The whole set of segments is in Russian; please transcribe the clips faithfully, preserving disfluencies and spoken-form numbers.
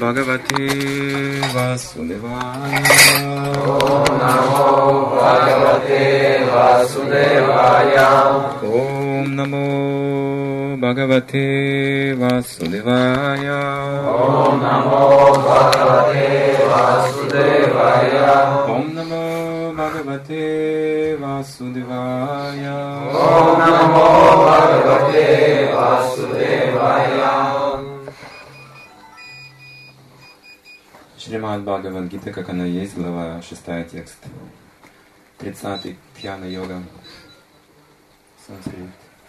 Bhagavate Vasudevaya. Om Namo Bhagavate Vasudevaya. Om Namo Bhagavate Vasudevaya. Om Namo Bhagavate Vasudevaya. Om Namo Bhagavate Vasudevaya. Om Namo Bhagavate Vasudevaya. Шримад Бхагавад-гита, как она есть, глава шестая, текст тридцатый, Дхьяна-йога, санскрит.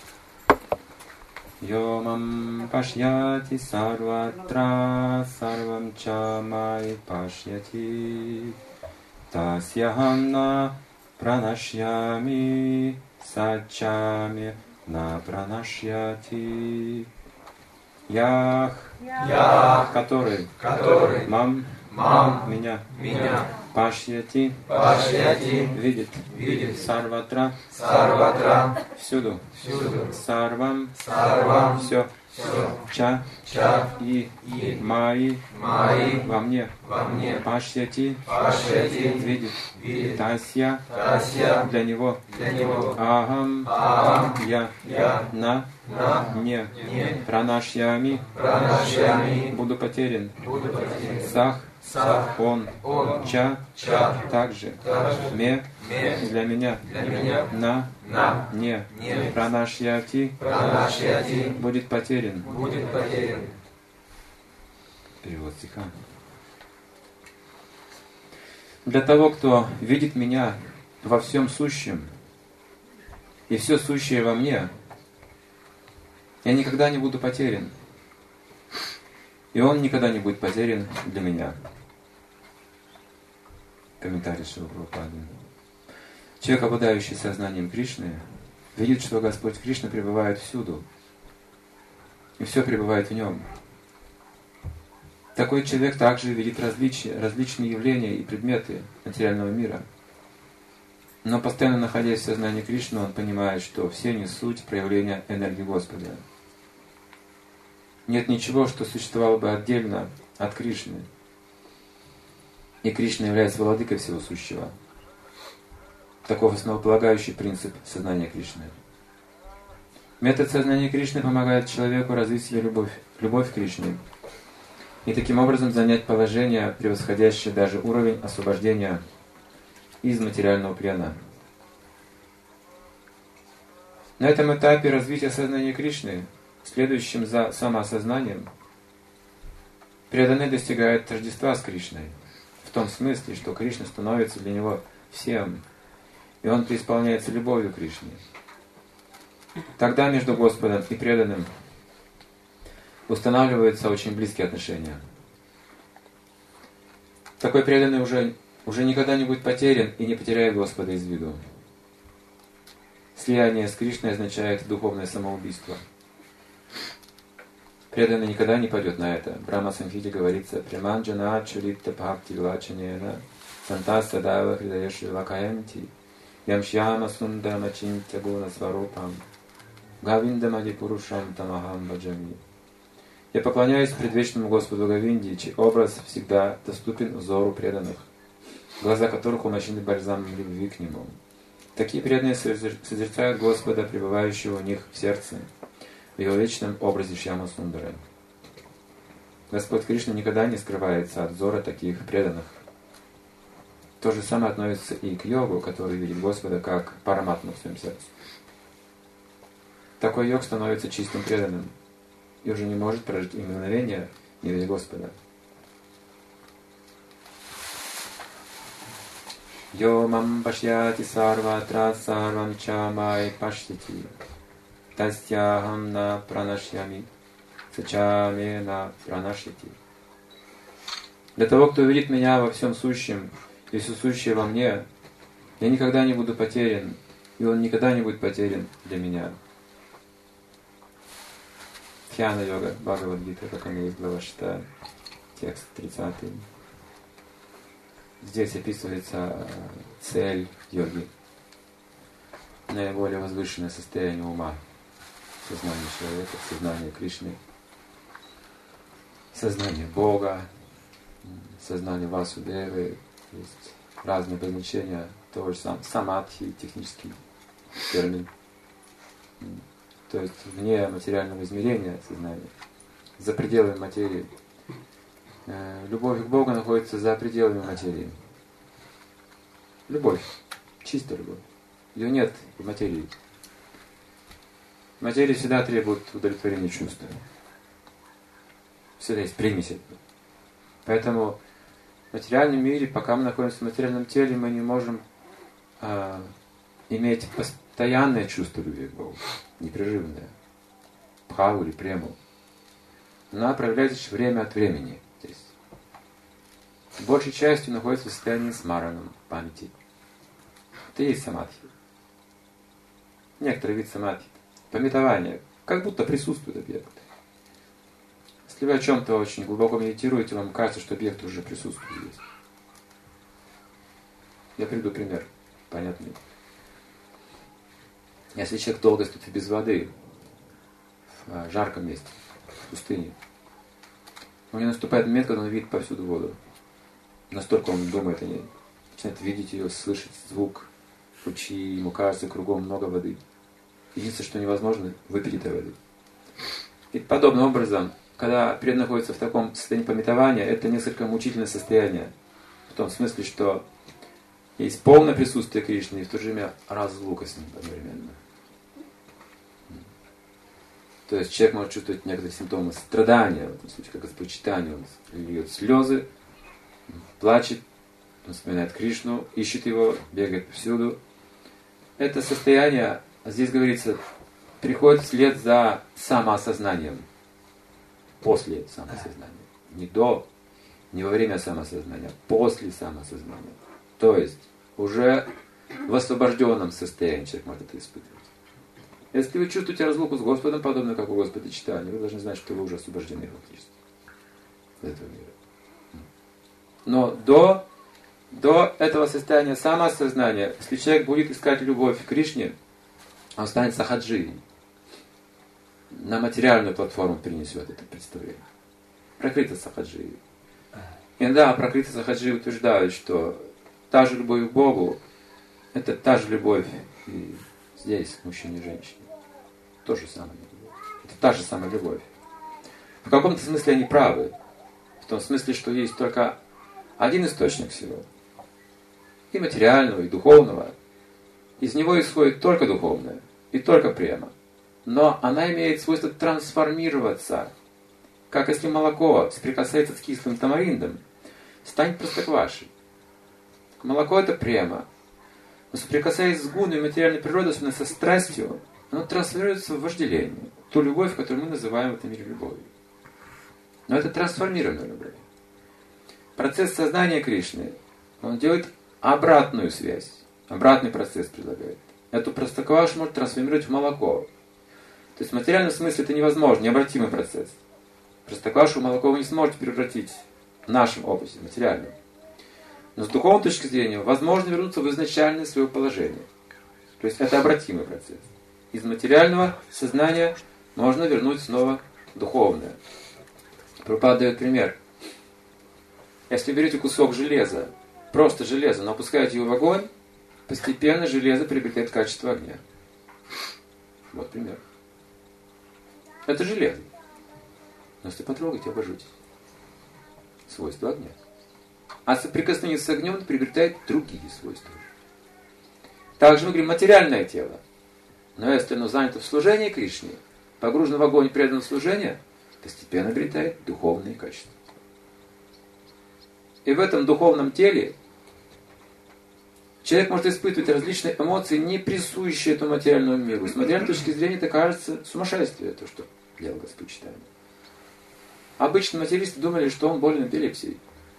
Йомам пашьяти сарватра сарвам ча май пашьяти тасьяхамна пранашьями сачами на пранашьяти. Ях, Ях, который, который, мам, мам, меня, меня, пашьяти, пашьяти, видит, видит, сарватра, сарватра, всюду, всюду, сарвам, сарвам, все, все, ча, ча, и, и, маи, маи, во мне, во мне, пашьяти, пашьяти, видит, видит, тасья, тасья, для него, для него, ахам, ахам, я, я, на, на, не, не, пранашьями, пранашьями, буду потерян, буду потерян, сах, сах, он, он, ча, ча, также, также, ме, ме, для меня, для меня, на, на, не, не, пранашьяти, пранашьяти, будет потерян. будет потерян. Перевод стиха. Для того, кто видит меня во всем сущем, и все сущее во мне, я никогда не буду потерян. И он никогда не будет потерян для меня. Комментарий Шрила Прабхупады. Человек, обладающий сознанием Кришны, видит, что Господь Кришна пребывает всюду, и все пребывает в нем. Такой человек также видит различия, различные явления и предметы материального мира. Но постоянно находясь в сознании Кришны, он понимает, что все они суть проявления энергии Господа. Нет ничего, что существовало бы отдельно от Кришны. И Кришна является владыкой всего сущего. Таков основополагающий принцип сознания Кришны. Метод сознания Кришны помогает человеку развить в себе любовь, любовь к Кришне и таким образом занять положение, превосходящее даже уровень освобождения из материального плена. На этом этапе развития сознания Кришны, следующим за самоосознанием, преданный достигает тождества с Кришной, в том смысле, что Кришна становится для него всем, и он преисполняется любовью к Кришне. Тогда между Господом и преданным устанавливаются очень близкие отношения. Такой преданный уже, уже никогда не будет потерян и не потеряет Господа из виду. Слияние с Кришной означает духовное самоубийство. Преданный никогда не пойдет на это. В Брахма-самхите говорится: «Приманджана чуритта бхакти вилачанена санта садава хридаеши лакаянти ямшьяма сундарма чинтя гуна сварупам гавиндамади пурушам тамахам баджами». Я поклоняюсь предвечному Господу Говинде, чей образ всегда доступен взору преданных, глаза которых умощены бальзамом любви к Нему. Такие преданные созерцают Господа, пребывающего у них в сердце, в Его вечном образе Шьяма Сундары. Господь Кришна никогда не скрывается от взора таких преданных. То же самое относится и к йогу, который видит Господа как параматму в своем сердце. Такой йог становится чистым преданным и уже не может прожить и мгновения, не видя Господа. Йо мам пашьяти сарватра сарвам ча май пашьяти тастяхам на пранашьями сачаме на пранашьяти. Для того, кто видит меня во всем сущем и все сущее во мне, я никогда не буду потерян, и он никогда не будет потерян для меня. Дхьяна-йога, Бхагавад-гита, как она есть, глава шестая, текст тридцатый. Здесь описывается цель йоги, наиболее возвышенное состояние ума, сознание человека, сознание Кришны, сознание Бога, сознание Васудевы, есть разные обозначения того же самого, самадхи, технический термин. То есть вне материального измерения сознания, за пределами материи. Любовь к Богу находится за пределами материи. Любовь, чистая любовь. Ее нет в материи. Материя всегда требует удовлетворения чувств. Всегда есть примеси. Поэтому в материальном мире, пока мы находимся в материальном теле, мы не можем э, иметь постоянное чувство любви к Богу, непрерывное, бхаву или прему. Она проявляется лишь время от времени. Здесь. Большей частью находится в состоянии смараном, памяти. Это и есть самадхи. Некоторый вид самадхи. Памятование, как будто присутствует объект. Если вы о чем-то очень глубоко медитируете, вам кажется, что объект уже присутствует здесь. Я приведу пример, понятный. Если человек долго стоит без воды, в жарком месте, в пустыне, у него наступает момент, когда он видит повсюду воду. Настолько он думает о ней. Начинает видеть ее, слышать звук, ручьи, ему кажется, кругом много воды. Единственное, что невозможно, выпить этой воды. И подобным образом, когда преданный находится в таком состоянии памятования, это несколько мучительное состояние. В том смысле, что есть полное присутствие Кришны и в то же время разлука с ним одновременно. То есть человек может чувствовать некоторые симптомы страдания, в этом случае, как Господь Чайтанья, он льет слезы, плачет, он вспоминает Кришну, ищет его, бегает повсюду. Это состояние, здесь говорится, приходит вслед за самоосознанием, после самоосознания. Не до, не во время самоосознания, а после самоосознания. То есть уже в освобожденном состоянии человек может это испытывать. Если вы чувствуете разлуку с Господом, подобно как у Господа Чайтаньи, вы должны знать, что вы уже освобождены фактически из этого мира. Но до, до этого состояния самоосознания, если человек будет искать любовь к Кришне, он станет сахаджи. На материальную платформу перенесет это представление. Пракрита сахаджи. Иногда пракрита сахаджи утверждают, что та же любовь к Богу, это та же любовь и здесь, к мужчине и женщине. То же самое. Это та же самая любовь. В каком-то смысле они правы. В том смысле, что есть только один источник всего. И материального, и духовного. Из него исходит только духовное. И только према. Но она имеет свойство трансформироваться. Как если молоко соприкасается с кислым тамариндом, станет простоквашей. Молоко это према. Но соприкасаясь с гуной материальной природы, особенно со страстью, оно трансформируется в вожделение. Ту любовь, которую мы называем в этом мире любовью. Но это трансформированная любовь. Процесс сознания Кришны, он делает обратную связь. Обратный процесс предлагает. Эту простоквашу может трансформировать в молоко. То есть в материальном смысле это невозможно, необратимый процесс. Простоквашу в молоко вы не сможете превратить в нашем опыте, материальном. Но с духовной точки зрения возможно вернуться в изначальное свое положение. То есть это обратимый процесс. Из материального сознания можно вернуть снова духовное. Прабхупада дает пример. Если берете кусок железа, просто железо, но опускаете его в огонь, постепенно железо приобретает качество огня. Вот пример. Это железо. Но если потрогаете, обожжетесь. Свойства огня. А соприкосновение с огнем приобретает другие свойства. Также мы говорим материальное тело. Но если оно занято в служении Кришне, погружено в огонь преданного служения, постепенно обретает духовные качества. И в этом духовном теле человек может испытывать различные эмоции, не присущие этому материальному миру. С материальной точки зрения это кажется сумасшествие, то, что делал Господь Чайтанья. Обычно материалисты думали, что он болен эпилепсией.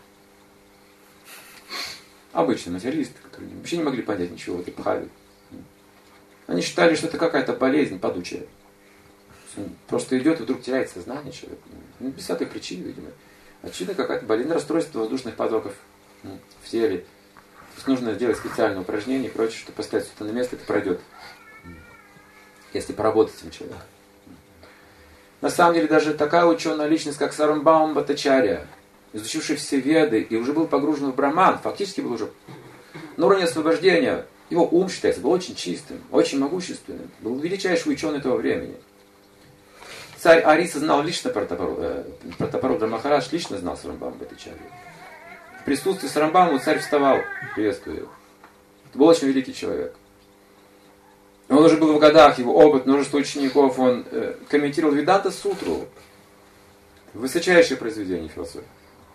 Обычные материалисты, которые вообще не могли понять ничего в этой бхаве. Они считали, что это какая-то болезнь падучая. Он просто идет и вдруг теряет сознание человек. Ну, без всякой причины, видимо. Очевидно, какая-то болезнь, расстройство воздушных потоков в теле. То есть нужно делать специальные упражнения и прочее, чтобы поставить все это на место, это пройдет. Если поработать с этим человеком. На самом деле, даже такая ученая личность, как Сарамбхава Бхаттачарья, изучивший все веды, и уже был погружен в браман, фактически был уже на уровне освобождения. Его ум, считается, был очень чистым, очень могущественным, был величайший ученый того времени. Царь Ариса знал лично Пратапарудра Махарадж, лично знал Сарамбаму Бхаттачарью. В присутствии Сарамбаму царь вставал, приветствуя его. Это был очень великий человек. Он уже был в годах, его опыт, множество учеников, он э, комментировал Веданта Сутру, высочайшее произведение философии.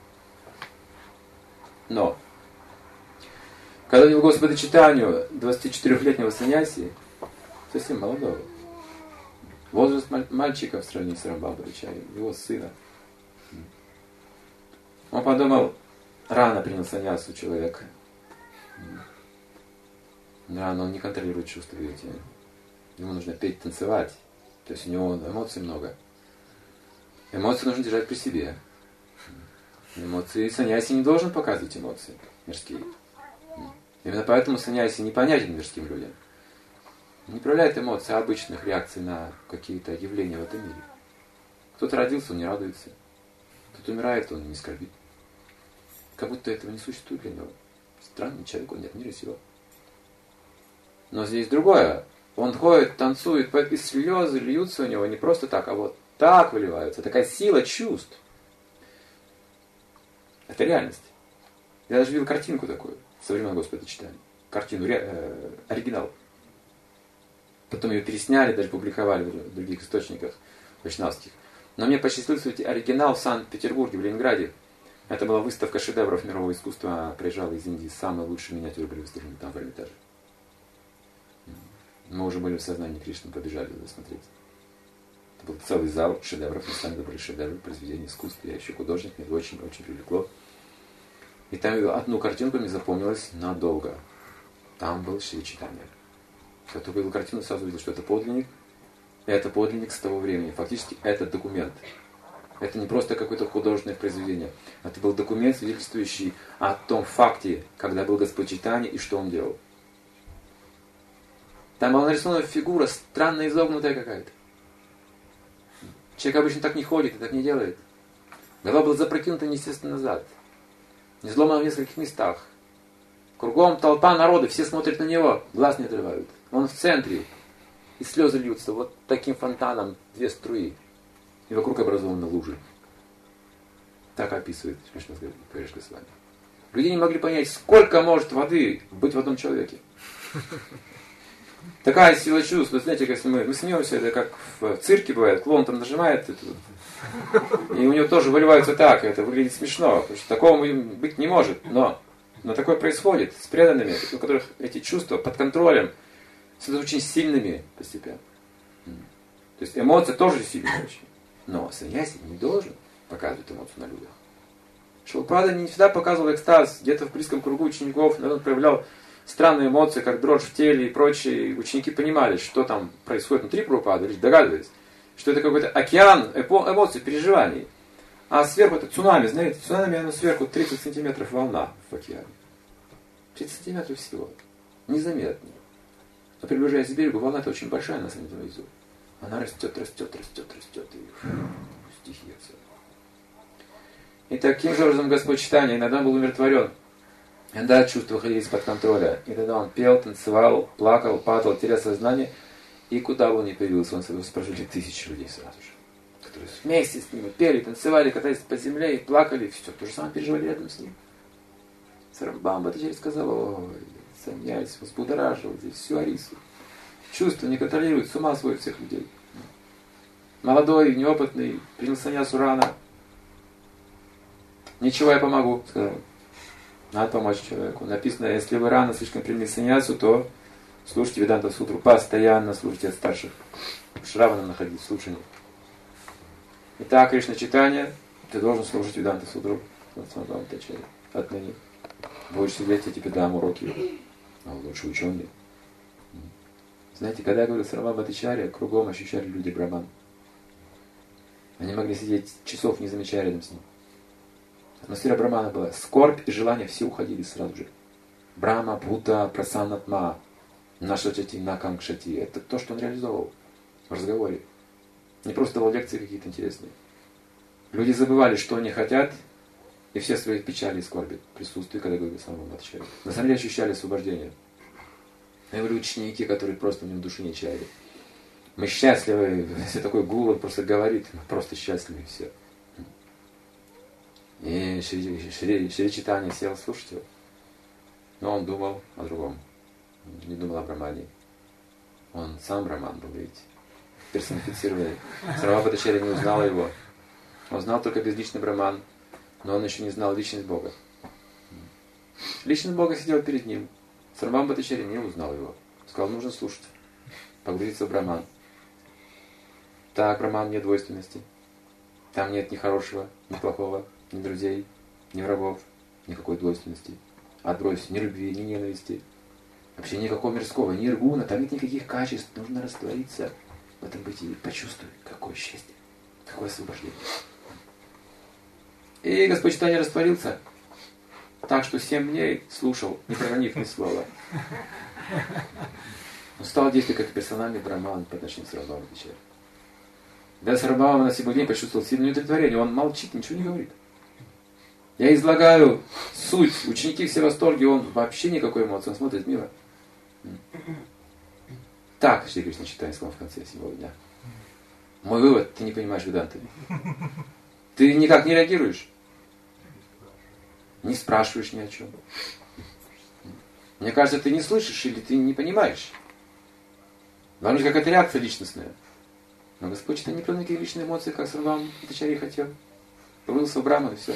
Но, когда он видел Господа Чайтанью, двадцатичетырёхлетнего саньяси, совсем молодого, возраст мальчика в сравнении с Рамбамом Бхаттачарьей, его сына, он подумал, рано принял саньясу человек. Рано он не контролирует чувства, видите. Ему нужно петь, танцевать. То есть у него эмоций много. Эмоции нужно держать при себе. Эмоции, саньяси не должен показывать эмоции мирские. Именно поэтому саньяси непонятен мирским людям. Не проявляет эмоций, а обычных реакций на какие-то явления в этом мире. Кто-то родился, он не радуется. Кто-то умирает, он не скорбит. Как будто этого не существует для него. Странный человек, он нет в мире сего. Но здесь другое. Он ходит, танцует, и слезы льются у него не просто так, а вот так выливаются. Такая сила чувств. Это реальность. Я даже видел картинку такую со времен Господа Чайтаньи. Картину, э, оригинал. Потом ее пересняли, даже публиковали в других источниках вайшнавских. Но мне посчастливилось увидеть оригинал в Санкт-Петербурге, в Ленинграде. Это была выставка шедевров мирового искусства. Приезжала из Индии. Самые лучшие миниатюры были выставлены там в Эрмитаже. Мы уже были в сознании Кришны, побежали туда смотреть. Это был целый зал шедевров, мы сами выбрали шедевры, произведения искусства. Я еще художник, меня очень-очень привлекло. И там одну картинку мне запомнилась надолго. Там был Шри Чайтанья. Когда увидел картину, сразу увидел, что это подлинник. И это подлинник с того времени. Фактически это документ. Это не просто какое-то художественное произведение. Это был документ, свидетельствующий о том факте, когда был Господь Чайтанья и что он делал. Там была нарисована фигура, странно изогнутая какая-то. Человек обычно так не ходит и так не делает. Голова была запрокинута неестественно назад. Не сломана в нескольких местах. Кругом толпа народа, все смотрят на него, глаз не отрывают. Он в центре. И слезы льются вот таким фонтаном, две струи. И вокруг образованы лужи. Так описывает Париж Госвами. Люди не могли понять, сколько может воды быть в одном человеке. Такая сила чувств. Вы знаете, если мы, мы смеемся, это как в цирке бывает, клоун там нажимает, и у него тоже выливается так, это выглядит смешно, потому что такого быть не может, но, но такое происходит с преданными, у которых эти чувства под контролем становятся очень сильными постепенно. То есть эмоции тоже сильные очень, но саньяси не должен показывать эмоцию на людях. Шилпада не всегда показывал экстаз, где-то в близком кругу учеников, но он проявлял странные эмоции, как дрожь в теле и прочие. Ученики понимали, что там происходит внутри Прабхупады, лишь догадывались, что это какой-то океан эмоций, переживаний. А сверху это цунами, знаете, цунами, оно сверху тридцать сантиметров волна в океане. тридцать сантиметров всего. Незаметно. Но приближаясь к берегу, волна это очень большая на самом деле внизу. Она растет, растет, растет, растет и стихия целая. И таким же образом Господь Чайтанья иногда был умиротворен. Иногда чувства выходили из-под контроля. И тогда он пел, танцевал, плакал, падал, терял сознание. И куда бы он ни появился, он собой спрашивали тысячи людей сразу же. Которые вместе с ним пели, танцевали, катались по земле и плакали. Все, то же самое переживали рядом с ним. Сарамбама Бхаттачарья сказал, ой, саньяси, взбудоражил здесь всю Арису. Чувства не контролируют, с ума сводят всех людей. Молодой, неопытный, принял саньясу рано. Ничего, я помогу, сказал. Надо помочь человеку. Написано, если вы рано слишком приняли саньясу, то слушайте Веданта Сутру, постоянно слушайте от старших. Шраванам находить, слушание. Итак, Кришна Чайтанья, ты должен слушать Веданта Сутру. Отныне. Будешь сидеть, я тебе дам уроки. А лучше ученый. Знаете, когда я говорил с Рамбамом Бхаттачарьей, кругом ощущали люди Брахман. Они могли сидеть часов, не замечая рядом с ним. Атмосфера Брахмана была. Скорбь и желание все уходили сразу же. Брахма, Бхута, Прасанатма, Нашачати, Накангшати. Это то, что он реализовывал в разговоре. Не просто давал лекции какие-то интересные. Люди забывали, что они хотят, И все свои печали и скорби присутствуют, когда говорили самому Матачаре. На самом деле ощущали освобождение. Я говорю, ученики, которые просто в нем души не чаяли. Мы счастливы, если такой гул, он просто говорит, мы просто счастливы все. И Шри, Шри, Шри Чайтанья сел слушать его. Но он думал о другом. Он не думал о Брахмане. Он сам Брахман был, видите. Персонифицированный. Сарвабхатачарья не узнал его. Он знал только безличный Брахман, но он еще не знал личность Бога. Личность Бога сидел перед ним. Сарвабхатачарья не узнал его. Сказал, нужно слушать. Погрузиться в Брахман. Так, Брахман нет двойственности. Там нет ни хорошего, ни плохого, ни друзей, ни врагов, никакой двойственности. Отбрось ни любви, ни ненависти. Вообще никакого мирского, ни иргуна, там нет никаких качеств. Нужно раствориться в этом бытии. Почувствуй, какое счастье, какое освобождение. И Господь Чайтанья растворился так, что семь дней слушал, не проронив ни слова. Он стал действовать как персональный Брахман по отношению к Сарвабхатачарье. Да, Сарвабхама на седьмой день почувствовал сильное удовлетворение. Он молчит, ничего не говорит. Я излагаю суть. Ученики все в восторге, он вообще никакой эмоции, он смотрит мило. Так, Шри Кришна Чайтанья сказал в конце седьмого дня. Мой вывод, ты не понимаешь Веданты. Ты никак не реагируешь. Не спрашиваешь ни о чем. Мне кажется, ты не слышишь или ты не понимаешь. Должна быть какая-то реакция личностная. Но Господь Чайтанья не проявил никакие личные эмоции, как Сарвабхатачарья хотел. Погрузился в Брахман и все.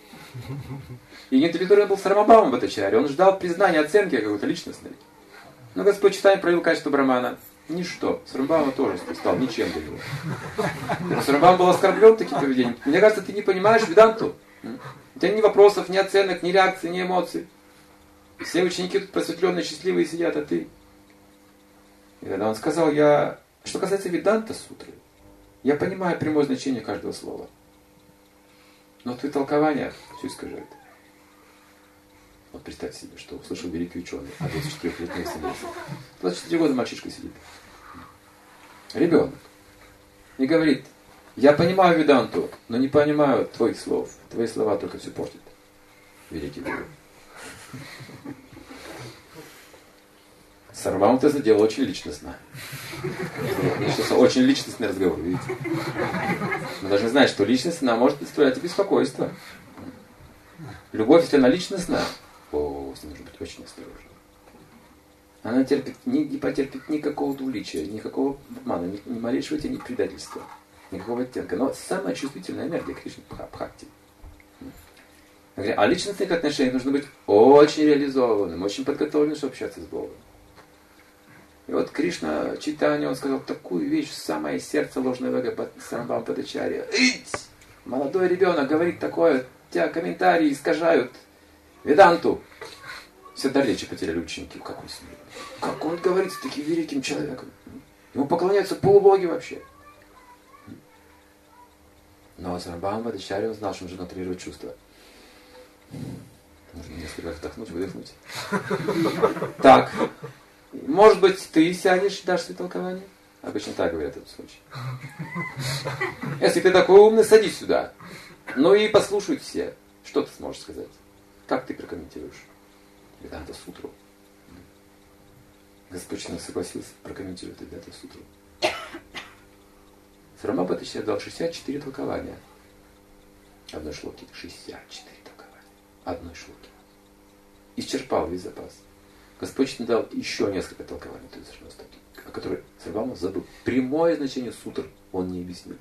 И интеллектуально был Сарвабхама Бхаттачарья. Он ждал признания, оценки какой-то личностной. Но Господь Чайтанья проявил качество Брахмана. Ничто. Сарвабхама тоже стал ничем для него. Но Сарвабхама был оскорблен таким поведением. Мне кажется, ты не понимаешь Веданту. У тебя ни вопросов, ни оценок, ни реакций, ни эмоций. Все ученики тут просветленные, счастливые сидят, а ты... И тогда он сказал, я... Что касается Веданта сутры, я понимаю прямое значение каждого слова. Но твои толкования все искажают. Вот представь себе, что услышал великий ученый, а двадцатичетырёхлетний сидит. двадцать четыре года мальчишка сидит. Ребенок. И говорит, я понимаю Веданту, но не понимаю твоих слов. Твои слова только все портят. Великий гуру. Сарвабхама это сделал очень личностно. Это очень личностный разговор, видите. Мы должны знать, что личность, она может представлять и беспокойство. Любовь, если она личностная, о, с ней нужно быть очень осторожным. Она терпит, не, не потерпит никакого двуличия, никакого обмана, ни, ни малейшего тени предательства, никакого оттенка. Но самая чувствительная энергия Кришны Бхакти. А личностных отношениях нужно быть очень реализованным, очень подготовленным, чтобы общаться с Богом. И вот Кришна Чайтанья, он сказал такую вещь в самое сердце ложного эго Сарвабхама Бхаттачарья. Молодой ребенок говорит такое, тебя комментарии искажают Веданту. Все дар речи потеряли ученики. Как он смеет? Как он говорит с таким великим человеком? Ему поклоняются полубоги вообще. Но Сарвабхама Бхаттачарья, он знал, что нужно контролировать чувства. Нужно несколько раз вдохнуть, выдохнуть. Так. Может быть, ты сядешь и дашь свои толкования? Обычно так говорят в этом случае. Если ты такой умный, садись сюда. Ну и послушай все. Что ты сможешь сказать? Как ты прокомментируешь Веданта сутру? Господь согласился прокомментировать Веданта сутру. Сарвабхама Бхаттачарья дал шестьдесят четыре толкования одной шлоки. шестьдесят четыре толкования одной шлоки. Исчерпал весь запас. Господь дал еще несколько толкований, о которых Сарвабхама забыл. Прямое значение сутр он не объяснил.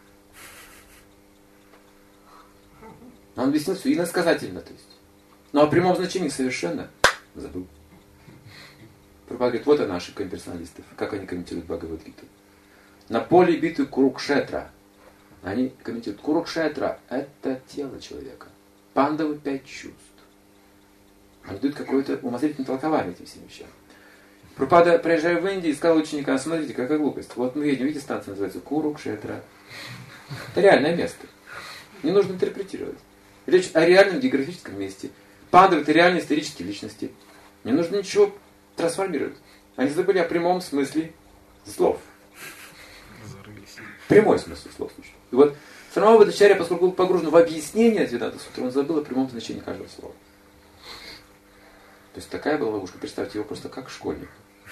Он объяснил все иносказательно, то есть. Но о прямом значении совершенно забыл. Прабхупада говорит, вот она ошибка имперсоналистов. Как они комментируют Бхагавад-гиту. На поле битвы Курукшетра. Они комментируют, Курукшетра – это тело человека. Пандавы – пять чувств. Они дают какое-то умозрительное толкование этим всем вещам. Прабхупада, приезжая в Индию, сказал ученикам, смотрите, какая глупость. Вот мы едем, видите, станция называется Курукшетра. Это реальное место. Не нужно интерпретировать. Речь о реальном географическом месте. Пандавы – это реальные исторические личности. Не нужно ничего трансформировать. Они забыли о прямом смысле слов. Прямой смысл слов существует. И вот Сарвабхаума Бхаттачарья, поскольку был погружен в объяснение Адвайта Сутры, он забыл о прямом значении каждого слова. То есть такая была ловушка. Представьте его просто как школьник.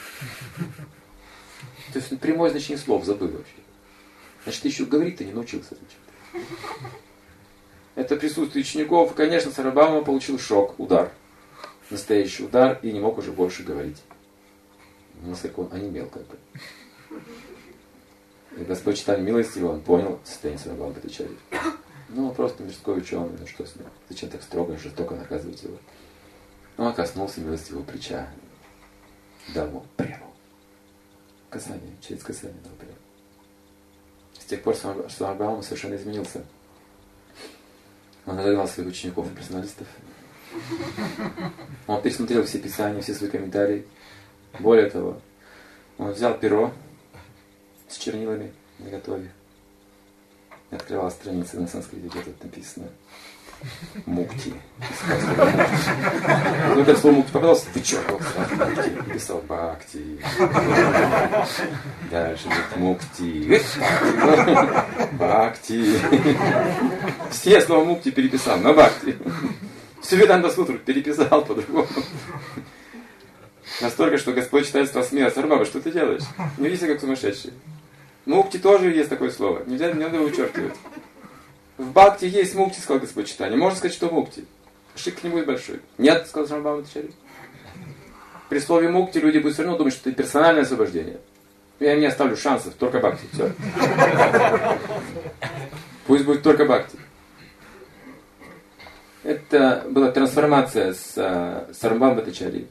То есть он прямое значение слов забыл вообще. Значит, ты еще говорить-то не научился. Значит. Это присутствие учеников. И, конечно, Сарвабхаума получил шок, удар. Настоящий удар, и не мог уже больше говорить. Несколько он онемел как бы. И Господь читали милостиво, он понял состояние Сарвабхаума Бхаттачарьи. Ну, он просто мирской ученый, ну что с ним? Зачем так строго, жестоко наказывать его? Но он коснулся милостивого плеча. Дал ему прямо. Касание, через касание дал прямо. С тех пор Сарвабхаума совершенно изменился. Он отогнал своих учеников и персоналистов. Он пересмотрел все писания, все свои комментарии. Более того, он взял перо с чернилами наготове. Открывал страницы на санскрите, где тут написано мукти. Ну, когда слово мукти попадалось, вычеркивал сразу мукти. Писал бхакти. Дальше мукти. Бхакти. Все слова мукти переписал на бхакти. Всю Веданта Сутру переписал по-другому. Настолько, что Господь читает, стал смеяться. Сарвабхаума, что ты делаешь? Не веди себя как сумасшедший. Мукти тоже есть такое слово. Нельзя, не надо его вычеркивать. В бхакти есть мукти, сказал Господь читание. Можно сказать, что мукти. Шик не будет большой. Нет, сказал Сарвабхаума Бхаттачарья. При слове мукти люди будут все равно думать, что это персональное освобождение. Я не оставлю шансов, только бхакти. Все. Пусть будет только бхакти. Это была трансформация с Сарвабхаума Бхаттачарьи,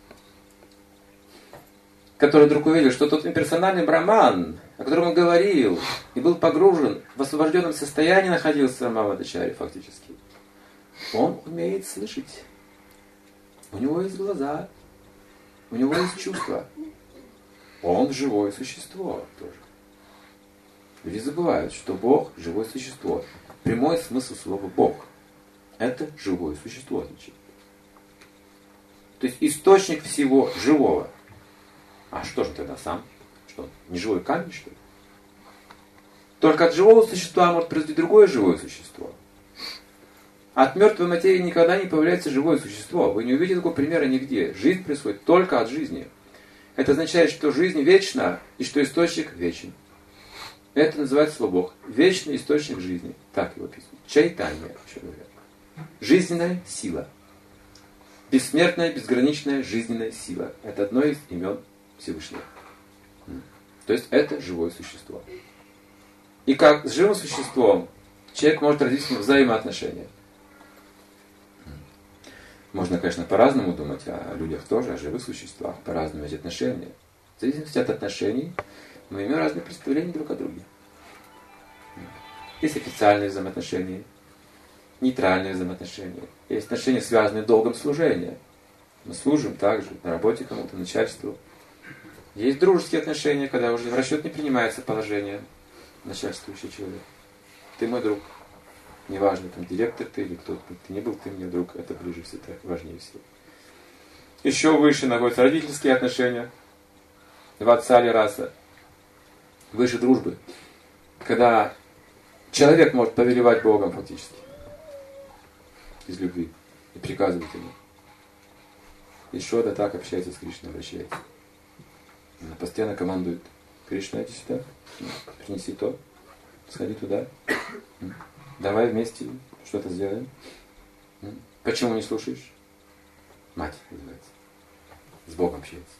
который вдруг увидел, что тот имперсональный Брахман, о котором он говорил, и был погружен в освобожденном состоянии, находился Сарвабхаума Бхаттачарья фактически. Он умеет слышать. У него есть глаза. У него есть чувства. Он живое существо тоже. Люди забывают, что Бог – живое существо. Прямой смысл слова «Бог» – это живое существо. Значит. То есть источник всего живого. А что же тогда сам? Что, не живой камень, что ли? Только от живого существа может произойти другое живое существо. От мертвой материи никогда не появляется живое существо. Вы не увидите такого примера нигде. Жизнь происходит только от жизни. Это означает, что жизнь вечна и что источник вечен. Это называется слово Бог. Вечный источник жизни. Так его описывают. Чайтанья, еще говорят. Жизненная сила. Бессмертная, безграничная жизненная сила. Это одно из имен Всевышнего. То есть это живое существо. И как с живым существом человек может родить с ним взаимоотношения. Можно, конечно, по-разному думать о людях тоже, о живых существах, по-разному эти отношения. В зависимости от отношений мы имеем разные представления друг о друге. Есть официальные взаимоотношения, нейтральные взаимоотношения. Есть отношения, связанные с долгом служения. Мы служим также на работе кому-то, начальству. Есть дружеские отношения, когда уже в расчет не принимается положение начальствующий человек. Ты мой друг. Неважно, там директор ты или кто ты не был, ты мне друг. Это ближе всего, это важнее всего. Еще выше находятся родительские отношения. Ватсали раса. Выше дружбы. Когда человек может повелевать Богом фактически. Из любви. И приказывать ему. Ишода так общается с Кришной, обращается. Она постоянно командует. Кришна, иди сюда. Принеси то. Сходи туда. Давай вместе что-то сделаем. Почему не слушаешь? Мать называется. С Богом общается.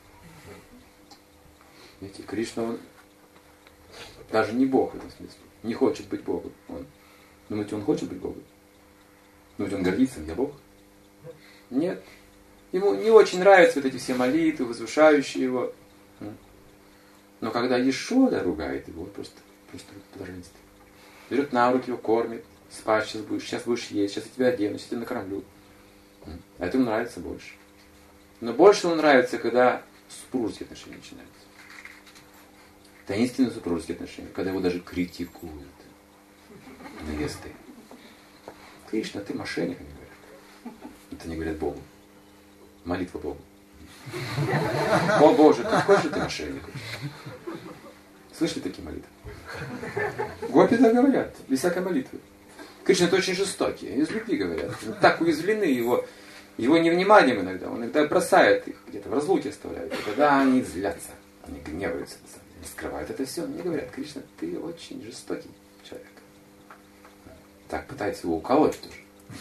Видите, Кришна, он даже не Бог в этом смысле. Не хочет быть Богом. Он, думаете, он хочет быть Богом? Думаете, он гордится, я Бог? Нет. Ему не очень нравятся вот эти все молитвы, возвышающие его. Но когда Ешода ругает его, он просто, просто блаженствует. Берет на руки его, кормит. Спать сейчас будешь, сейчас будешь есть, сейчас я тебя одену, сейчас я тебя накормлю. А это ему нравится больше. Но больше ему нравится, когда супружеские отношения начинаются. Таинственные супружеские отношения, когда его даже критикуют невесты. Кришна, ты мошенник, они говорят. Это не говорят Богу. Молитва Богу. О Боже, какой же ты мошенник. Слышали такие молитвы? Гопи так говорят, без всякой молитвы. Кришна это очень жестокий, из любви говорят. Так уязвлены его, его невниманием иногда. Он иногда бросает их, где-то в разлуке оставляет. И тогда они злятся, они гневаются. Они скрывают это все. Они говорят: Кришна, ты очень жестокий человек. Так пытаются его уколоть тоже.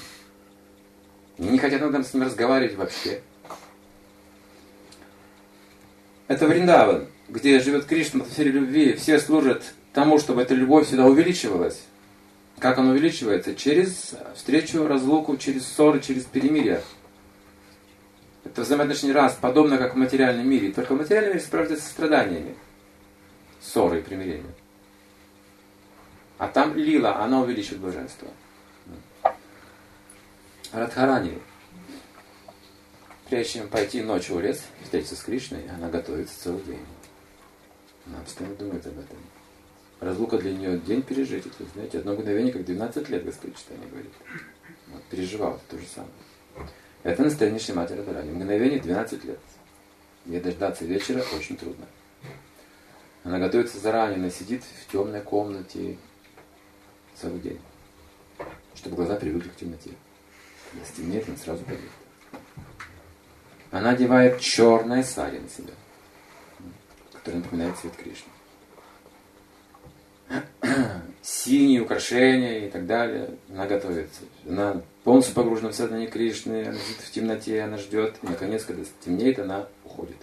И не хотят иногда с ним разговаривать вообще. Это Вриндаван, где живет Кришна в атмосфере любви. Все служат тому, чтобы эта любовь всегда увеличивалась. Как она увеличивается? Через встречу, разлуку, через ссоры, через перемирие. Это взаимоотношение раз, подобно как в материальном мире. Только в материальном мире справляется со страданиями. Ссоры и примирения. А там лила, она увеличивает блаженство. Радхарани, прежде чем пойти ночью в лес, встретиться с Кришной, она готовится целый день. Она постоянно думает об этом. Разлука для нее день пережить. Это, знаете, одно мгновение, как двенадцать лет, Господь Читание говорит. Вот, переживал это то же самое. Это настоящая Шримати Радхарани. Мгновение двенадцать лет. Ей дождаться вечера очень трудно. Она готовится заранее, она сидит в темной комнате целый день, чтобы глаза привыкли к темноте. Если темнеет, она сразу пойдет. Она одевает черное сари на себя, которое напоминает цвет Кришны. Синие украшения и так далее. Она готовится. Она полностью погружена в сознание Кришны, она сидит в темноте, она ждет. И наконец, когда темнеет, она уходит.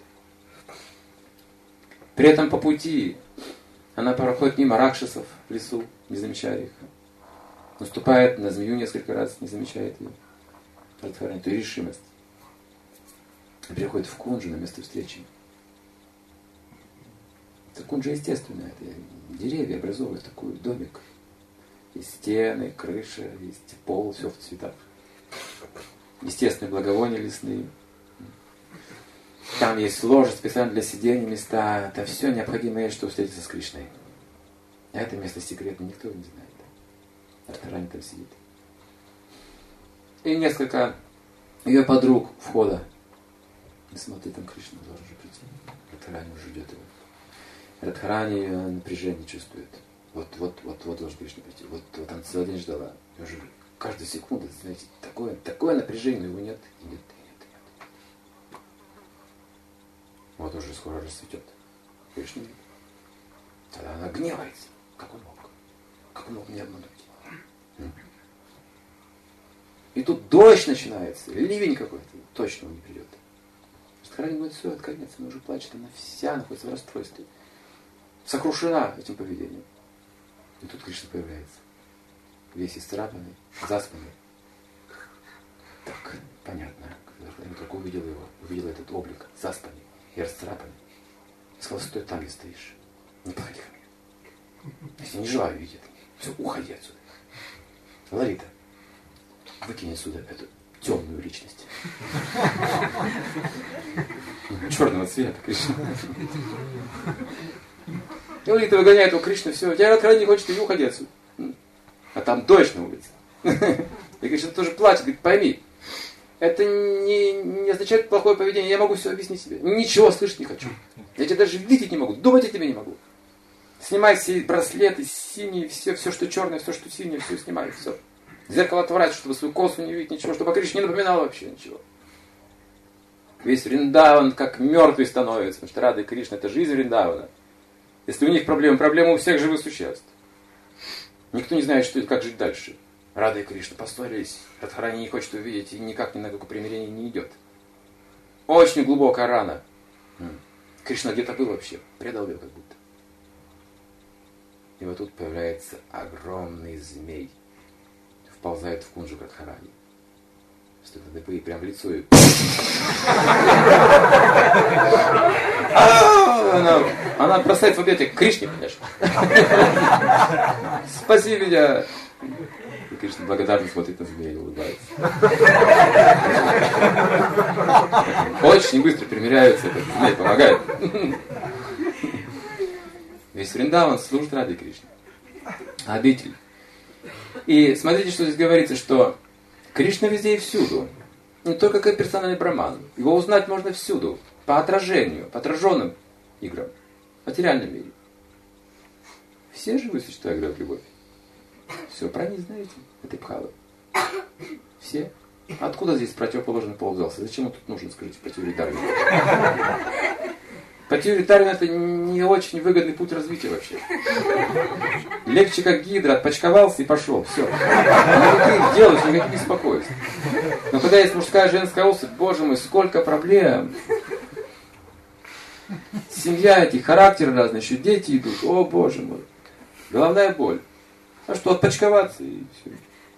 При этом по пути она проходит мимо ракшасов в лесу, не замечая их. Наступает на змею несколько раз, не замечает ее. Радхарани, то решимость. И приходит в кунджу на место встречи. Это кунджа естественная. Это деревья образовывают такой домик. Есть стены, крыша, есть пол, все в цветах. Естественные благовония лесные. Там есть ложи специально для сидения, места. Это все необходимое, чтобы встретиться с Кришной. А это место секретное, никто не знает. Радхарани там сидит. И несколько ее подруг входа. И смотри, там Кришна должен уже прийти. Радхарани уже ждет его. Радхарани напряжение чувствует. Вот, вот, вот, вот должен Кришна прийти. Вот, вот она целый день ждала. И уже каждую секунду, знаете, такое, такое напряжение, его нет, и нет, и нет, и нет. Вот уже скоро расцветет. Кришна нет. Тогда она гневается. Как он мог? Как он мог меня обмануть? И тут дождь начинается, ливень какой-то, точно он не придет. Радхарани говорит: все, это конец, она уже плачет, она вся находится в расстройстве, сокрушена этим поведением. И тут Кришна появляется, весь исцарапанный, заспанный. Так, понятно, Радхарани только увидела его, увидела этот облик, заспанный и расцарапанный. Сказал: стой там, где стоишь, не подходи ко мне. Если не желаю видеть, все, уходи отсюда. Лалита, выкинь отсюда эту темную личность. Черного цвета Кришна. И Лалита выгоняет его Кришну, все, я Радхарани не хочет, иди, уходи отсюда. А там дождь на улице. И Кришна тоже плачет, говорит: пойми, это не, не означает плохое поведение, я могу все объяснить себе. Ничего слышать не хочу. Я тебя даже видеть не могу, думать о тебе не могу. Снимай все браслеты, синие, все, все, что черное, все, что синее, все снимай, все. Зеркало отворачивай, чтобы свою косу не видеть, ничего, чтобы о Кришне не напоминало вообще ничего. Весь Вриндаван как мертвый становится, потому что Рада и Кришна — это жизнь Вриндавана. Если у них проблемы, проблемы у всех живых существ. Никто не знает, что, как жить дальше. Рада и Кришна поссорились, Радхарани не хочет увидеть и никак ни на какое примирение не идет. Очень глубокая рана. Кришна где-то был вообще, предал ее как будто. И вот тут появляется огромный змей. Вползает в кунджу Радхарани. Стоит на ДПИ прям в лицо и... Она, она бросается в объятия к Кришне, конечно. Спаси меня. И Кришна благодарно смотрит на змея и улыбается. Очень быстро примиряются, этот змей помогает. Весь Вриндаван служит Раде Кришне. Обитель. И смотрите, что здесь говорится, что Кришна везде и всюду. Не только как персональный браман. Его узнать можно всюду. По отражению, по отраженным играм. В материальном мире. Все живые существа играют в любовь. Все, про них знаете, это Бхава. Все. Откуда здесь противоположный пол взялся? Зачем он тут нужен, скажите, по теории Дарвина? По теории Дарвина это не очень выгодный путь развития вообще. Легче как гидра, отпочковался и пошел. Все. Никаких дел, никаких беспокойств. Но когда есть мужская, женская особь, боже мой, сколько проблем. Семья эти, характеры разные, еще дети идут. О, боже мой. Головная боль. А что, отпочковаться и все.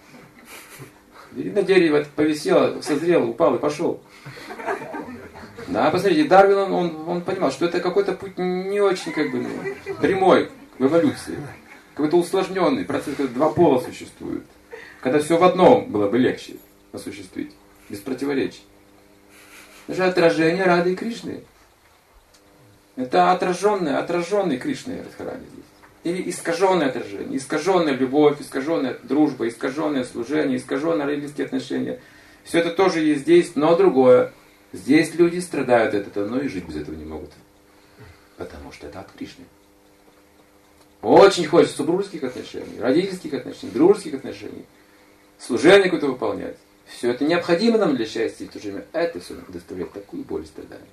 И на дереве повисело, созрело, упал и пошел. Да, посмотрите, Дарвин, он, он, он понимал, что это какой-то путь не очень как бы ну, прямой в эволюции. Какой-то усложненный процесс, когда два пола существуют. Когда все в одном было бы легче осуществить, без противоречий. Это же отражение Рады и Кришны. Это отраженное, отраженный Кришной Радхарани здесь. Или искаженное отражение, искаженная любовь, искаженная дружба, искаженное служение, искаженные родительские отношения. Все это тоже есть здесь, но другое. Здесь люди страдают от этого, но и жить без этого не могут. Потому что это от Кришны. Очень хочется супружеских отношений, родительских отношений, дружеских отношений, служение какое-то выполнять. Все это необходимо нам для счастья, и в то же время это все доставляет такую боль и страдания.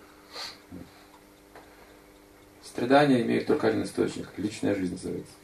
Страдания имеют только один источник. Личная жизнь называется.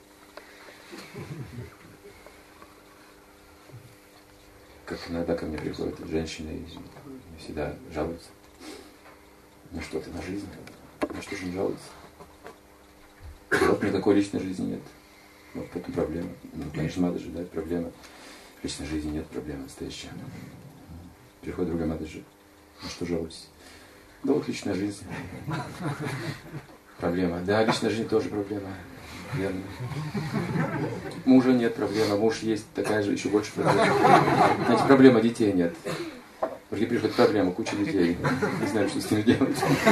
Как иногда ко мне приходят женщины и всегда жалуются. Ну что ты, на жизнь? На что же не жалуются? Вот никакой личной жизни нет. Вот в этом проблема. Ну, конечно, надо же дать проблема. Личной жизни нет проблемы настоящей. Приходит другая Мададжи. На что жалуетесь? Да вот личная жизнь. Проблема. Да, личная жизнь тоже проблема. Верно. Мужа нет проблема, муж есть, такая же, еще больше проблема. Знаете, проблема детей нет. Porque приходит проблема, куча детей. Не знаю, что с ними делать.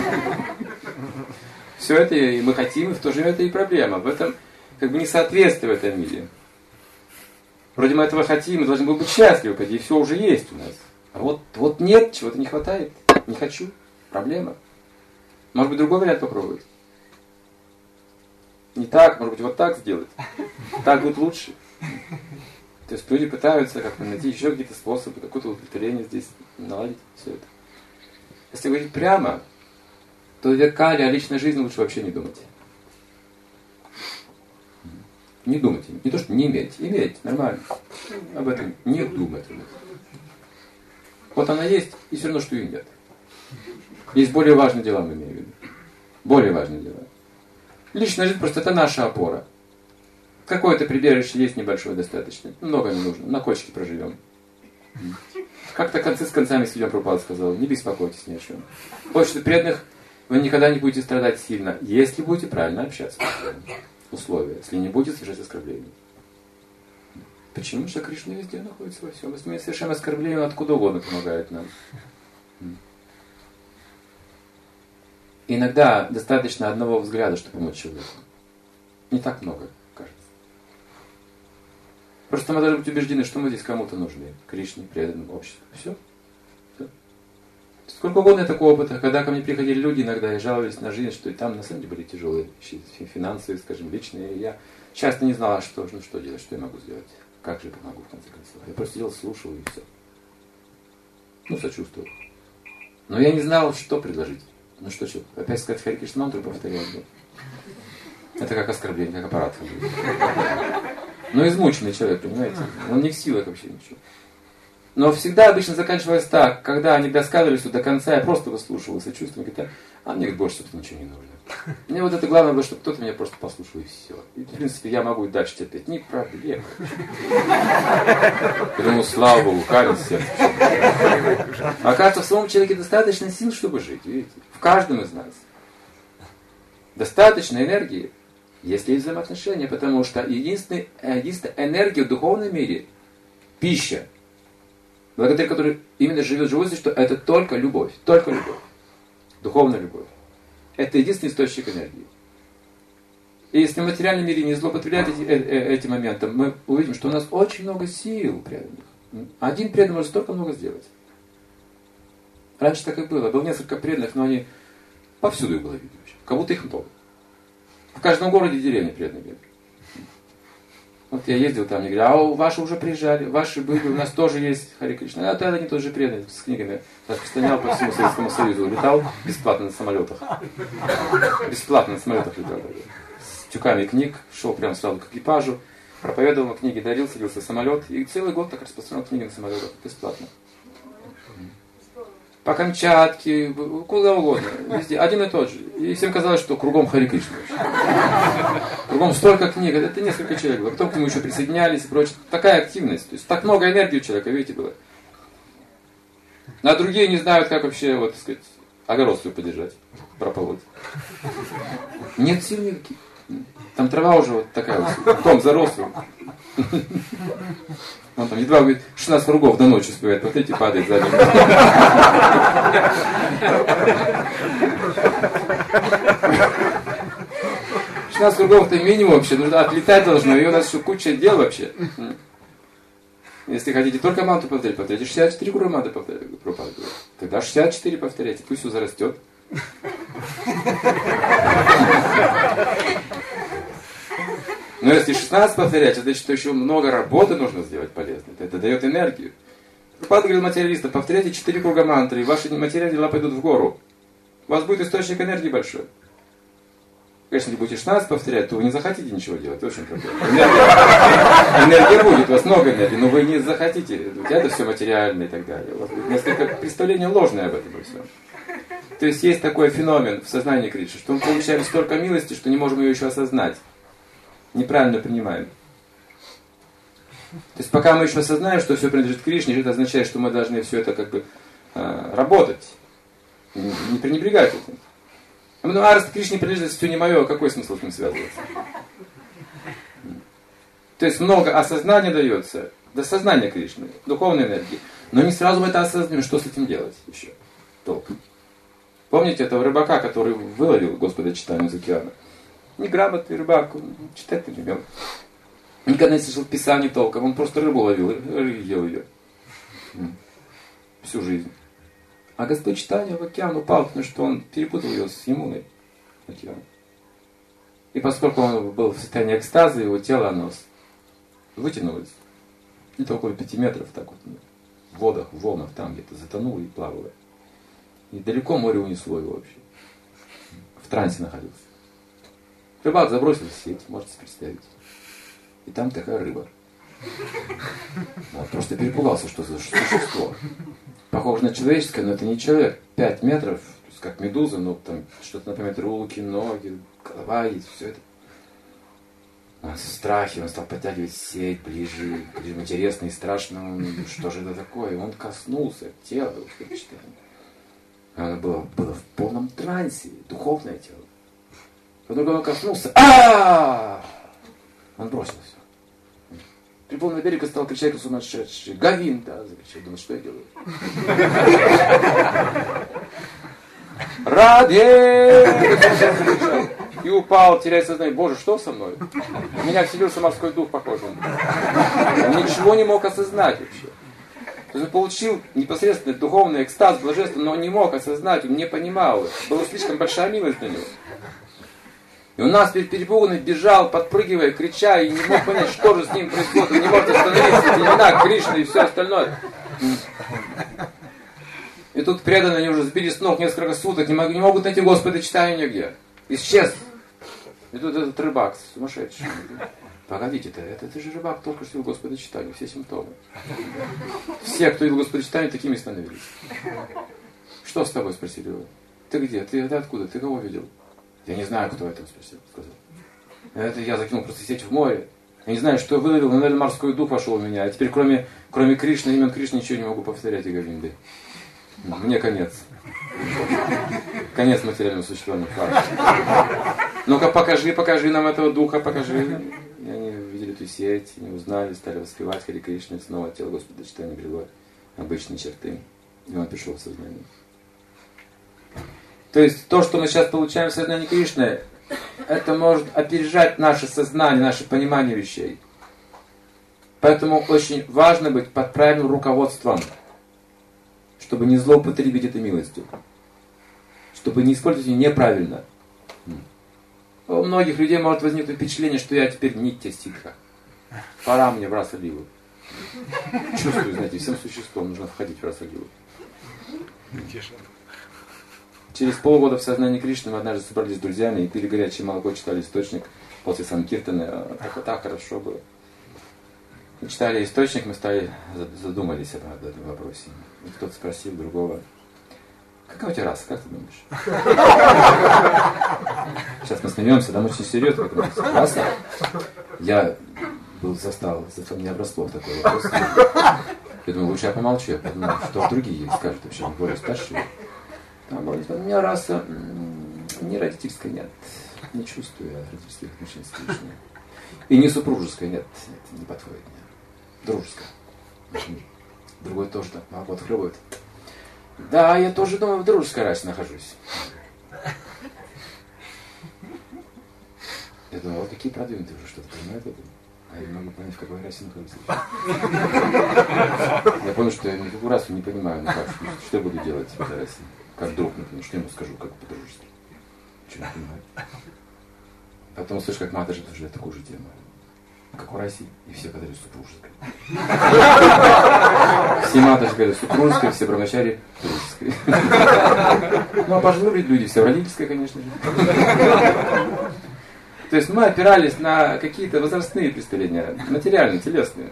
Все это и мы хотим, и в то же время это и проблема. В этом как бы несоответствие в этом мире. Вроде мы этого хотим, мы должны были быть счастливы, и все уже есть у нас. А вот, вот нет, чего-то не хватает. Не хочу. Проблема. Может быть, другой вариант попробовать. Не так, может быть, вот так сделать. Так будет лучше. То есть люди пытаются как-то найти еще какие-то способы, какое-то удовлетворение здесь наладить все это. Если говорить прямо, то в Векале о личной жизни лучше вообще не думать. Не думать. Не то, что не иметь. Иметь, нормально. Об этом не думать. Вот она есть, и все равно, что ее нет. Есть более важные дела, мы имеем в виду. Более важные дела. Личная жизнь просто это наша опора. Какое-то прибежище есть небольшое достаточно. Много не нужно. На кочке проживем. Как-то концы с концами сведем, Прабхупада сказал. Не беспокойтесь ни о чем. Общество преданных вы никогда не будете страдать сильно, если будете правильно общаться. Условия. Если не будете совершать оскорблений. Почему? Потому что Кришна везде находится во всем. Если мы совершаем оскорбление, он откуда угодно помогает нам. Иногда достаточно одного взгляда, чтобы помочь человеку. Не так много, кажется. Просто мы должны быть убеждены, что мы здесь кому-то нужны. Кришне, преданному обществу. Все. Все. Сколько угодно такого опыта, когда ко мне приходили люди иногда и жаловались на жизнь, что и там на самом деле были тяжелые вещи, финансовые, скажем, личные. И я часто не знала, что, ну, что делать, что я могу сделать. Как же помогу, в конце концов. Я просто сидел, слушал и все. Ну, сочувствовал. Но я не знал, что предложить. Ну что, что, опять сказать Хари Кришна мантру повторять? Да? Это как оскорбление, как аппарат. Но измученный человек, понимаете? Он не в силах вообще ничего. Но всегда обычно заканчивалось так, когда они досказывались до конца, я просто выслушивал, сочувствовал, говорит, а мне больше, собственно, ничего не нужно. Мне вот это главное было, чтобы кто-то меня просто послушал, и все. И, в принципе, я могу и дальше терпеть. Не проблема. Я думаю, слава Богу, камень в сердце. Оказывается, в самом человеке достаточно сил, чтобы жить, видите? В каждом из нас. Достаточно энергии, если есть взаимоотношения, потому что единственная, единственная энергия в духовном мире – пища, благодаря которой именно живет живое существо, это только любовь, только любовь, духовная любовь. Это единственный источник энергии. И если в материальном мире не злоупотреблять эти, э, этим моментом, мы увидим, что у нас очень много сил преданных. Один преданный может столько много сделать. Раньше так и было. Было несколько преданных, но они повсюду их было видно. Как будто их много. В каждом городе и деревне преданные были. Вот я ездил там, и говорю, а ваши уже приезжали, ваши были, у нас тоже есть Харе Кришна. А то они тоже преданные, с книгами распространял по всему Советскому Союзу, летал бесплатно на самолетах. Бесплатно на самолетах летал. С тюками книг, шел прямо сразу к экипажу, проповедовал книги, дарил, садился в самолет, и целый год так распространял книги на самолетах, бесплатно. По Камчатке, куда угодно, везде, один и тот же. И всем казалось, что кругом Харе Кришна. Кругом столько книг, это несколько человек было. Потом к нему еще присоединялись и прочее. Такая активность, то есть так много энергии у человека, видите, было. А другие не знают, как вообще, вот, так сказать, огород свой поддержать, прополоть. Нет сил никаких. Там трава уже вот такая вот, дом зарос. Он там едва, говорит, шестнадцать кругов до ночи успевает, вот эти падает сзади. шестнадцать кругов это минимум вообще, нужно отлетать должно, и у нас еще куча дел вообще. Если хотите только манту повторять, повторяйте шестьдесят четыре круга манты повторять. Тогда шестьдесят четыре повторяйте, пусть все зарастет. Но если шестнадцать повторять, это значит, что еще много работы нужно сделать полезной. Это дает энергию. Прабхупада говорил материалистам, повторяйте четыре круга мантры, и ваши материальные дела пойдут в гору. У вас будет источник энергии большой. Конечно, если будете шестнадцать повторять, то вы не захотите ничего делать. Это очень проблема. Энергия, энергия будет, у вас много энергии, но вы не захотите. Это все материальное и так далее. У вас будет несколько представлений ложное об этом и всем. То есть есть такой феномен в сознании Кришны, что мы получаем столько милости, что не можем ее еще осознать. Неправильно принимаем. То есть пока мы еще осознаем, что все принадлежит Кришне, это означает, что мы должны все это как бы э, работать. Не, не пренебрегать этим. А мы думаем, а раз Кришне принадлежит, все не мое, какой смысл с ним связываться? То есть много осознания дается, до сознания Кришны, духовной энергии. Но не сразу мы это осознаем, что с этим делать еще. Толк. Помните этого рыбака, который выловил Господа Чайтанью из океана? Неграмотный рыбак, он читать не умел. Никогда не слышал Писаний толком, он просто рыбу ловил и ел ее. Всю жизнь. А Господь Чайтанья в океан упал, потому что он перепутал ее с Ямуной океаном. И поскольку он был в состоянии экстаза, его тело оно вытянулось где-то около пяти метров, так вот, в водах, в волнах, там где-то затонуло и плавало. И далеко море унесло его вообще. В трансе находился. Рыбак забросил сеть, можете представить. И там такая рыба. Он просто перепугался, что за существо. Похоже на человеческое, но это не человек. Пять метров, то есть как медуза, но там что-то напоминает руки, ноги, голова есть, все это. Он в страхе, он стал подтягивать сеть ближе, ближе, интересно и страшно. Он, что же это такое? И он коснулся тела, что читаем. Оно было, было в полном трансе, духовное тело. Потом он коснулся, а он бросил все. Приплыл на берег и стал кричать, как сумасшедший. Говинда! Закричал, думает, что я делаю? Раде! И упал, теряя сознание. Боже, что со мной? У меня вселился морской дух, похоже. Он ничего не мог осознать вообще. То есть он получил непосредственно духовный экстаз, блаженство, но он не мог осознать, он не понимал. Была слишком большая милость для него. И он нас перепуганный бежал, подпрыгивая, крича, и не мог понять, что же с ним происходит. Он не может остановиться, это имена Кришны и все остальное. И тут преданные, они уже сбили с ног несколько суток, не, мог, не могут найти Господа Чайтанью нигде. Исчез. И тут этот рыбак сумасшедший. Погодите-то, это, это же рыбак только что видел Господа Чайтанью, все симптомы. Все, кто видел Господа Чайтанью, такими становились. Что с тобой, спросили его? Ты где? Ты, ты откуда? Ты кого видел? Я не знаю, кто это, спросил, сказал. Это я закинул просто сеть в море. Я не знаю, что выловил, но, наверное, морской дух вошел у меня. А теперь, кроме, кроме Кришны, имен Кришны, ничего не могу повторять и Говинды. Мне конец. Конец материального существования. Ну-ка, покажи, покажи нам этого духа, покажи. И они увидели эту сеть, не узнали, стали воспевать Харе Кришна, снова тело Господа Чайтаньи обрело обычные черты. И он пришел в сознание. То есть то, что мы сейчас получаем в сознании Кришны, это может опережать наше сознание, наше понимание вещей. Поэтому очень важно быть под правильным руководством, чтобы не злоупотребить этой милостью, чтобы не использовать ее неправильно. У многих людей может возникнуть впечатление, что я теперь нитья ситха. Пора мне в Расалилу. Чувствую, знаете, всем существом нужно входить в Расалилу. Через полгода в сознании Кришны мы однажды собрались с друзьями и пили горячее молоко, читали источник после Санкиртаны. Так, так хорошо было. Мы читали источник, мы стали задумались об этом вопросе. И кто-то спросил другого: какая у тебя раса, как ты думаешь? Сейчас мы смеемся, там очень серьезно. Раса? Я был застал, застал меня врасплох такой вопрос. Я думаю, лучше я помолчу, я подумал, что другие скажут вообще, более старшие. Там говорит, у меня раса не родительская, нет, не чувствую я родительских отношений с Кришной. И не супружеская, нет, нет, не подходит мне. Дружеская. Другой тоже так молоко отхлебывает. Да, я тоже думаю, в дружеской расе нахожусь. Я думаю, вот какие продвинутые уже что-то понимают это. А я не могу понять, в какой расе нахожусь. Я понял, что я никакую расу не понимаю. Ну как, что я буду делать в этой расе? Как друг, например, что я ему скажу, как по-дружески. Ничего не понимаю. Потом слышу, как Матаджи тоже такую же тему. Как в России. И все говорили супружеской. Все Матаджи говорили супружеской, все брамачари дружеской. Ну а пожилые люди все родительской, конечно же. То есть мы опирались на какие-то возрастные представления, материальные, телесные.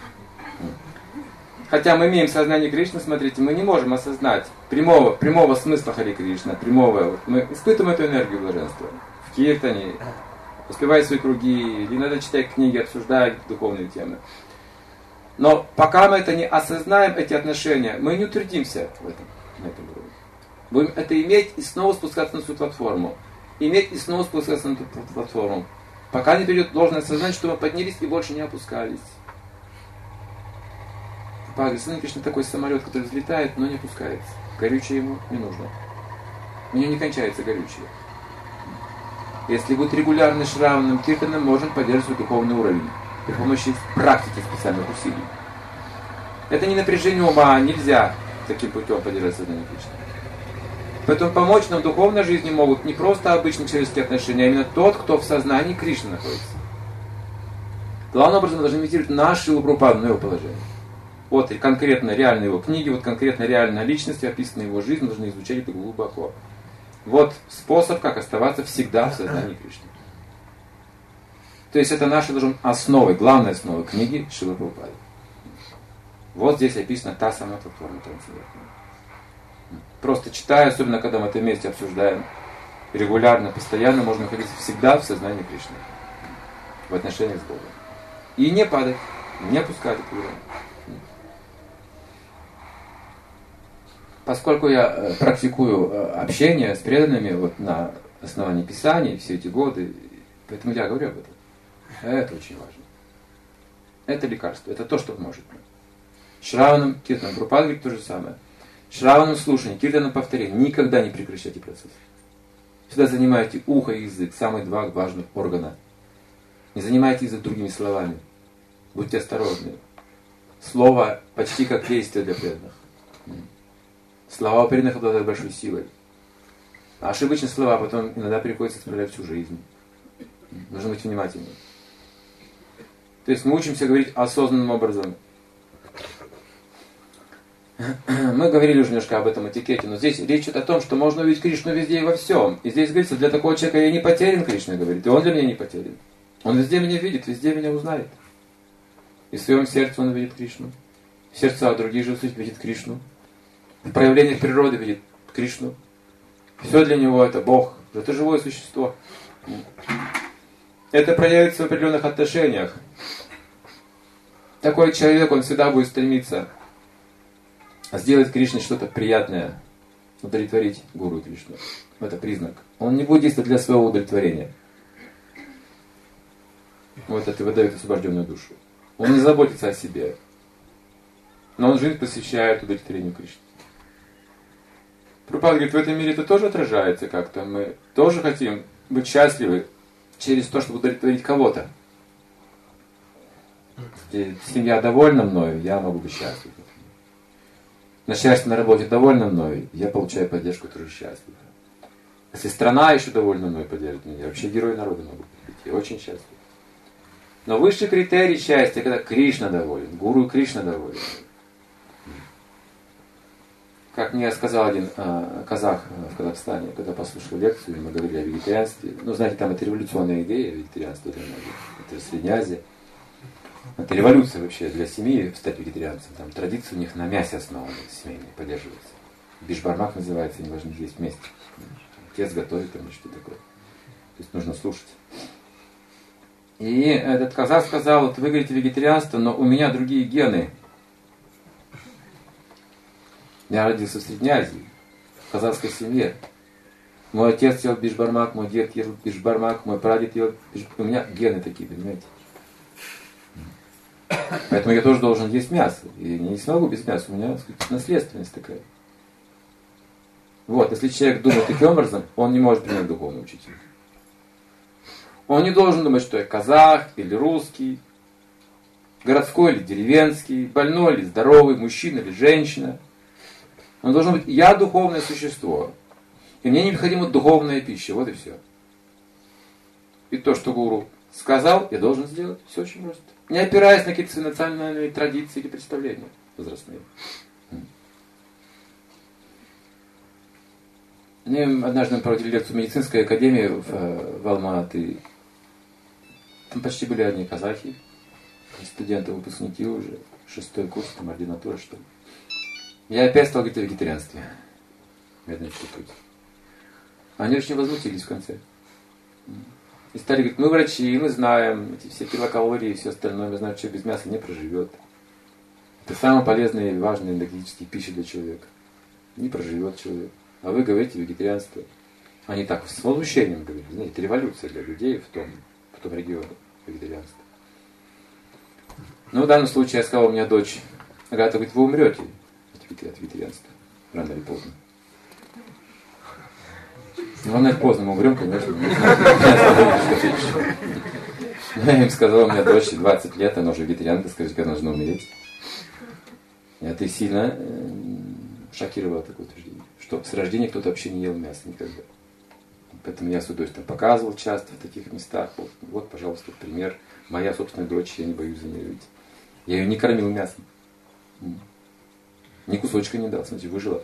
Хотя мы имеем сознание Кришны, смотрите, мы не можем осознать прямого, прямого смысла Хари Кришна, прямого. Мы испытываем эту энергию блаженства в киртане, успевая свои круги, или надо читать книги, обсуждать духовные темы. Но пока мы это не осознаем, эти отношения, мы не утвердимся в этом, на этом уровне. Будем это иметь и снова спускаться на свою платформу. Иметь и снова спускаться на эту платформу. Пока не придет должное сознание, что мы поднялись и больше не опускались. Сознание Кришны такой самолет, который взлетает, но не опускается. Горючее ему не нужно. У него не кончается горючее. Если будет регулярно шравным киртаном, можем поддерживать духовный уровень при помощи практики специальных усилий. Это не напряжение ума, нельзя таким путем поддержать сознание Кришны. Поэтому помочь нам в духовной жизни могут не просто обычные человеческие отношения, а именно тот, кто в сознании Кришны находится. Главным образом мы должны имитировать наш Шрила Прабхупаду на его положение. Вот конкретно реальные его книги, вот конкретно реальная личность, описанная его жизнь, мы должны изучать это глубоко. Вот способ, как оставаться всегда в сознании Кришны. То есть это наша должна основа, главная основа книги Шрилы Прабхупады. Вот здесь описана та самая платформа трансцендентная. Просто читая, особенно когда мы это вместе обсуждаем, регулярно, постоянно, можно находиться всегда в сознании Кришны. В отношениях с Богом. И не падать, не опускать этот уровень. Поскольку я практикую общение с преданными вот на основании Писаний все эти годы, поэтому я говорю об этом. Это очень важно. Это лекарство, это то, что поможет мне. Шраванам, киртанам, Прабхупада говорит то же самое. Шраванам слушание, киртанам повторение. Никогда не прекращайте процесс. Всегда занимайте ухо и язык, самые два важных органа. Не занимайте язык другими словами. Будьте осторожны. Слово почти как действие для преданных. Слова у преданных обладают большой силой. А ошибочные слова потом иногда приходится исправлять всю жизнь. Нужно быть внимательным. То есть мы учимся говорить осознанным образом. Мы говорили уже немножко об этом этикете, но здесь речь идет о том, что можно увидеть Кришну везде и во всем. И здесь говорится, для такого человека я не потерян, Кришна говорит, и он для меня не потерян. Он везде меня видит, везде меня узнает. И в своем сердце он видит Кришну. В сердцах других живых видит Кришну. В проявлениях природы видит Кришну. Все для него это Бог. Это живое существо. Это проявится в определенных отношениях. Такой человек, он всегда будет стремиться сделать Кришне что-то приятное, удовлетворить Гуру Кришну. Это признак. Он не будет действовать для своего удовлетворения. Вот это выдает освобожденную душу. Он не заботится о себе. Но он жизнь посвящает удовлетворению Кришны. Прабхупада говорит, в этом мире это тоже отражается как-то. Мы тоже хотим быть счастливы через то, чтобы удовлетворить кого-то. Если семья довольна мною, я могу быть счастлив. Начальство на работе довольно мною, я получаю поддержку, тоже счастлив. Если страна еще довольна мной, поддержит меня, я вообще герой народа могу быть. Я очень счастлив. Но высший критерий счастья, когда Кришна доволен, гуру Кришна доволен. Как мне сказал один э, казах в Казахстане, когда послушал лекцию, мы говорили о вегетарианстве. Ну, знаете, там это революционная идея, вегетарианство для многих. Это Средняя Азия. Это революция вообще для семьи стать вегетарианцем. Там традиции у них на мясе основаны, семейные, поддерживаются. Бишбармак называется, они должны есть вместе. Отец готовит там что такое. То есть нужно слушать. И этот казах сказал, вот вы говорите вегетарианство, но у меня другие гены. Я родился в Средней Азии, в казахской семье. Мой отец ел бишбармак, мой дед ел бишбармак, мой прадед ел бишбармак. У меня гены такие, понимаете? Поэтому я тоже должен есть мясо. И не смогу без мяса, у меня, так сказать, наследственность такая. Вот, если человек думает таким образом, он не может принять духовного учителя. Он не должен думать, что я казах или русский, городской или деревенский, больной или здоровый, мужчина или женщина. Он должен быть, я духовное существо. И мне необходима духовная пища. Вот и все. И то, что гуру сказал, я должен сделать. Все очень просто. Не опираясь на какие-то национальные традиции или представления возрастные. Мне однажды мы проводили лекцию в медицинской академии в, в Алма-Аты. Там почти были одни казахи. Студенты, выпускники уже. Шестой курс, там ординатура, что ли. Я опять стал говорить о вегетарианстве. Медный институт. Они очень возмутились в конце. И стали говорить, мы врачи, мы знаем эти все килокалории и все остальное, мы знаем, что без мяса не проживет. Это самая полезная и важная энергетическая пища для человека. Не проживет человек. А вы говорите вегетарианство. Они так с возмущением говорили. Знаете, это революция для людей в том, в том регионе вегетарианства. Ну, в данном случае я сказал, у меня дочь, Агата говорит, вы умрете от вегетарианства. Рано или поздно. Ну, рано или поздно мы умрем, конечно. Но я им сказал, у меня дочь двадцать лет, она уже вегетарианка, скажите, когда должна умереть. И это сильно шокировало такое утверждение, что с рождения кто-то вообще не ел мясо никогда. Поэтому я свою дочь там показывал часто в таких местах. Вот, вот, пожалуйста, пример. Моя собственная дочь, я не боюсь за нее видеть. Я ее не кормил мясом. Ни кусочка не дал, смотрите, выжила.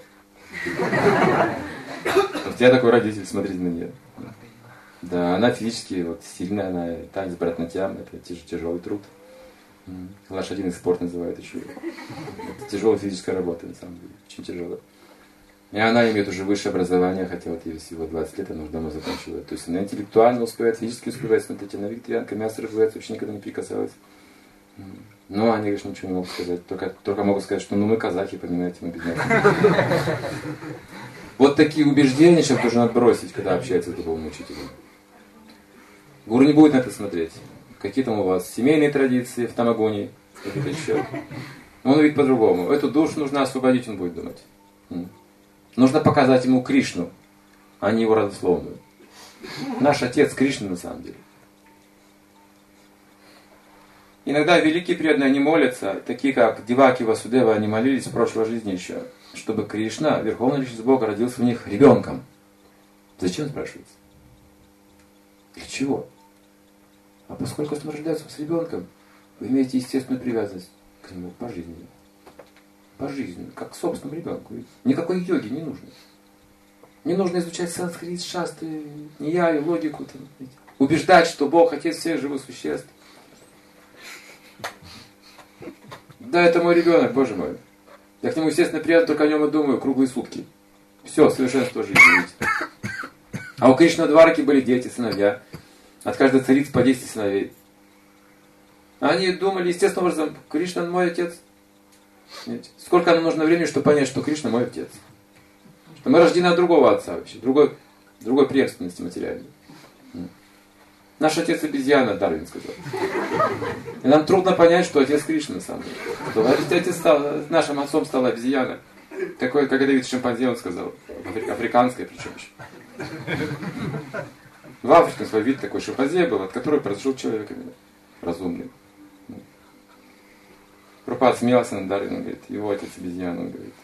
Вот я такой родитель, смотрите на нее. Да, она физически вот, сильная, она танец братнатям, это тяж, тяжелый труд. Лошадиный спорт называют еще. Это тяжелая физическая работа, на самом деле, очень тяжелая. И она имеет уже высшее образование, хотя вот ей всего двадцать лет, она уже давно закончила. То есть она интеллектуально успевает, физически успевает, смотрите, она вегетарианка, мясо разжевается, вообще никогда не прикасалась. Но они, конечно, ничего не могут сказать. Только, только могут сказать, что ну мы казахи, понимаете, мы без мяса. Вот такие убеждения человек должен отбросить, когда общается с духовным учителем. Гуру не будет на это смотреть. Какие там у вас семейные традиции в Тамагуни, какие-то еще. Он видит по-другому. Эту душу нужно освободить, он будет думать. Нужно показать ему Кришну, а не его родословную. Наш отец Кришна на самом деле. Иногда великие преданные, они молятся, такие как Деваки, Васудева, они молились в прошлой жизни еще, чтобы Кришна, Верховный Личность Бога, родился в них ребенком. Зачем, спрашивается? Для чего? А поскольку он рождается с ребенком, вы имеете естественную привязанность к нему по жизни. По жизни, как к собственному ребенку. Никакой йоги не нужно. Не нужно изучать санскрит, шастры, нияю, логику. Там, убеждать, что Бог Отец всех живых существ. Да, это мой ребенок, Боже мой. Я к нему, естественно, приятно, только о нем и думаю круглые сутки. Все, совершенство жизни. А у Кришны Двараки были дети, сыновья. От каждой царицы по десять сыновей. Они думали, естественным образом, Кришна мой отец. Нет. Сколько нам нужно времени, чтобы понять, что Кришна мой отец. Что мы рождены от другого отца вообще, другой, другой преемственности материальной. Наш отец обезьяна, Дарвин сказал. И нам трудно понять, что отец Кришна на самом деле. Что отец стал, нашим отцом стала обезьяна. Такой, как это вид шимпанзе, он сказал. Африканская причем еще. В Африке свой вид такой шимпанзе был, от которого произошел человек именно. Разумный. Прабхупада смеялся над Дарвином, он говорит, его отец обезьяна, он говорит.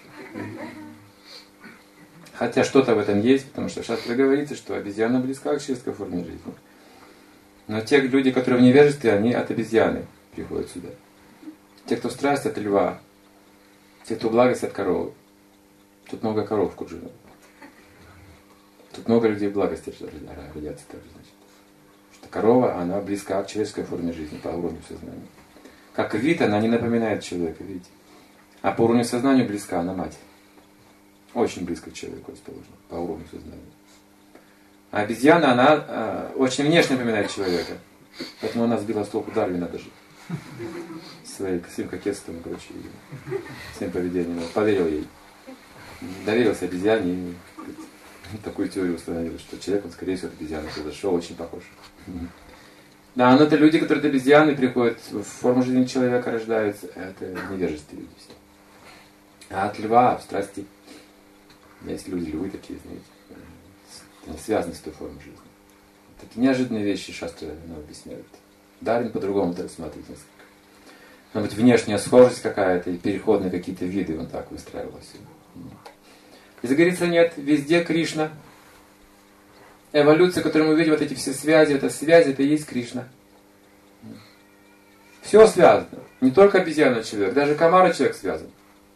Хотя что-то в этом есть, потому что в шастре говорится, что обезьяна близка к человеческой форме жизни. Но те люди, которые в невежестве, они от обезьяны приходят сюда. Те, кто в страсть, от льва. Те, кто в благость, от коровы. Тут много коров в Куджино. Тут много людей в благости родятся также, значит. Что корова, она близка к человеческой форме жизни, по уровню сознания. Как вид, она не напоминает человека, видите. А по уровню сознания близка, она мать. Очень близко к человеку расположена, по уровню сознания. А обезьяна, она э, очень внешне напоминает человека. Поэтому она сбила с толку Дарвина даже. Своим, своим кокетством, короче, своим поведением. Поверил ей. Доверился обезьяне и такую теорию установил, что человек, он скорее всего от обезьяны произошел, очень похож. Да, но это люди, которые от обезьяны приходят, в форму жизни человека рождаются. Это невежественные люди все. А от льва, в страсти, есть люди, львы такие, знаете, не связаны с той формой жизни. Такие неожиданные вещи шастры нам объясняют. Дарвин по-другому это рассматривает несколько. Может быть, внешняя схожесть какая-то, и переходные какие-то виды, он так выстраивал все. И говорится, нет, везде Кришна. Эволюция, которую мы видим, вот эти все связи, это связи, это и есть Кришна. Все связано. Не только обезьяна человек, даже комар и человек связан.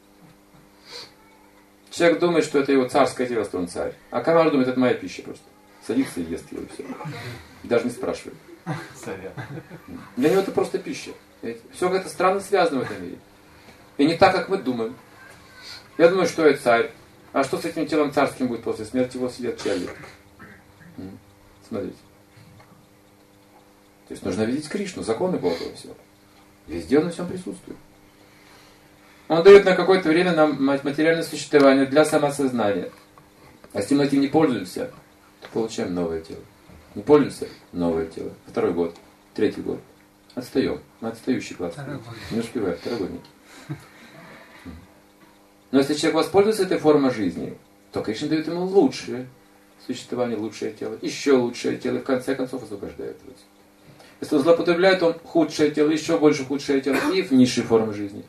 Человек думает, что это его царское тело, что он царь. А комар думает, это моя пища просто. Садится и ест ее, и все. Даже не спрашивает. Для него это просто пища. Все как-то странно связано в этом мире. И не так, как мы думаем. Я думаю, что я царь. А что с этим телом царским будет после смерти? Его съедят черви. Смотрите. То есть нужно видеть Кришну, законы Бога и все. Везде он на всем присутствует. Он дает на какое-то время нам материальное существование для самосознания. А если мы этим не пользуемся, то получаем новое тело. Не пользуемся — новое тело. Второй год, третий год. Отстаем. Мы отстающий класс. Не успеваем. Второй год. Но если человек воспользуется этой формой жизни, то Кришна дает ему лучшее существование, лучшее тело, еще лучшее тело, и в конце концов освобождает его. Если он злоупотребляет, он худшее тело, еще больше худшее тело, и в низшей форме жизни.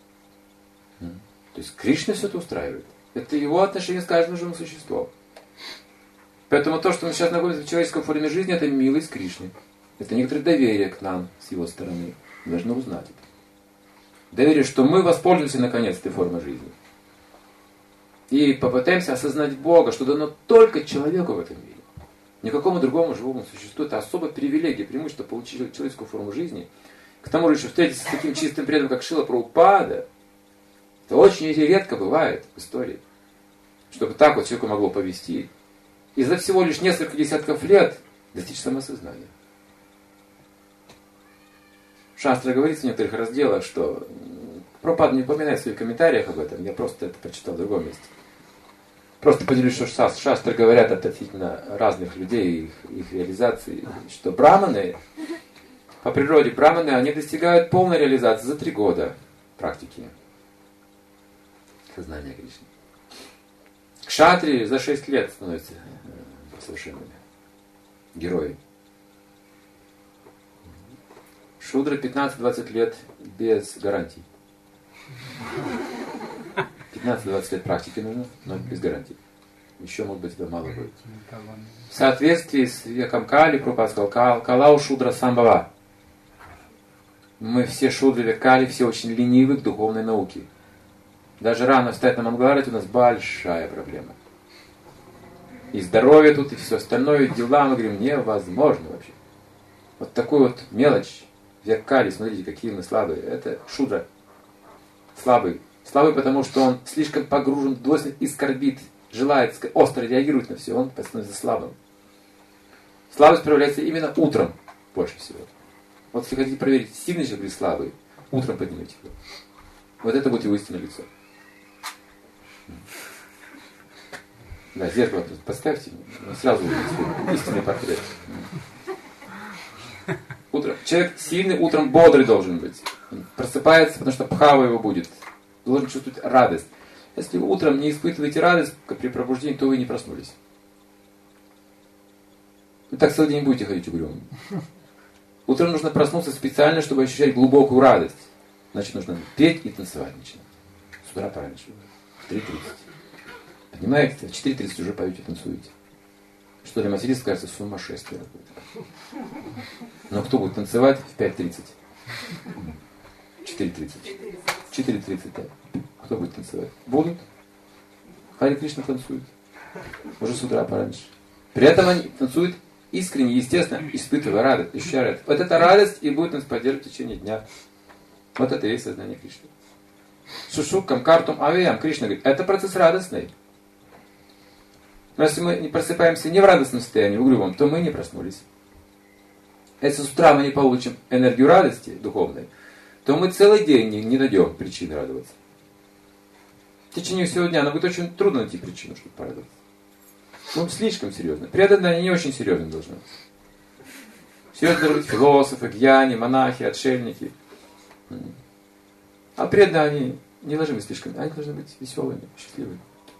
То есть Кришна все это устраивает. Это его отношение с каждым живым существом. Поэтому то, что мы сейчас находимся в человеческой форме жизни, это милость Кришны. Это некоторое доверие к нам с его стороны. Мы должны узнать это. Доверие, что мы воспользуемся наконец этой формой жизни. И попытаемся осознать Бога, что дано только человеку в этом мире. Никакому другому живому существу. Это особая привилегия, преимущество получить человеческую форму жизни. К тому же еще встретиться с таким чистым преданным, как Шрила Прабхупада. Это очень редко бывает в истории. Чтобы так вот человеку могло повести. И за всего лишь несколько десятков лет достичь самосознания. В Шастре говорится в некоторых разделах, что Прабхупада не упоминает в своих комментариях об этом, я просто это прочитал в другом месте. Просто поделюсь, что шастры говорят относительно разных людей, их, их реализации, что браманы, по природе браманы, они достигают полной реализации за три года практики сознания Кришны. Кшатрии за шесть лет становятся совершенными герои. Шудра пятнадцать-двадцать лет без гарантий. пятнадцать-двадцать лет практики нужно, но без гарантий. Еще, может быть, это мало будет. В соответствии с веком Кали, Прабхупада сказал, Калау Шудра Самбава. Мы все шудры век Кали, все очень ленивы к духовной науке. Даже рано встать на Мангаларате у нас большая проблема. И здоровье тут, и все остальное, и дела, мы говорим, невозможно вообще. Вот такую вот мелочь, век Кали, смотрите, какие мы слабые. Это шудра. Слабый. Слабый, потому что он слишком погружен в двойственность и скорбит, желает, остро реагирует на все, он становится слабым. Слабость проявляется именно утром больше всего. Вот если хотите проверить, сильный человек или слабый, утром поднимите его. Вот это будет его истинное лицо. Да, зеркало поставьте, сразу увидите истинный портрет. Утром. Человек сильный, утром бодрый должен быть. Он просыпается, потому что бхава его будет. Должен чувствовать радость. Если вы утром не испытываете радость при пробуждении, то вы не проснулись. Вы так целый день будете ходить угрюмым. Утром нужно проснуться специально, чтобы ощущать глубокую радость. Значит, нужно петь и танцевать начинать. С утра пораньше. В три тридцать. Поднимаете, в четыре тридцать уже поете, танцуете. Что для материнства кажется сумасшествие какое-то. Но кто будет танцевать в пять тридцать? четыре тридцать. четыре тридцать, да. Кто будет танцевать? Будут. Хари Кришна танцует. Уже с утра пораньше. При этом они танцуют искренне, естественно, испытывая радость, ощущая радость. Вот эта радость и будет нас поддерживать в течение дня. Вот это и есть сознание Кришны. Шушукам, картум, авиям. Кришна говорит, это процесс радостный. Но если мы не просыпаемся не в радостном состоянии, в угрюмом, то мы не проснулись. Если с утра мы не получим энергию радости духовной, то мы целый день не, не найдем причин радоваться. В течение всего дня нам будет очень трудно найти причину, чтобы порадоваться. Ну, слишком серьезно. Преданные не очень серьезно должны быть. Серьезно должны быть философы, гьяни, монахи, отшельники. А преданные они не должны быть слишком, они должны быть веселыми, счастливыми.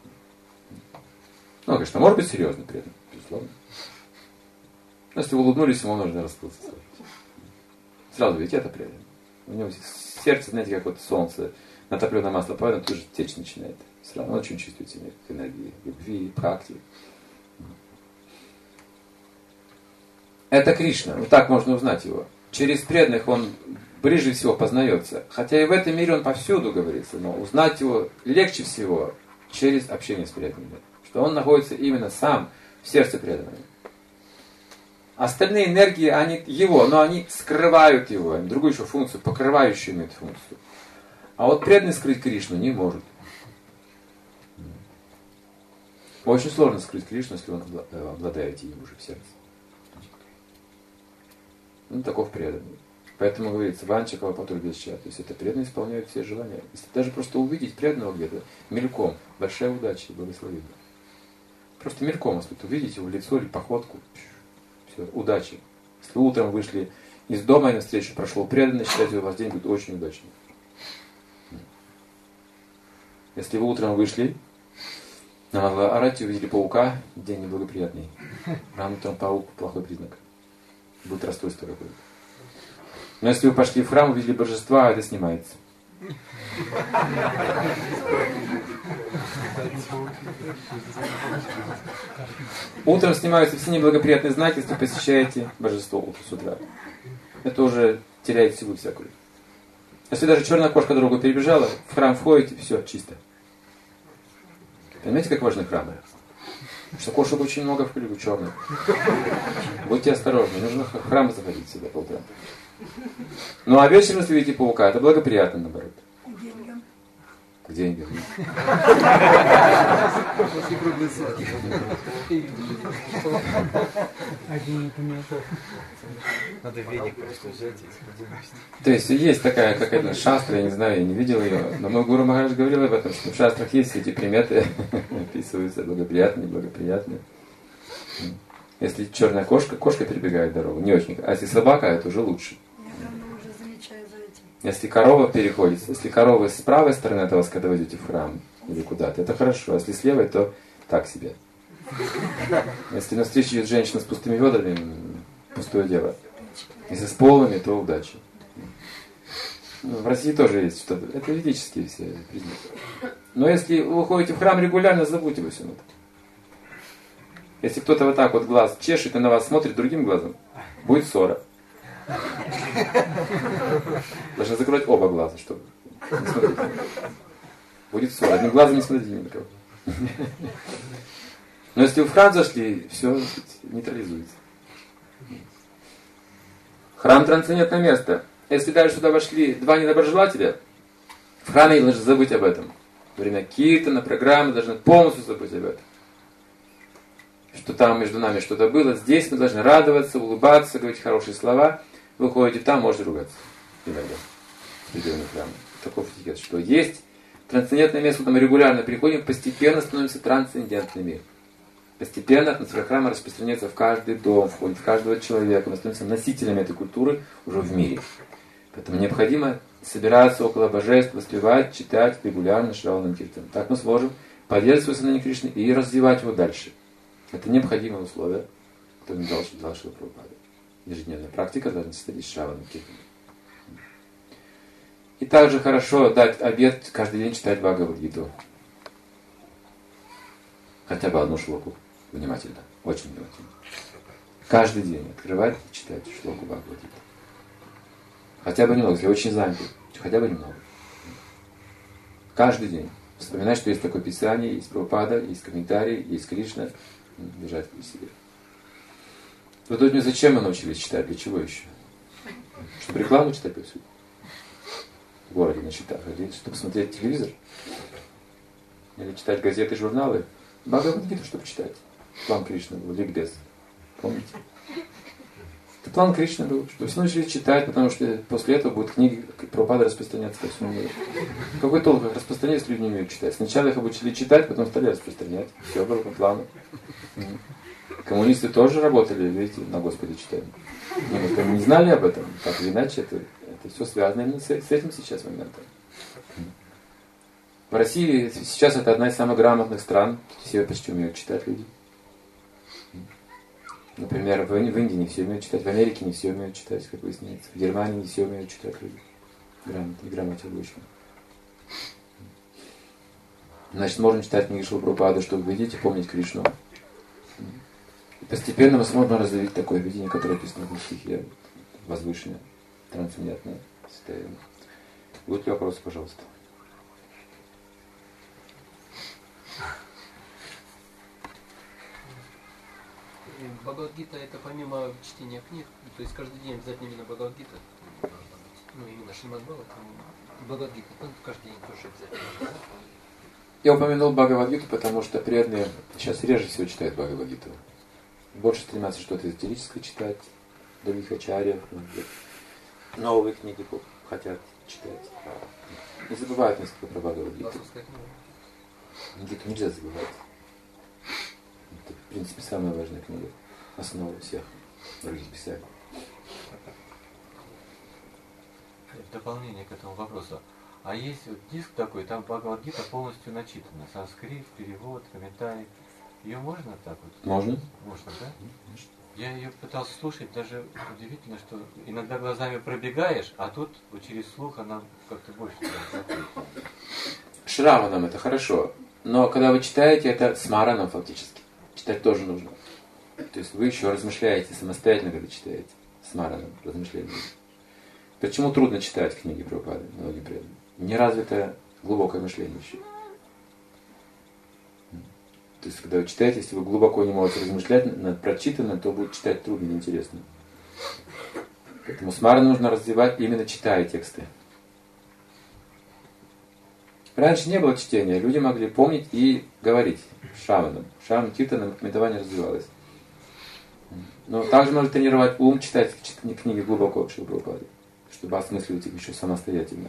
Ну, конечно, может быть серьезно преданный, безусловно. Но если вы улыбнулись, ему нужно расплыться сразу. Сразу ведь это преданный. У него сердце, знаете, как вот солнце, натопленное масло падает, тоже течь начинает. Сразу он очень чувствует себя энергии, любви, бхакти. Это Кришна. Вот так можно узнать его. Через преданных он ближе всего познается. Хотя и в этом мире он повсюду говорится, но узнать его легче всего через общение с преданными. Что он находится именно сам в сердце преданного. Остальные энергии, они его, но они скрывают его. Они другую еще функцию, покрывающую имеют функцию. А вот преданный скрыть Кришну не может. Очень сложно скрыть Кришну, если он обладает им уже в сердце. Ну, таков преданный. Поэтому говорится, ванча калапатурбхяшча. То есть это преданный исполняет все желания. Если даже просто увидеть преданного где-то мельком, большая удача и благословение. Просто мельком, если увидите его лицо или походку, все, удачи. Если утром вышли из дома и навстречу прошел преданный, считайте, у вас день будет очень удачный. Если вы утром вышли на Арати, увидели паука, день неблагоприятный. Рано утром паук плохой признак. Будет расстройство какое-то. Но если вы пошли в храм, увидели божества, это снимается. Утром снимаются все неблагоприятные знаки, если вы посещаете божество с утра. Это уже теряет силу всякую. Если даже черная кошка дорогу перебежала, в храм входите, все, чисто. Понимаете, как важны храмы? Потому что кошек очень много в кругу черных. Будьте осторожны, нужно в храм заходить всегда по утрам. Ну а вечером, если видите паука, это благоприятно, наоборот. К деньгам. К деньгам. Надо веник просто взять. То есть есть такая какая-то шастра, я не знаю, я не видел ее, но мой гуру Махарадж говорил об этом, что в шастрах есть все эти приметы, описываются благоприятные, неблагоприятные. Если черная кошка, кошка перебегает дорогу, не очень. А если собака, это уже лучше. Я давно уже замечаю за этим. Если корова переходит, если корова с правой стороны от вас, когда вы идете в храм или куда-то, это хорошо. А если с левой, то так себе. Если навстречу идет женщина с пустыми ведрами, пустое дело. Если с полными, то удачи. Ну, в России тоже есть что-то. Это ведические все признаки. Но если вы ходите в храм регулярно, забудьте обо всем этом. Если кто-то вот так вот глаз чешет и на вас смотрит другим глазом, будет ссора. Должны закрыть оба глаза, чтобы не смотреть. Будет ссора. Одним глазом не смотрите ни на кого. Но если вы в храм зашли, все нейтрализуется. Храм трансцендентное место. Если даже сюда вошли два недоброжелателя, в храме должны забыть об этом. Во время киртана, программы должны полностью забыть об этом. Что там между нами что-то было. Здесь мы должны радоваться, улыбаться, говорить хорошие слова. Вы ходите там, можете ругаться. Иногда. В пределах храма. Таков этикет, что есть трансцендентное место, куда мы регулярно приходим, постепенно становится трансцендентным миром. Постепенно атмосфера храма распространяется в каждый дом, входит в каждого человека. Мы становимся носителями этой культуры уже в мире. Поэтому необходимо собираться около божеств, воспевать, читать регулярно Шраванам Киртаном. Так мы сможем поддерживать свое сознание Кришны и развивать его дальше. Это необходимое условие, которое не дал Шрила Прабхупада. Ежедневная практика должна состоять из Шраванам Киртана. И также хорошо дать обет каждый день читать Бхагавад-гиту. Хотя бы одну шлоку. внимательно, очень внимательно. Каждый день открывать и читать шлоку Бхагавад-гиты. Хотя бы немного, если очень занят, хотя бы немного. Каждый день. Вспоминать, что есть такое Писание, есть Прабхупада, есть комментарии, есть Кришна. Держать при себе. Вот тут мне зачем мы научились читать? Для чего еще? Чтобы рекламу читать повсюду? В городе на счетах. Или чтобы смотреть телевизор? Или читать газеты, журналы? Бхагавад-гиту, чтобы читать. План Кришны был, ликбез. Помните? Это план Кришны был, что все научились читать, потому что после этого будут книги Прабхупады распространяться по всему миру. Какой толк их распространять, если люди не умеют читать? Сначала их обучили читать, потом стали распространять. Все было по плану. Коммунисты тоже работали, видите, на Господе читали. Но мы не знали об этом, так или иначе, это, это все связано именно с, с этим сейчас моментом. В России сейчас это одна из самых грамотных стран, все почти умеют читать люди. Например, в, в Индии не все умеют читать, в Америке не все умеют читать, как выясняется, в Германии не все умеют читать люди. Грамотно, и грамоте обычно. Значит, можем читать книги Шрила Прабхупады, чтобы вы видите, помнить Кришну. И постепенно мы сможем развить такое видение, которое описано в стихе, возвышенное, трансцендентное состояние. Будут ли вопросы, пожалуйста? Бхагавад-гита это помимо чтения книг, то есть каждый день обязательно именно Бхагавад-гита, ну именно Шримад Бхагаватам, Бхагавад-гита, ну, каждый день тоже обязательно. Я упомянул Бхагавад-гиту, потому что преданные сейчас реже всего читают Бхагавад-гиту. Больше стремятся что-то эзотерическое читать, других ачарьев, новые книги хотят читать. Не забывают несколько про Бхагавад-гиту. Гиту нельзя забывать. Это, в принципе, самая важная книга. Основа всех других писаний. В дополнение к этому вопросу. А есть вот диск такой, там Бхагавад-гита полностью начитана. Санскрит, перевод, комментарий. Ее можно так вот? Можно. Можно, да? Можно. Я ее пытался слушать, даже удивительно, что иногда глазами пробегаешь, а тут вот через слух она как-то больше заходит. Шраванам это хорошо. Но когда вы читаете, это смараном фактически. Читать тоже нужно. То есть вы еще размышляете самостоятельно, когда читаете. Смараном, размышлением. Почему трудно читать книги Прабхупады, многим преданным? Не развито глубокое мышление еще. То есть, когда вы читаете, если вы глубоко не можете размышлять над прочитанным, то будет читать трудно и неинтересно. Поэтому смара нужно развивать именно читая тексты. Раньше не было чтения, люди могли помнить и говорить шаваном. Шаван киртаном комментование развивалось. Но также можно тренировать ум, читать книги глубоко Шрилы Прабхупады, чтобы осмысливать их еще самостоятельно.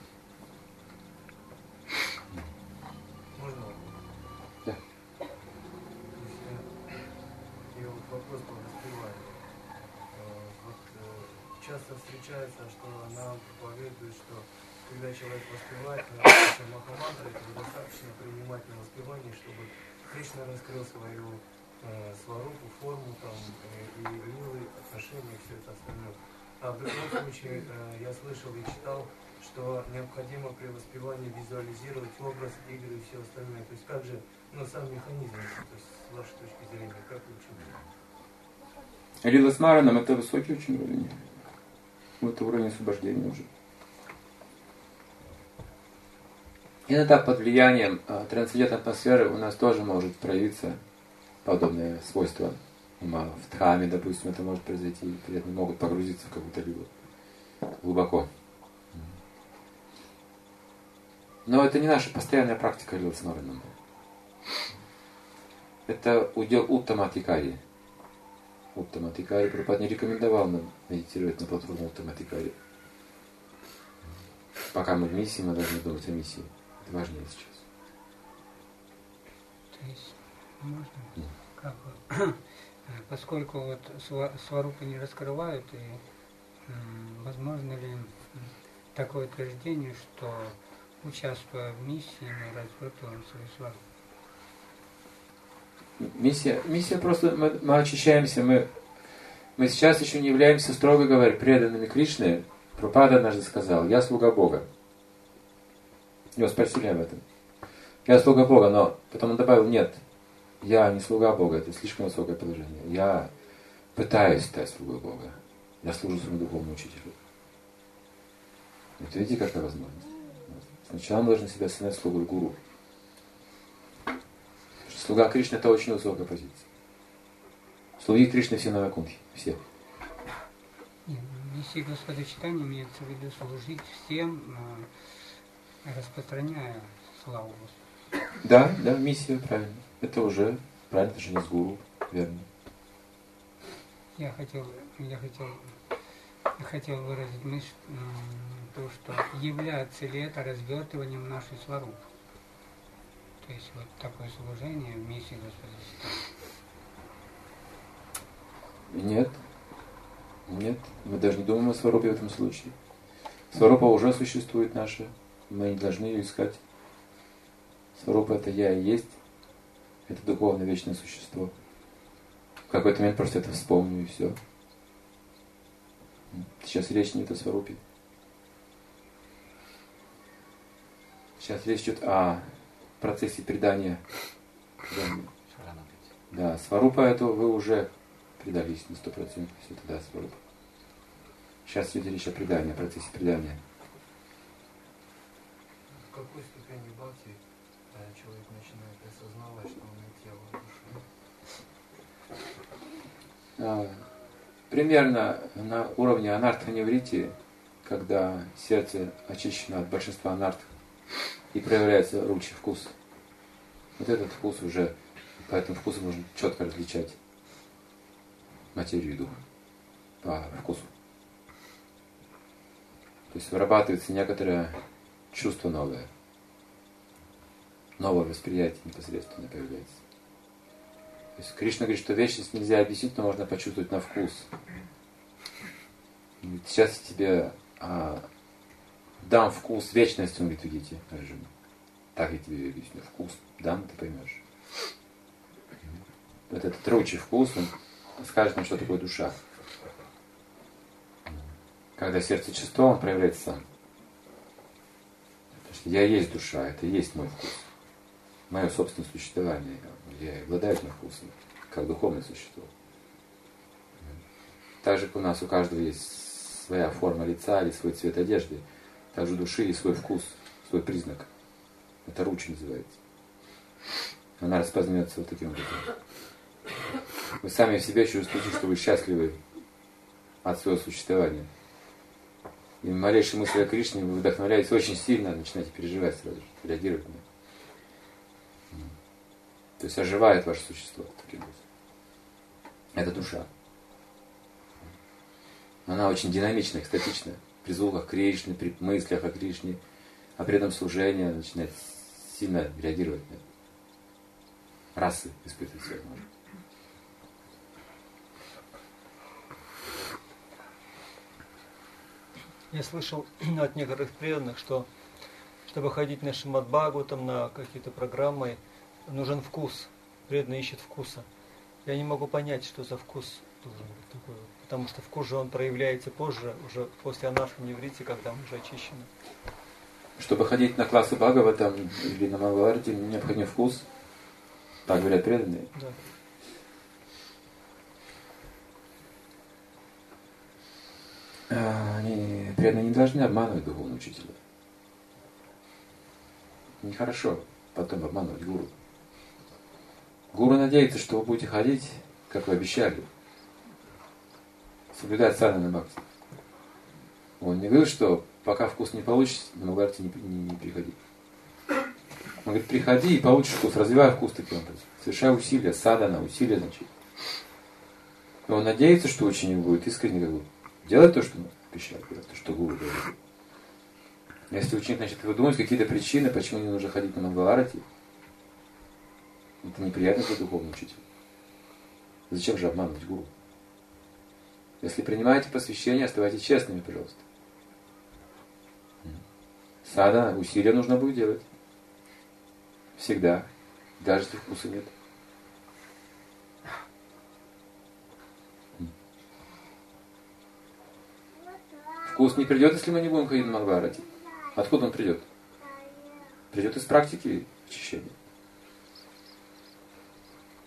Можно? Да. Я вот вопрос по воспеванию. Вот часто встречается, что она проповедует, что когда человек воспевает Махамантру, это достаточно при внимательном воспевании, чтобы Кришна раскрыл свою э, сварупу, форму там, э, и лилы, отношения, все это остальное. А в другом случае э, я слышал и читал, что необходимо при воспевании визуализировать образ, игры и все остальное. То есть как же, ну, сам механизм, то есть с вашей точки зрения, как вы чувствуете? Лила с Мараном это высокий очень уровень. Это уровень освобождения уже. Иногда под влиянием э, трансцендентной атмосферы у нас тоже может проявиться подобное свойство ума. В дхаме, допустим, это может произойти. Преданные могут погрузиться в какую-то лилу глубоко. Но это не наша постоянная практика лила с Мараном. Это удел Уттама-Адхикари. Уттама-Адхикари Прабхупада не рекомендовал нам медитировать на платформу Уттама-Адхикари. Пока мы в миссии, мы должны думать о миссии. Это важнее сейчас. То есть, можно? Mm. Как бы, поскольку вот сварупы не раскрывают, и м, возможно ли такое утверждение, что участвуя в миссии, мы развертываем свою сварупу? Миссия, миссия просто, мы, мы очищаемся, мы, мы сейчас еще не являемся, строго говоря, преданными Кришне. Прабхупада однажды сказал: я слуга Бога. Его спросили об этом. Я слуга Бога, но потом он добавил: нет. Я не слуга Бога, это слишком высокое положение. Я пытаюсь стать слугой Бога. Я служу своему духовному учителю. Вот видите, какая возможность? Сначала мы должны себя становить слугой гуру. Слуга Кришны — это очень высокая позиция. Слуги Кришны все на вакунтхе, все. Миссия Господа Читания имеется в виду служить всем, распространяя славу Господа. Да, да, миссия, правильно. Это уже правильно, это же не с гуру, верно. Я хотел, я хотел, я хотел выразить мысль, то, что является ли это развертыванием нашей сварупы. То есть вот такое служение в миссии Господа Читания. Нет. Нет. Мы даже не думаем о сварупе в этом случае. Сварупа уже существует наша. Мы не должны ее искать. Сварупа — это я и есть. Это духовное вечное существо. В какой-то момент просто это вспомню и все. Сейчас речь не о сварупе. Сейчас речь идет о процессе предания. Да, сварупа — это вы уже предались на сто процентов. Все это да, сварупа. Сейчас идет речь о предании, о процессе предания. В какой ступени бхакти человек начинает осознавать, что он не тело, а душа? Примерно на уровне анартха-неврити, когда сердце очищено от большинства анартх и проявляется ручий вкус. Вот этот вкус уже, по этому вкусу можно четко различать материю и дух по вкусу. То есть вырабатывается некоторое чувство новое. Новое восприятие непосредственно появляется. То есть Кришна говорит, что вечность нельзя объяснить, но можно почувствовать на вкус. Сейчас я тебе а, дам вкус вечности, он говорит, видите, Арджуна. Так я тебе объясню. Вкус дам, ты поймешь. Вот этот ручий вкус, он скажет нам, что такое душа. Когда сердце чисто, он проявляется сам. Потому что я есть душа, это и есть мой вкус. Мое собственное существование. Я обладаю этим вкусом, как духовное существо. Так же, как у нас у каждого есть своя форма лица или свой цвет одежды, так же у души есть свой вкус, свой признак. Это ручи называется. Она распознается вот таким образом. Вы сами в себе чувствуете, что вы счастливы от своего существования. И малейшей мысли о Кришне вы вдохновляетесь очень сильно, начинаете переживать сразу же, реагировать на это. То есть оживает ваше существо таким образом. Это душа. Она очень динамичная, экстатичная. При звуках Кришны, при мыслях о Кришне, а при этом служении она начинает сильно реагировать на это. Расы испытывать себя может. Я слышал от некоторых преданных, что чтобы ходить на Шримад Бхагаватам, на какие-то программы, нужен вкус. Преданный ищет вкуса. Я не могу понять, что за вкус должен быть такой. Потому что вкус же он проявляется позже, уже после анарха-неврити, когда мы уже очищены. Чтобы ходить на классы Бхагаватам или на Мангаларти, необходим вкус. Так говорят преданные. Да. Они, преданные, не должны обманывать духовного учителя. Нехорошо потом обманывать гуру. Гуру надеется, что вы будете ходить, как вы обещали. Соблюдать садхана бхакти. Он не говорит, что пока вкус не получишь, на Мангаларти не, не, не приходи. Он говорит, приходи и получишь вкус, развивай вкус таким образом. Совершай усилия, садхана, усилия, значит. И он надеется, что ученик будет искренне как бы делать то, что он обещал, то, что гуру говорит. Если ученик начнет выдумывать какие-то причины, почему не нужно ходить на Мангала-арати, это неприятно для духовного учителя. Зачем же обманывать гуру? Если принимаете посвящение, оставайтесь честными, пожалуйста. Садхана, усилия нужно будет делать. Всегда. Даже если вкуса нет. Вкус не придет, если мы не будем ходить на Мангала-арати. Откуда он придет? Придет из практики очищения.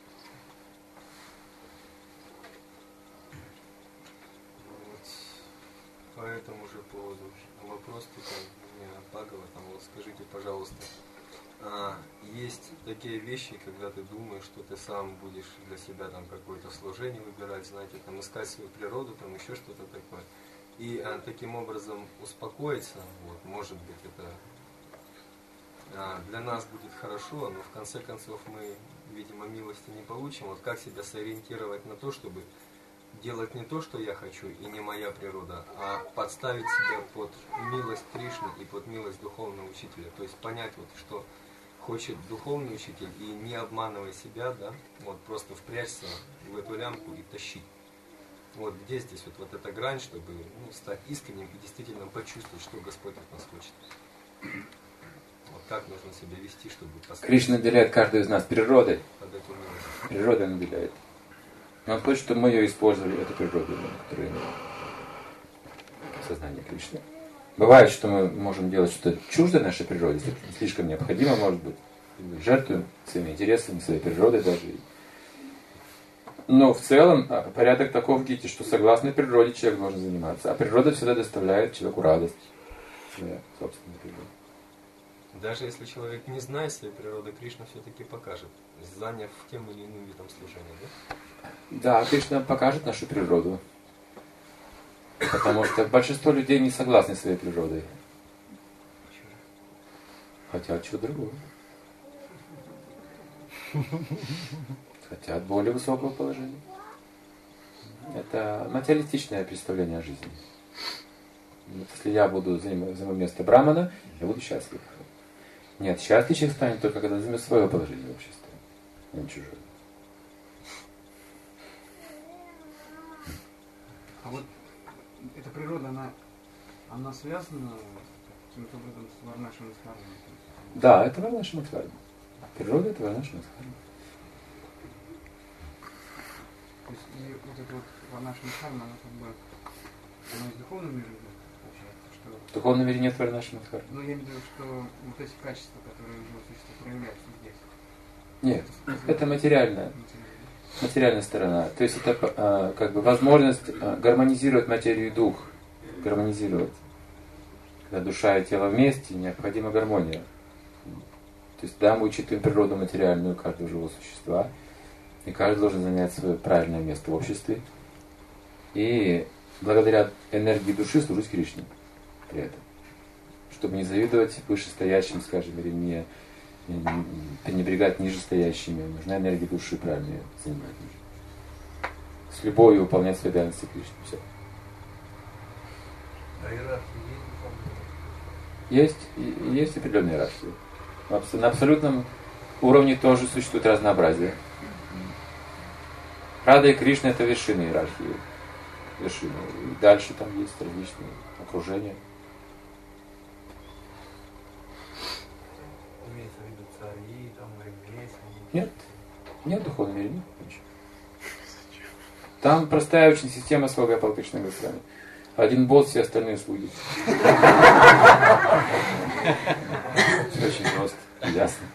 этому же поводу вопрос тут мне от Бхагаватам. Вот скажите, пожалуйста, а, есть такие вещи, когда ты думаешь, что ты сам будешь для себя там какое-то служение выбирать, знаете, там искать свою природу, там еще что-то такое. И а, таким образом успокоиться, вот, может быть, это а, для нас будет хорошо, но в конце концов мы, видимо, милости не получим. Вот как себя сориентировать на то, чтобы делать не то, что я хочу, и не моя природа, а подставить себя под милость Кришны и под милость духовного учителя. То есть понять, вот, что хочет духовный учитель, и не обманывая себя, да, вот просто впрячься в эту лямку и тащить. Вот где здесь вот, вот эта грань, чтобы ну, стать искренним и действительно почувствовать, что Господь от нас хочет. Вот как нужно себя вести, чтобы поставить... Кришна наделяет каждого из нас природой. Под эту милость. Природа наделяет. Он хочет, чтобы мы ее использовали, эту природу, которая сознание Кришны. Бывает, что мы можем делать что-то чуждое нашей природе, если это слишком необходимо, может быть. Жертвуем своими интересами, своей природой даже. Но в целом порядок таков в Гите, что согласно природе человек должен заниматься. А природа всегда доставляет человеку радость. Своя собственная природа. Даже если человек не знает своей природы, Кришна все-таки покажет, заняв тем или иным видом служения, да? Да, Кришна покажет нашу природу. Потому что большинство людей не согласны с своей природой. Хотят чего другого. Хотят более высокого положения. Это материалистичное представление о жизни. Вот если я буду занимать место брамана, я буду счастлив. Нет, счастлив человек станет только когда займет свое положение в обществе, а не чужое. А вот эта природа, она, она связана каким-то образом с Варнашем и Дхармой? Да, это Варнашем и Дхарма. Природа это Варнашем и Дхарма. То есть и вот это вот Варнашем и Дхарма, она как бы, она из духовного мира идет, получается, что... В духовном мире нет Варнашем и Дхарма. Ну, я имею в виду, что вот эти качества, которые у живого существа проявляются здесь. Нет, это материальная. Материальная сторона. То есть это э, как бы возможность э, гармонизировать материю и дух. Гармонизировать. Когда душа и тело вместе, необходима гармония. То есть да, мы учитываем природу материальную каждого живого существа. И каждый должен занять свое правильное место в обществе. И благодаря энергии души служить Кришне при этом. Чтобы не завидовать вышестоящим, скажем, или не пренебрегать нижестоящими. Нужна энергия души правильно занимать. С любовью выполнять свои обязанности Кришны. Все. А иерархия есть? Есть, есть определенные иерархии. На абсолютном уровне тоже существует разнообразие. Рада и Кришна это вершины иерархии. Вершины. И дальше там есть различные окружения. Имеется в виду цари, там, ремесленники? Нет. Нет в духовном мире, нет ничего. Там простая очень система с Вагапалпичной Госвами. Один босс, все остальные слуги. Все очень просто, ясно.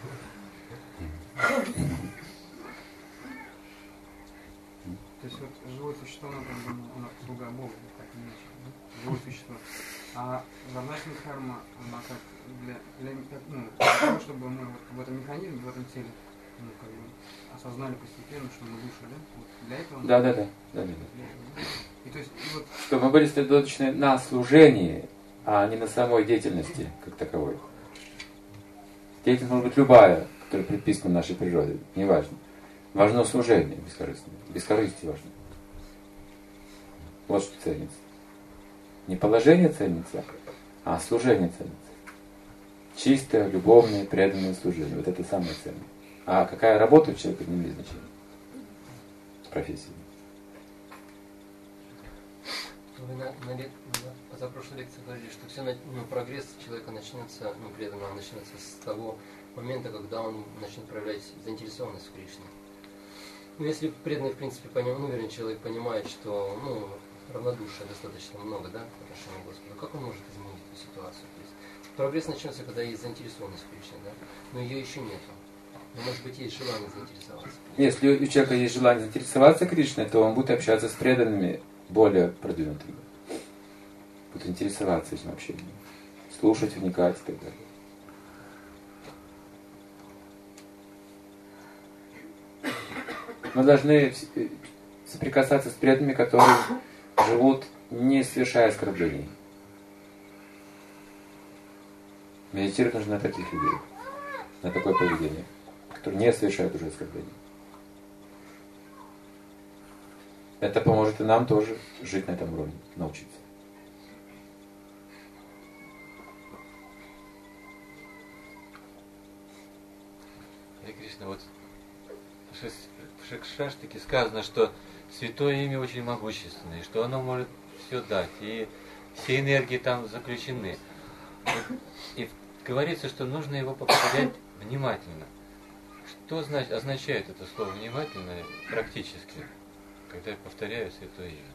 То есть вот живое существо, оно как бы оно слуга Бога, так или иначе, да? Живое существо. А Варнашем Дхарма, она как для, для, как, ну, для того, чтобы мы вот в этом механизме, в этом теле, ну, как бы осознали постепенно, что мы души, да? Вот для этого. Да, да, да, да, да. И, то есть, и вот... Чтобы мы были сосредоточены на служении, а не на самой деятельности как таковой. Деятельность может быть любая, которая предписана нашей природе, неважно. Важно служение бескорыстное. Бескорыстие важно. Вот что ценится. Не положение ценится, а служение ценится. Чистое, любовное, преданное служение. Вот это самое ценное. А какая работа у человека, не имеет значения. Профессия. Вы на, на, лет, на позапрошлой лекции говорили, что все, ну, прогресс человека начнется, ну, преданного начнется с того момента, когда он начнет проявлять заинтересованность в Кришне. Ну, если преданный, в принципе, поним, ну, вернее, человек понимает, что, ну, равнодушия достаточно много, да, по отношению к Господу, как он может изменить эту ситуацию? То есть прогресс начнется, когда есть заинтересованность в Кришне, да, но ее еще нету. Но, может быть, есть желание заинтересоваться. Если у человека есть желание заинтересоваться Кришной, то он будет общаться с преданными более продвинутыми. Вот интересоваться этим общением, слушать, вникать и так далее. Мы должны соприкасаться с преданными, которые живут, не совершая оскорблений. Медитировать нужно на таких людей, на такое поведение, которые не совершают уже оскорблений. Это поможет и нам тоже жить на этом уровне, научиться. Харе Кришна, вот в Шикшаштаке сказано, что святое имя очень могущественное, что оно может все дать, и все энергии там заключены. И говорится, что нужно его повторять внимательно. Что значит, означает это слово «внимательно» практически, когда я повторяю святое имя?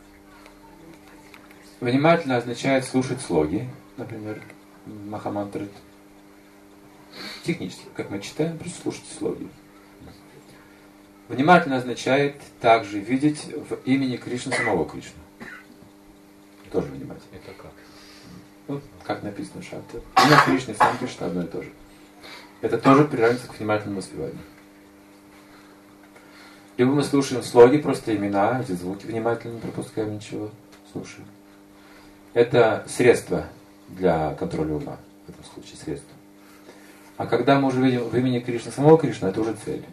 Внимательно означает слушать слоги, например, Махамантры. Технически, как мы читаем, просто слушать слоги. Внимательно означает также видеть в имени Кришны самого Кришну. Тоже внимательно. Это как? Ну, как написано в Шанте. Имя Кришны, сам Кришна одно и то же. Это тоже приравнивается к внимательному воспеванию. Либо мы слушаем слоги, просто имена, эти звуки внимательно, не пропускаем ничего, слушаем. Это средство для контроля ума, в этом случае средство. А когда мы уже видим в имени Кришны самого Кришны, это уже цель.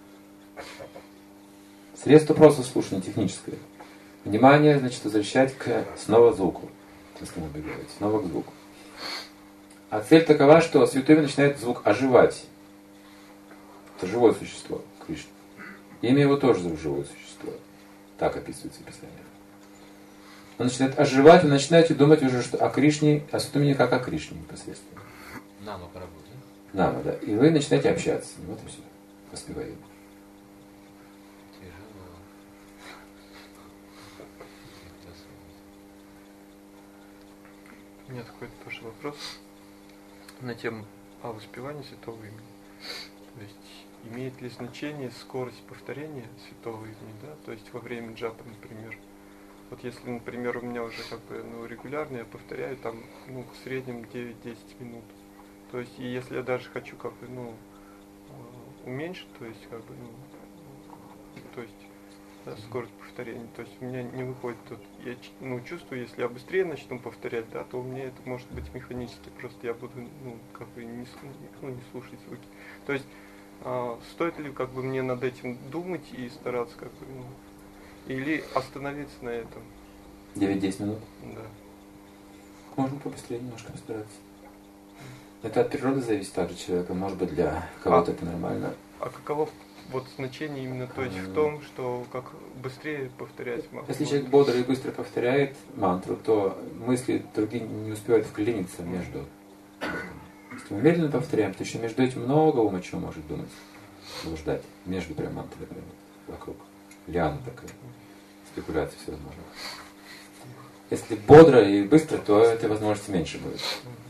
Средство просто слушания, техническое. Внимание, значит, возвращать к снова звуку. Снова к звуку. А цель такова, что святое имя начинает звук оживать. Это живое существо, Кришна. Имя его тоже живое существо. Так описывается в Писании. Он начинает оживать, вы начинаете думать уже что о Кришне, о святом имени как о Кришне непосредственно. Нама Прабху, да? Нама, да. И вы начинаете общаться с ним. Вот и все. Воспеваем. У меня такой тоже вопрос на тему о воспевании святого имени. То есть, имеет ли значение скорость повторения святого имени, да? То есть, во время джапа, например. Вот если, например, у меня уже как бы ну, регулярно, я повторяю там ну, в среднем девять-десять минут. То есть, и если я даже хочу как бы, ну, уменьшить, то есть, как бы, ну, то есть, да, скорость повторения. То есть у меня не выходит тут. Я ну, чувствую, если я быстрее начну повторять, да, то у меня это может быть механически. Просто я буду ну, как бы не, ну, не слушать звуки. То есть а, стоит ли как бы мне над этим думать и стараться как бы, ну, или остановиться на этом? девять-десять минут? Да. Можно побыстрее немножко постараться. Это от природы зависит также человека. Может быть, для кого-то а, это нормально. А каково вот значение именно, то есть в том, что как быстрее повторять мантру? Если человек бодро и быстро повторяет мантру, то мысли другие не успевают вклиниться между. Если мы медленно повторяем, то еще между этим много ума чего может думать, блуждать. Между прям мантрой, например, вокруг. Лиана такая. Спекуляция всевозможных. Если бодро и быстро, то этой возможности меньше будет.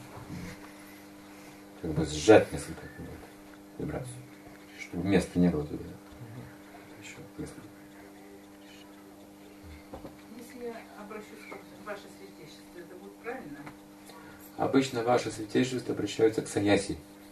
Как бы сжать несколько минут вибрацию. Чтобы места не было туда. Еще место. Если я обращусь к ваше святейшество, это будет правильно? Обычно ваше святейшество обращаются к саньяси.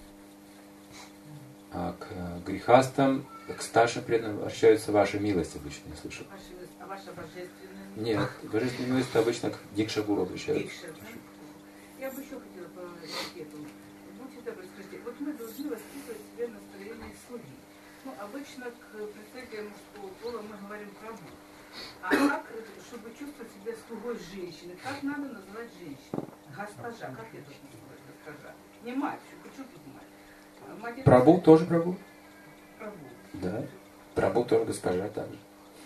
А к грехастам, к старшим преданным обращаются ваша милость обычно, я слышу. А ваша божественная милость? Нет, божественная милость обычно к дикша-гуру обращаются. Дикша, да? Я бы еще хотела по этикету. Будьте добры, скажите, вот мы должны воспитывать себя настроение слуги. Ну, обычно к представителям мужского пола мы говорим «прабу». А как, чтобы чувствовать себя слугой женщины, как надо называть женщину? Госпожа, как я тут называю госпожа? Не мать, почему тут мать? мать Прабу тоже прабу? Прабу. Да. Прабу тоже госпожа также.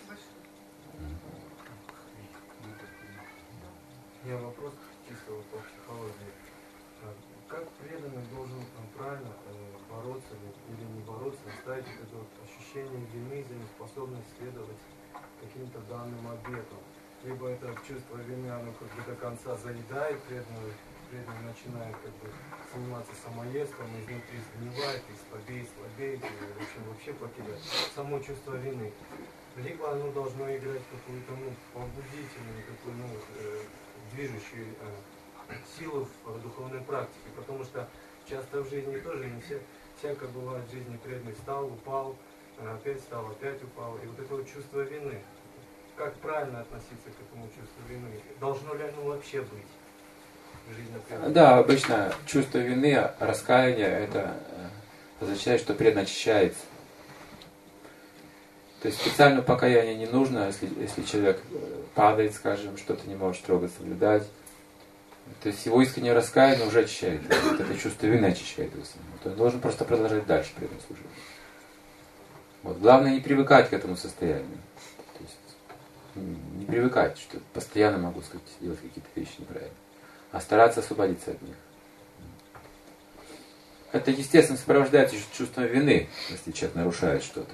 У меня вопрос чисто вот по психологии. Как преданный должен там, правильно э, бороться или не бороться, ставить это вот ощущение вины за неспособность следовать каким-то данным обетам? Либо это чувство вины, оно как бы до конца заедает преданного, преданный начинает как бы заниматься самоедством, изнутри сгнивает, и слабее, и слабее, и в общем вообще покидает само чувство вины. Либо оно должно играть какую-то ну, побудительную, такую, ну, э, движущую э, силу в э, духовной практике, потому что часто в жизни тоже не все, всяко бывает в жизни преданный встал, упал, э, опять встал, опять упал, и вот это вот чувство вины. Как правильно относиться к этому чувству вины? Должно ли оно вообще быть в жизни преданного? Да, обычно чувство вины, раскаяния, это означает, что преданный очищается. То есть специально покаяние не нужно, если, если человек падает, скажем, что-то не может строго соблюдать. То есть его искреннее раскаяние уже очищает. Вот это чувство вины очищает его самого. То есть он должен просто продолжать дальше преданное служение. Вот. Главное не привыкать к этому состоянию. То есть не привыкать, что постоянно могу сказать, делать какие-то вещи неправильно. А стараться освободиться от них. Это, естественно, сопровождается чувством вины, если человек нарушает что-то.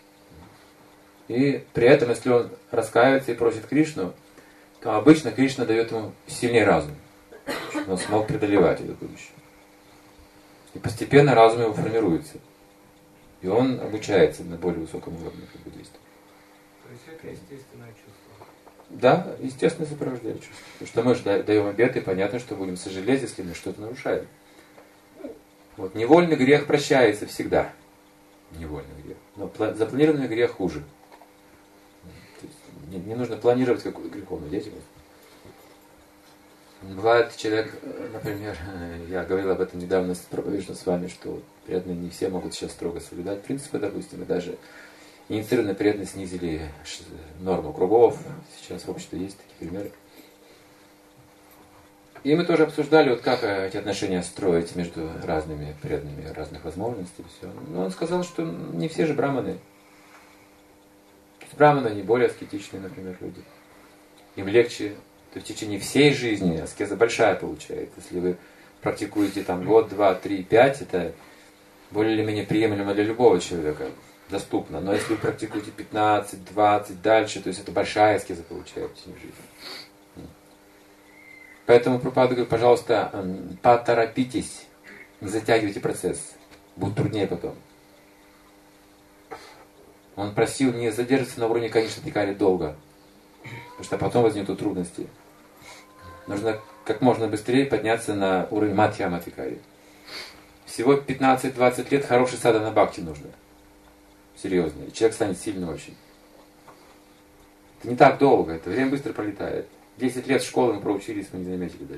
И при этом, если он раскаивается и просит Кришну, то обычно Кришна дает ему сильный разум, чтобы он смог преодолевать это будущее. И постепенно разум его формируется. И он обучается на более высоком уровне как буддиста. То есть это естественное чувство. Да, естественно, сопровождает чувство. Потому что мы же даем обет, и понятно, что будем сожалеть, если мы что-то нарушаем. Вот, невольный грех прощается всегда. Невольный грех. Но запланированный грех хуже. То есть не, не нужно планировать какую-то греховную деятельность. Бывает человек, например, я говорил об этом недавно с вами, что преданные не все могут сейчас строго соблюдать принципы, допустим, и даже инициированные преданные снизили норму кругов. Сейчас в обществе есть такие примеры. И мы тоже обсуждали, вот как эти отношения строить между разными преданными, разных возможностей. Все. Но он сказал, что не все же браманы. Браманы, они более аскетичные, например, люди. Им легче, то есть в течение всей жизни аскеза большая получается. Если вы практикуете там год, два, три, пять, это более или менее приемлемо для любого человека, доступно. Но если вы практикуете пятнадцать, двадцать, дальше, то есть это большая аскеза получается в течение жизни. Поэтому Прабхупада говорит, пожалуйста, поторопитесь, не затягивайте процесс, будет труднее потом. Он просил не задерживаться на уровне, конечно, Адхикари долго, потому что потом возникнут трудности. Нужно как можно быстрее подняться на уровень Мадхьяма Адхикари. Всего пятнадцать-двадцать лет хорошей садхана бхакти нужно. Серьезно. И человек станет сильным очень. Это не так долго, это время быстро пролетает. Десять лет школы мы проучились, мы не заметили даже.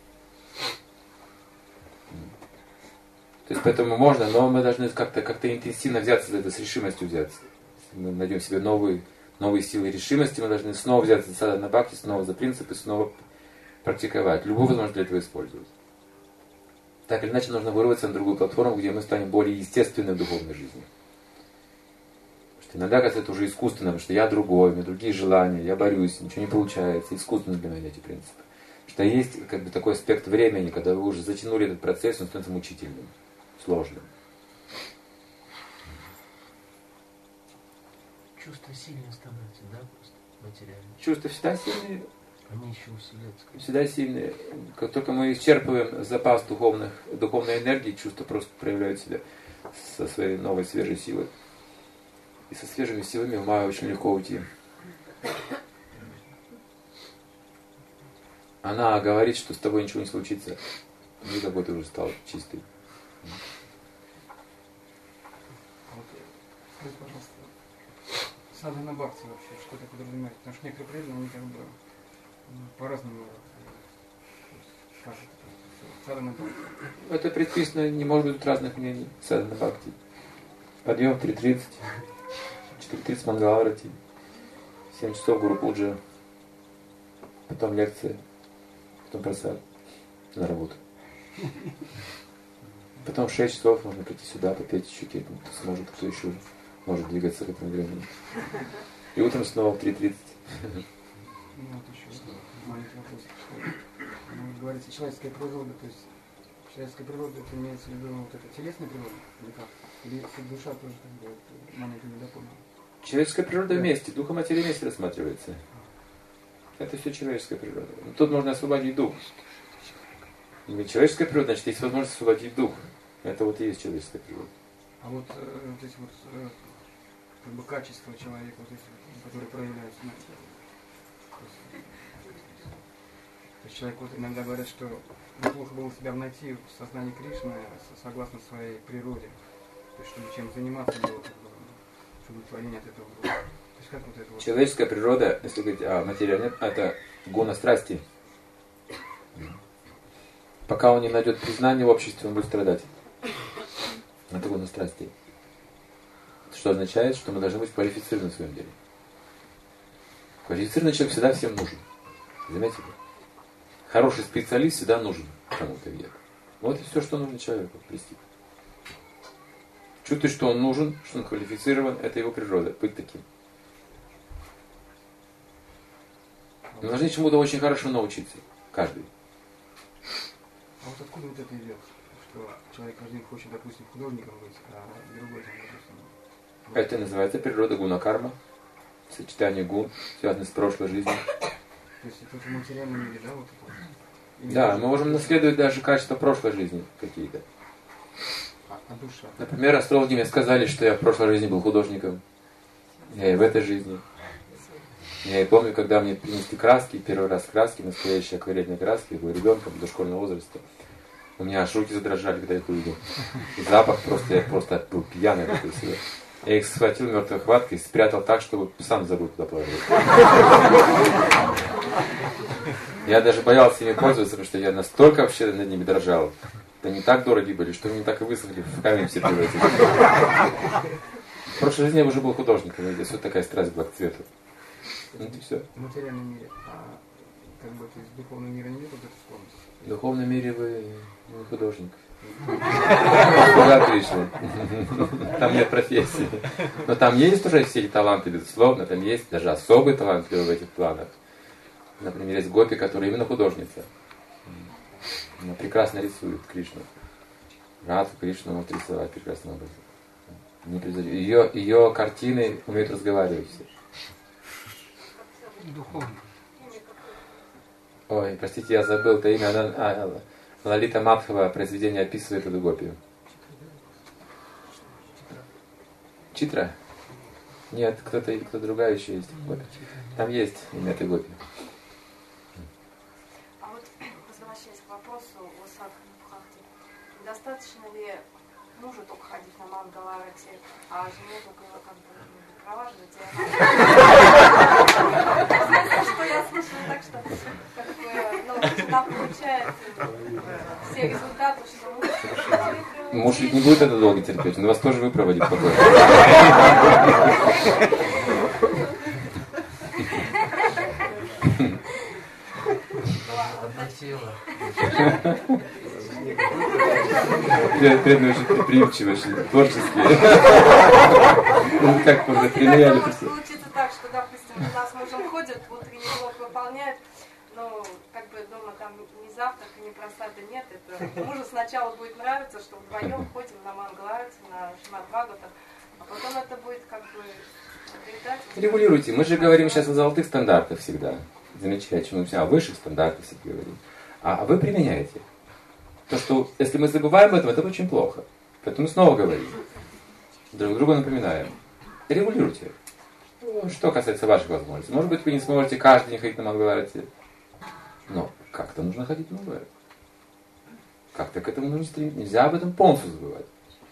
То есть поэтому можно, но мы должны как-то как-то интенсивно взяться за это, с решимостью взяться. Если мы найдем себе новые, новые силы решимости, мы должны снова взяться за садхана бхакти, снова за принципы, снова практиковать. Любую возможность для этого использовать. Так или иначе нужно вырваться на другую платформу, где мы станем более естественны в духовной жизни. Потому что иногда кажется это уже искусственно, потому что я другой, у меня другие желания, я борюсь, ничего не получается. Искусственно для меня эти принципы. Потому что есть как бы такой аспект времени, когда вы уже затянули этот процесс, он становится мучительным, сложным. Чувства сильнее становятся, да, просто материально? Чувства всегда сильные. Они еще усиляются. Всегда сильные. Как только мы исчерпываем запас духовных, духовной энергии, чувства просто проявляют себя со своей новой свежей силой. И со свежими силами в мае очень легко уйти. Она говорит, что с тобой ничего не случится. И какой ты уже стал чистый. Скажите, пожалуйста, садхана бхакти вообще, что это подразумевает? Потому что некоторые преданные, они как бы по-разному скажут. Садхана бхакти. Это предписано, не может быть разных мнений. Садхана бхакти. Подъем в три тридцать, четыре тридцать Мангаларати, семь часов Гуру Пуджа, потом лекция, потом просад на работу. Потом в шесть часов можно прийти сюда, попеть еще какие-то, кто сможет, кто еще может двигаться к этому времени. И утром снова в три тридцать. Ну вот еще маленький вопрос. Вы говорите, человеческая природа, то есть человеческая природа, это имеется в виду вот эта телесная природа, или как? Или душа тоже как бы вот, маленький недопомнил? Человеческая природа вместе, дух и материя вместе рассматривается. Это все человеческая природа. Но тут можно освободить дух. И человеческая природа, значит, есть возможность освободить дух. Это вот и есть человеческая природа. А вот, э, вот эти вот э, как бы качества человека, вот эти, которые проявляются на теле. То есть человек вот иногда говорит, что неплохо было себя найти в сознании Кришны согласно своей природе. То есть чтобы чем заниматься было, чтобы удовлетворение от этого было. То есть как вот это вот... Человеческая природа, если говорить о материи, нет, это гуна страсти. Пока он не найдет признание в обществе, он будет страдать. Это гуна страсти. Что означает, что мы должны быть квалифицированы в своем деле. Квалифицированный человек всегда всем нужен. Заметили? Хороший специалист всегда нужен кому-то где-то. Вот и все, что нужно человеку плести. Чувствует, что он нужен, что он квалифицирован, это его природа, быть таким. Мы должны чему-то очень хорошо научиться. Каждый. А вот откуда вот это идет? Что человек один хочет, допустим, художником быть, а другой, допустим... Это называется природа гуна-карма. Сочетание гун, связанное с прошлой жизнью. То есть это в материальном мире, да, вот это? Или Да, даже... мы можем наследовать даже качества прошлой жизни какие-то. А, а душа? Например, астрологи мне сказали, что я в прошлой жизни был художником. Я и в этой жизни. Я и помню, когда мне принесли краски, первый раз краски, настоящие акварельные краски, я был ребенком дошкольного возраста. У меня аж руки задрожали, когда я их увидел. И запах просто, я просто был пьяный такой себе. Я их схватил мертвой хваткой и спрятал так, чтобы сам забыл туда положить. Я даже боялся ими пользоваться, потому что я настолько вообще над ними дрожал. Они так дороги были, что они так и высохли, в камень все превратились. В прошлой жизни я уже был художником, и здесь вот такая страсть была к цвету. Ну и все. В материальном мире. А как бы то есть в духовном мире нет вот этой склонности? В духовном мире вы не художник. Куда Кришна? Там нет профессии. Но там есть уже все эти таланты, безусловно. Там есть даже особый талант в этих планах. Например, есть гопи, которая именно художница. Она прекрасно рисует Кришну. Радху Кришну может рисовать прекрасным образом. Ее, ее картины умеют разговаривать все. Духовно. Ой, простите, я забыл это имя. Она, а, Лалита Мадхава произведение описывает эту гопию. Читра? Нет, кто-то, кто другая еще есть. Вот. Там есть имя этой гопи. А вот возвращаясь к вопросу о садхане бхакти, достаточно ли мужу только ходить на мангаларати, а жене только как бы проваживать? Что я слышала, так что как бы, ну, она получает все результаты, что муж... Муж ведь не будет это долго терпеть, он вас тоже выпроводит потом. Преданные очень предприимчивые, очень творческие. Как можно примеряли. Может случиться так, что, допустим, у нас мужем ходят, утренний блок выполняет, но как бы дома там ни завтрак, ни просады нет. Это мужу сначала будет нравиться, что вдвоем ходим на мангаларати, на Шримад Бхагаватам, а потом это будет как бы передать. Регулируйте. Мы же говорим сейчас о золотых стандартах всегда. Замечательно. Мы о высших стандартах всегда говорим. А вы применяете. То, что если мы забываем об этом, это очень плохо. Поэтому снова говорим. Друг другу напоминаем. Регулируйте. Что касается ваших возможностей. Может быть, вы не сможете каждый день ходить на мангаларати. Но как-то нужно ходить на мангаларати. Как-то к этому нужно стремиться. Нельзя об этом полностью забывать.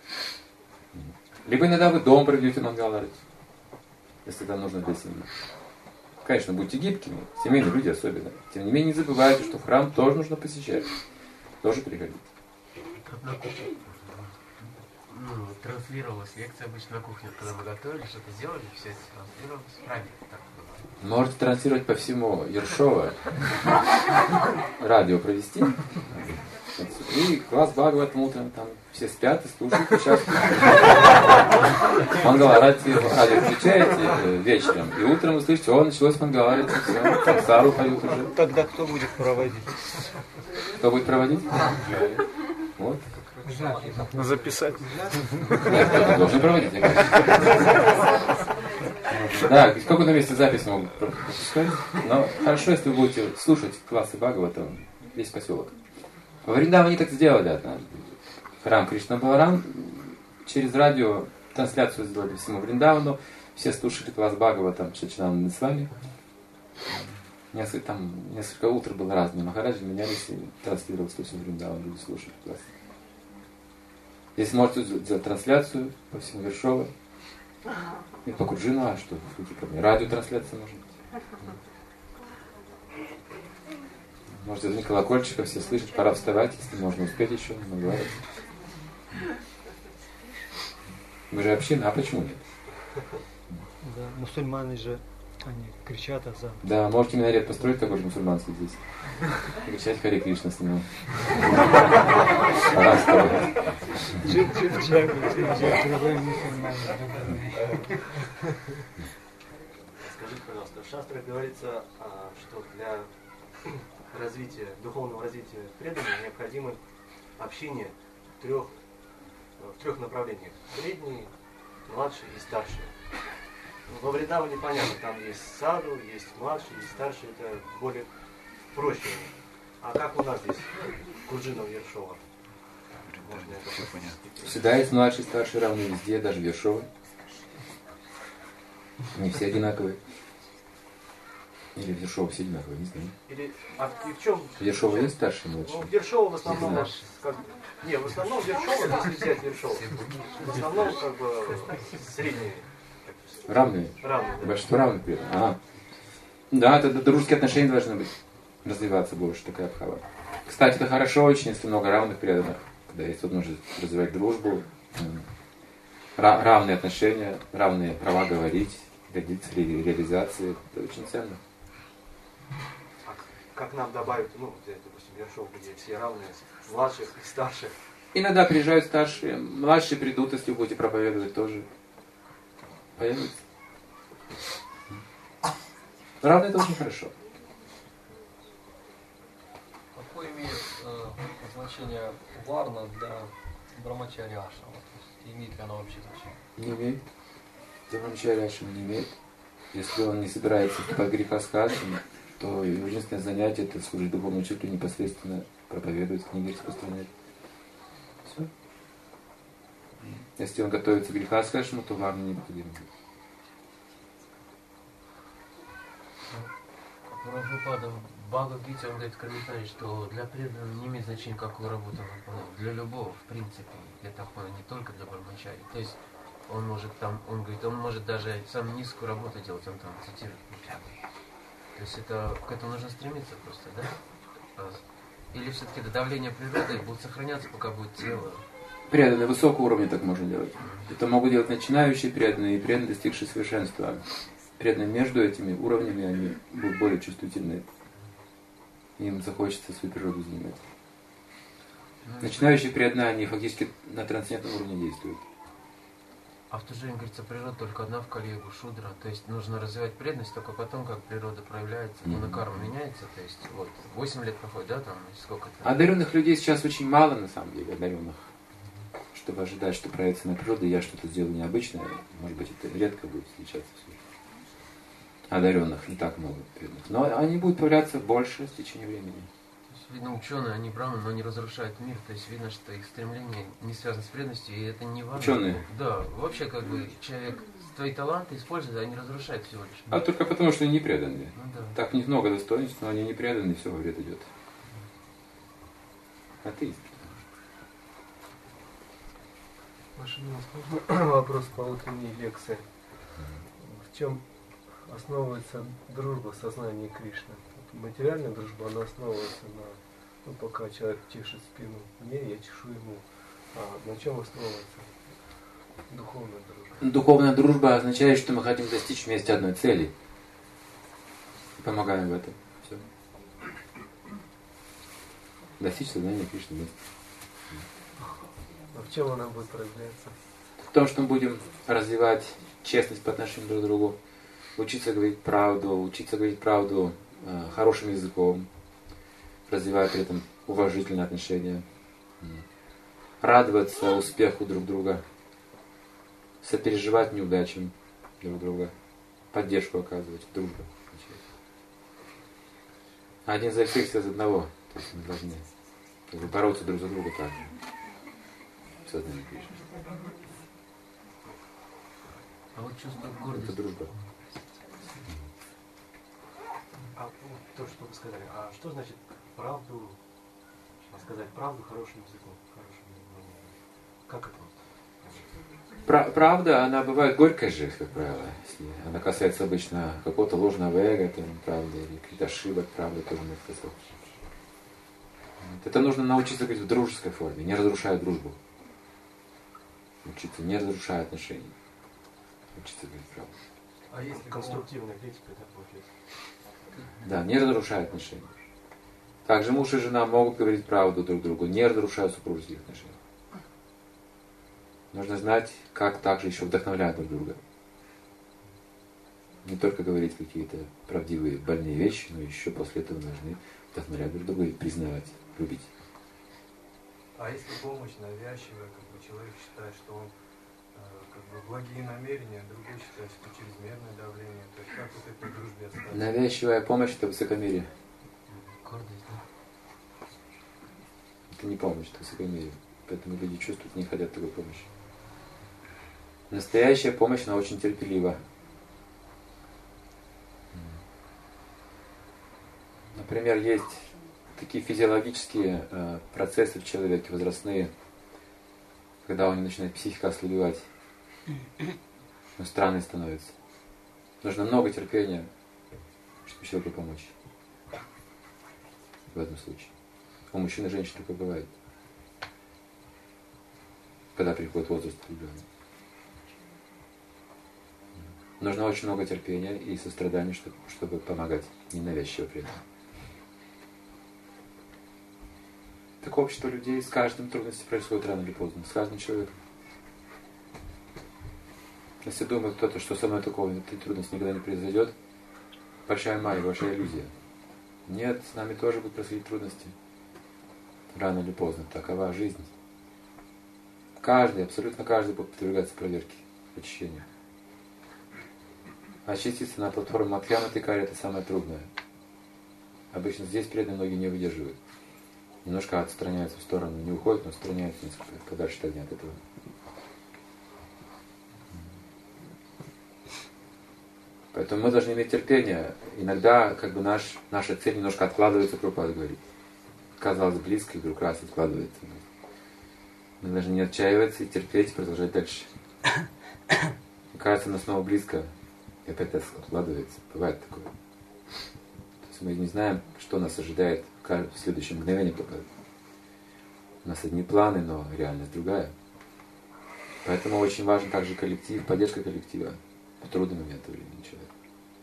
Либо иногда вы дома проведете мангаларати. Если это нужно для семьи. Конечно, будьте гибкими. Семейные люди особенно. Тем не менее, не забывайте, что в храм тоже нужно посещать. Тоже приходить. Как на кухне. Ну, транслировалась лекция обычно на кухне, когда мы готовили, что-то делали, все это транслировалось в храме. Так было. Можете транслировать по всему Ершова. Радио провести. И класс Бхагаватам утром, там все спят и слушают, участвуют. Мангаларати радио включаете вечером, и утром вы слышите, о, началось Мангаларати, все, самсару поют уже. Тогда кто будет проводить? Кто будет проводить? Вот. Записать. Нет, кто-то должен проводить, мне кажется. Да, сколько на месте запись могут пропускать. Но хорошо, если вы будете слушать классы Бхагаватам, весь поселок. Во Вриндаване так сделали однажды. Храм Кришна Баларам через радио трансляцию сделали всему Вриндавану. Все слушали класс Бхагаватам Шачинананда с вами. Несколько, там несколько утр было разные. Махараджи менялись и транслировалось то все время, да, люди слушают. Классно. Если можете сделать трансляцию по всему Вершова и по Круджину, а что? Радиотрансляция может быть. Можете звонить колокольчиком, все слышат, пора вставать, если можно успеть еще, не говорить. Мы же община, а почему нет? Да, мусульмане же, они кричат азан. Да, можете минарет построить такой же мусульманский здесь. И кричать Харе Кришна с него. Пора вставать. Скажите, пожалуйста, в шастрах говорится, что для развития, духовного развития преданных необходимо общение трех, в трех направлениях. Средний, младший и старший. Во Вриндаване непонятно, там есть саду, есть младший, есть старший, это более проще. А как у нас здесь, Круджина Вершова? Всегда есть младший, старший, равный везде, даже Вершова. Не все одинаковые. Или Вершова все одинаковые, не знаю. Или, а и в чем? Вершова есть старший, младший? Ну, Вершова в основном, как, не, в основном Вершова, если взять Вершова, в основном как бы средние. Равные? Равные, да. Большинство равных при этом. Ага. Да, это, это дружеские отношения должны быть, развиваться больше, такая абхава. Кстати, это хорошо очень, если много равных преданных, когда есть возможность развивать дружбу, ра- равные отношения, равные права говорить, добиться ре- реализации. Это очень ценно. А как нам добавить, ну, допустим, Вершов, где все равные, младших и старших? Иногда приезжают старшие, младшие придут, если вы будете проповедовать, тоже появятся. Равно это очень хорошо. Какое имеет э, значение варна для брамачари ашрама? То есть имеет ли оно вообще значение? Не имеет. Для брамачари ашрама не имеет. Если он не собирается под греха с хасом, то его единственное занятие это служить духовному учителю, непосредственно проповедовать, книги распространять. Все. Если он готовится к грехаскашему, то варна необходимо. Прабхупада в Бхагавад-гите, он говорит комментарий, что для преданного не имеет значения, какую работу он выполняет. Для любого, в принципе, я так понял, не только для брамачари. То есть он может там, он говорит, он может даже самую низкую работу делать, он там цитирует. То есть это, к этому нужно стремиться просто, да? Или все-таки до давления природы будет сохраняться, пока будет тело? Преданные высокого уровня так можно делать. Это могут делать начинающие преданные и преданные, достигшие совершенства. Преданные между этими уровнями, они будут более чувствительны. Им захочется свою природу занимать. Начинающие преданные, они фактически на трансцендентном уровне действуют. А в то же время, говорится, природа только одна в Кали-югу, шудра. То есть нужно развивать преданность только потом, как природа проявляется, mm-hmm. гунакарма меняется. То есть вот восемь лет проходит, да, там сколько-то. Одаренных людей сейчас очень мало, на самом деле, одаренных. Чтобы ожидать, что проявится на природу, я что-то сделаю необычное, может быть, это редко будет встречаться в случае. Одаренных не так много преданных. Но они будут появляться больше с течением времени. То есть, видно, ученые, они браманы, но они разрушают мир. То есть видно, что их стремление не связано с преданностью, и это не важно. Ученые? Да, вообще как бы человек твои таланты использует, а они разрушают всего лишь. А только потому, что они не преданные. Ну, да. Так у них много достоинств, но они не преданные, все во вред идет. Атеист. Ваше Милость, вопрос по утренней лекции. В чем основывается дружба сознания Кришны? Материальная дружба, она основывается на, ну, пока человек чешет спину мне, я чешу ему. А на чем основывается духовная дружба? Духовная дружба означает, что мы хотим достичь вместе одной цели. Помогаем в этом. Все. Достичь сознания Кришны вместе. А в чем она будет проявляться? В том, что мы будем развивать честность по отношению друг к другу, учиться говорить правду, учиться говорить правду э, хорошим языком, развивая при этом уважительные отношения, радоваться успеху друг друга, сопереживать неудачам друг друга, поддержку оказывать, дружбу. Один за всех, все за одного. То есть мы должны как бы бороться друг за друга так же. Сознание Кришны. А вот чувство гордости. Это дружба. А вот то, что вы сказали, а что значит правду, сказать правду хорошим языком, хорошим языком? Как это? Пра- правда, она бывает горькая же, как правило, если она касается обычно какого-то ложного эго, там, правда, или каких-то ошибок, правда, тоже можно сказать. Это нужно научиться говорить в дружеской форме, не разрушая дружбу. Учиться, не разрушая отношения. Учиться говорить правду. А если конструктивная критика, это получается? Да, не разрушая отношения. Также муж и жена могут говорить правду друг другу, не разрушая супружеских отношений. Нужно знать, как также еще вдохновлять друг друга. Не только говорить какие-то правдивые, больные вещи, но еще после этого должны вдохновлять друг друга и признавать, любить. А если помощь навязчивая, как бы человек считает, что он э, как бы благие намерения, другой считает, что чрезмерное давление, то есть как вот этой дружбе оставить? Навязчивая помощь — это высокомерие. Гордость, да? Это не помощь, это высокомерие. Поэтому люди чувствуют, не хотят такой помощи. Настоящая помощь, она очень терпелива. Например, есть такие физиологические э, процессы в человеке, возрастные, когда у него начинает психика ослабевать. Он странный становится. Нужно много терпения, чтобы человеку помочь. В этом случае. У мужчин и женщин такое бывает. Когда приходит возраст определенный. Нужно очень много терпения и сострадания, чтобы, чтобы помогать, ненавязчиво при этом. Так общество людей с каждым трудности происходит рано или поздно, с каждым человеком. Если думает кто-то, что со мной такого этой трудности никогда не произойдет, большая майя, большая иллюзия. Нет, с нами тоже будут происходить трудности. Рано или поздно. Такова жизнь. Каждый, абсолютно каждый будет подвергаться проверке, очищению. Очиститься на платформе Мадхьяма Тикари — это самое трудное. Обычно здесь преданные многие не выдерживают. Немножко отстраняются в сторону, не уходят, но отстраняются несколько подальше от этого. Поэтому мы должны иметь терпение. Иногда как бы наш, наша цель немножко откладывается, Прабхупада говорит. Казалось близко, и вдруг раз откладывается. Мы должны не отчаиваться и терпеть, и продолжать дальше. И кажется, она снова близко, и опять откладывается. Бывает такое. То есть мы не знаем, что нас ожидает в следующем мгновении. У нас одни планы, но реальность другая. Поэтому очень важен также коллектив, поддержка коллектива в трудный момент времени человека.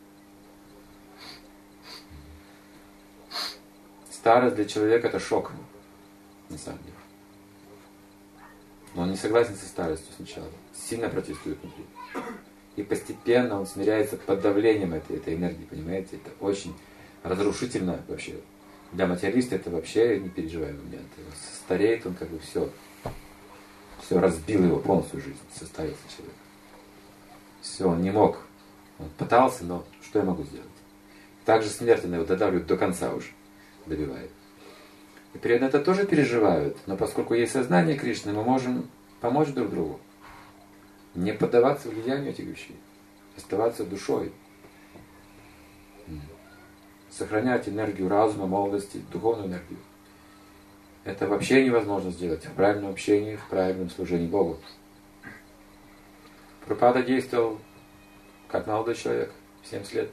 Старость для человека — это шок, на самом деле. Но он не согласен со старостью сначала, сильно протестует внутри. И постепенно он смиряется под давлением этой, этой энергии, понимаете? Это очень разрушительно вообще. Для материалиста это вообще непереживаемый момент. Стареет он как бы все. Все разбил его полностью жизнь, состоялся человек. Все, он не мог. Он пытался, но что я могу сделать? Также смерть его додавливает до конца уже, добивает. И при этом это тоже переживают, но поскольку есть сознание Кришны, мы можем помочь друг другу. Не поддаваться влиянию этих вещей, оставаться душой. Сохранять энергию разума, молодости, духовную энергию. Это вообще невозможно сделать в правильном общении, в правильном служении Богу. Прабхупада действовал как молодой человек, в семьдесят лет.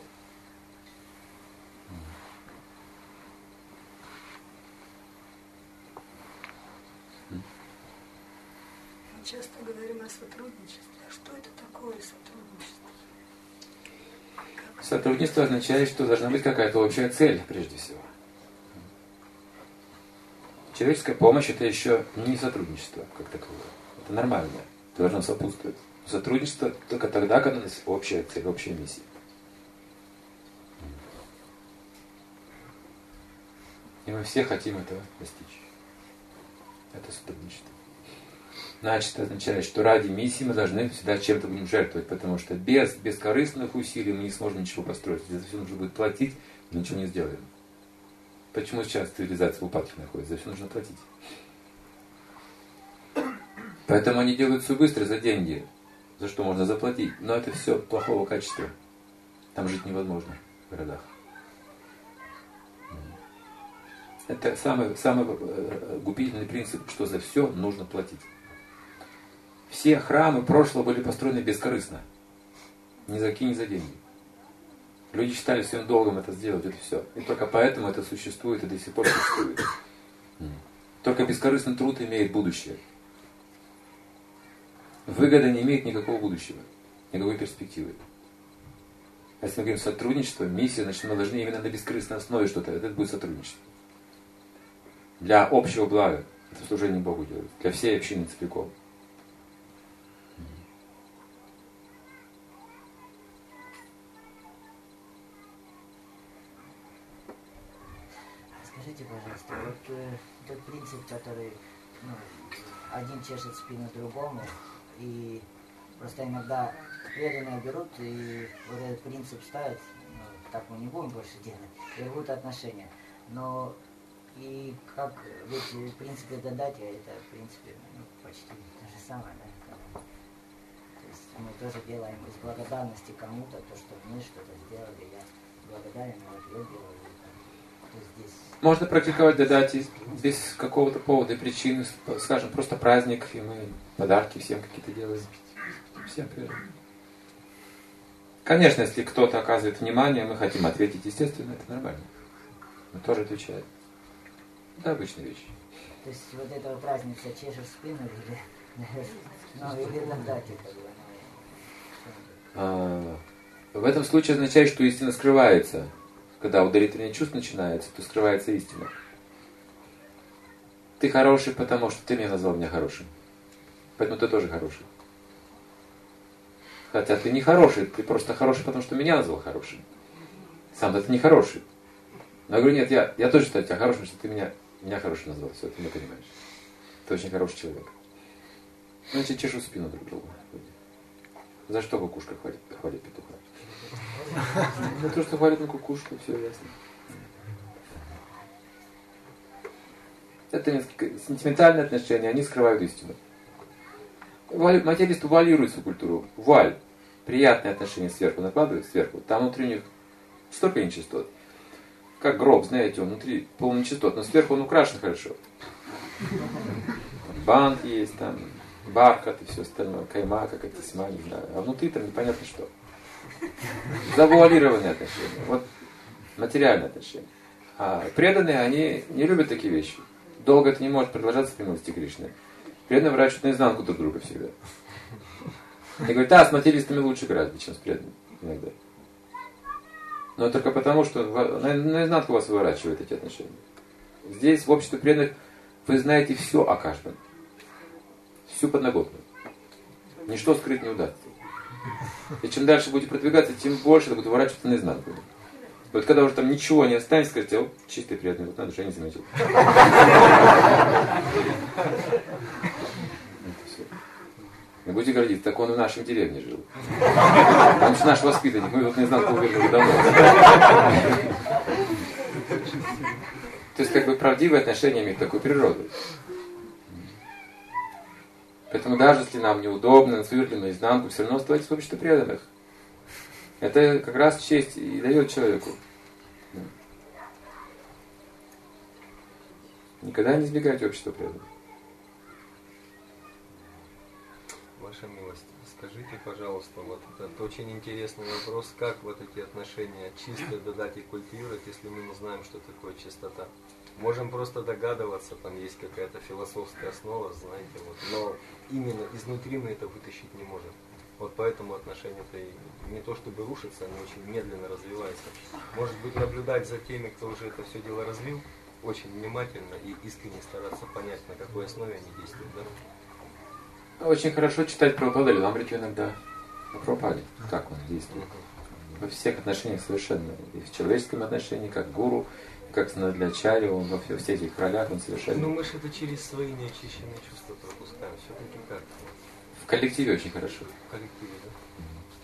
Мы часто говорим о сотрудничестве. А что это такое сотрудничество? Как... Сотрудничество означает, что должна быть какая-то общая цель, прежде всего. Человеческая помощь — это еще не сотрудничество как таковое. Это нормально, это должно сопутствовать. Сотрудничество только тогда, когда у нас общая цель, общая миссия. И мы все хотим этого достичь. Это сотрудничество. Значит, это означает, что ради миссии мы должны всегда чем-то будем жертвовать, потому что без бескорыстных усилий мы не сможем ничего построить. За все нужно будет платить, но ничего не сделаем. Почему сейчас цивилизация в упадке находится? За все нужно платить. Поэтому они делают все быстро за деньги, за что можно заплатить. Но это все плохого качества. Там жить невозможно в городах. Это самый, самый губительный принцип, что за все нужно платить. Все храмы прошлого были построены бескорыстно. Ни за какие, ни за деньги. Люди считали своим долгом это сделать, это все. И только поэтому это существует и до сих пор существует. Только бескорыстный труд имеет будущее. Выгода не имеет никакого будущего, никакой перспективы. А если мы говорим сотрудничество, миссия, значит мы должны именно на бескорыстной основе что-то. Это будет сотрудничество. Для общего блага. Это служение Богу делать. Для всей общины целиком. Скажите, пожалуйста, вот э, тот принцип, который ну, один чешет спину другому, и просто иногда преданные берут и вот этот принцип ставят, ну, так мы не будем больше делать, и рвут отношения. Но и как ведь в принципе додатия, это в принципе ну, почти то же самое, да? То есть мы тоже делаем из благодарности кому-то то, что мне что-то сделали, я благодарен, вот я делаю. Здесь. Можно практиковать додати без какого-то повода и причины, скажем, просто праздник, и мы подарки всем какие-то делаем. Всем привет. Конечно, если кто-то оказывает внимание, мы хотим ответить, естественно, это нормально. Мы тоже отвечаем. Это обычная вещь. То есть вот этого праздника чешешь спину или, ну, или додати, как бы. А, в этом случае означает, что истина скрывается. Когда ударительное чувство начинается, то скрывается истина. Ты хороший, потому что ты меня назвал меня хорошим. Поэтому ты тоже хороший. Хотя ты не хороший, ты просто хороший, потому что меня назвал хорошим. Сам-то ты не хороший. Но я говорю, нет, я, я тоже считаю тебя хорошим, что ты меня, меня хорошим назвал. Все, ты меня понимаешь. Ты очень хороший человек. Значит, чешу спину друг другу. За что кукушка хвалит, хвалит петуха? За то, что хвалит на кукушку, все ясно. Это несколько сентиментальные отношения, они скрывают истину. Материалисты вуалируют свою культуру. Вуаль. Приятные отношения сверху накладывают, сверху. Там внутри них столько нечистот. Как гроб, знаете, он внутри полный нечистот, но сверху он украшен хорошо. Бант есть, там, бархат и все остальное, кайма, как это тесьма, не знаю. А внутри там непонятно что. Завуалированные отношения. Вот материальные отношения. А преданные, они не любят такие вещи. Долго это не может продолжаться при милости Кришны. Преданные врачут наизнанку друг друга всегда. И говорят, а, с материалистами лучше гораздо, чем с преданными иногда. Но только потому, что наизнанку вас выворачивают эти отношения. Здесь, в обществе преданных, вы знаете все о каждом. Всю подноготную. Ничто скрыть не удастся. И чем дальше будете продвигаться, тем больше это будет выворачиваться наизнанку. Вот когда уже там ничего не останется, скажете, о, чистый преданный, вот надо же, я не заметил. И будете говорить, так он в нашей деревне жил. Он же наш воспитанник, мы вот наизнанку вывернули давно. То есть как бы правдивые отношения имеют такую природу. Поэтому даже если нам неудобно, насверлим наизнанку, все равно оставайтесь в обществе преданных. Это как раз честь и дает человеку. Никогда не избегайте общества преданных. Ваша милость, скажите, пожалуйста, вот этот очень интересный вопрос, как вот эти отношения чисто додать и культивировать, если мы не знаем, что такое чистота. Можем просто догадываться, там есть какая-то философская основа, знаете, вот, но именно изнутри мы это вытащить не можем. Вот поэтому отношения-то и не то чтобы рушатся, они очень медленно развиваются. Может быть, наблюдать за теми, кто уже это все дело развил, очень внимательно и искренне стараться понять, на какой основе они действуют, да? Очень хорошо читать Прабхупада Лиламриту иногда. О Прабхупаде, как он действует. Во всех отношениях совершенно. И в человеческом отношении, как гуру, как для Ачарьи, он во всех этих ролях он совершенно. Ну мы же это через свои неочищенные чувства пропускаем. Все-таки как? В коллективе очень хорошо. В коллективе, да?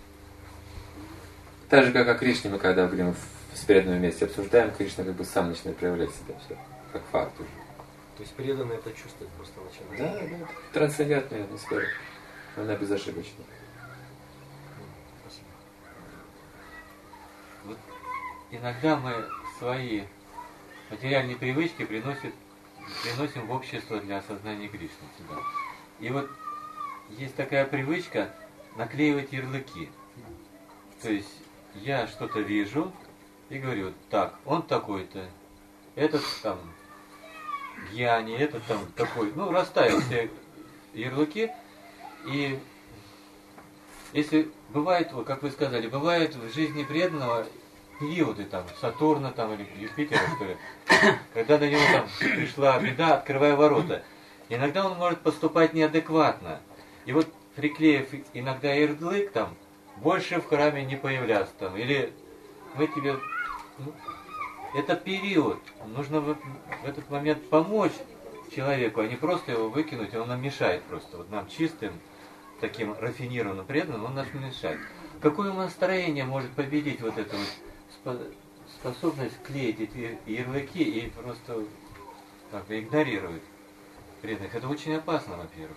Так же, как о Кришне, мы когда говорим в преданном месте обсуждаем, Кришна как бы сам начинает проявлять себя все, как факт уже. То есть преданные это чувствовать просто начинают? Да, да. Трансцендентная атмосфера. Она безошибочна. Спасибо. Вот иногда мы свои материальные привычки приносят, приносим в общество для осознания Кришны сюда. И вот есть такая привычка наклеивать ярлыки. То есть я что-то вижу и говорю, так, он такой-то, этот там гьяни, этот там такой, ну, расставил все ярлыки. И если бывает, вот, как вы сказали, бывает в жизни преданного периоды там, Сатурна там или Юпитера, что ли, когда на него там пришла беда, открывая ворота. Иногда он может поступать неадекватно. И вот приклеив иногда ярлык там, больше в храме не появляться там. Или мы тебе... Ну, это период. Нужно в, в этот момент помочь человеку, а не просто его выкинуть, он нам мешает просто. Вот нам чистым, таким рафинированным преданным, он нас мешает. Какое настроение может победить вот эту вот способность клеить эти ярлыки и просто как бы игнорировать преданных? Это очень опасно, во-первых.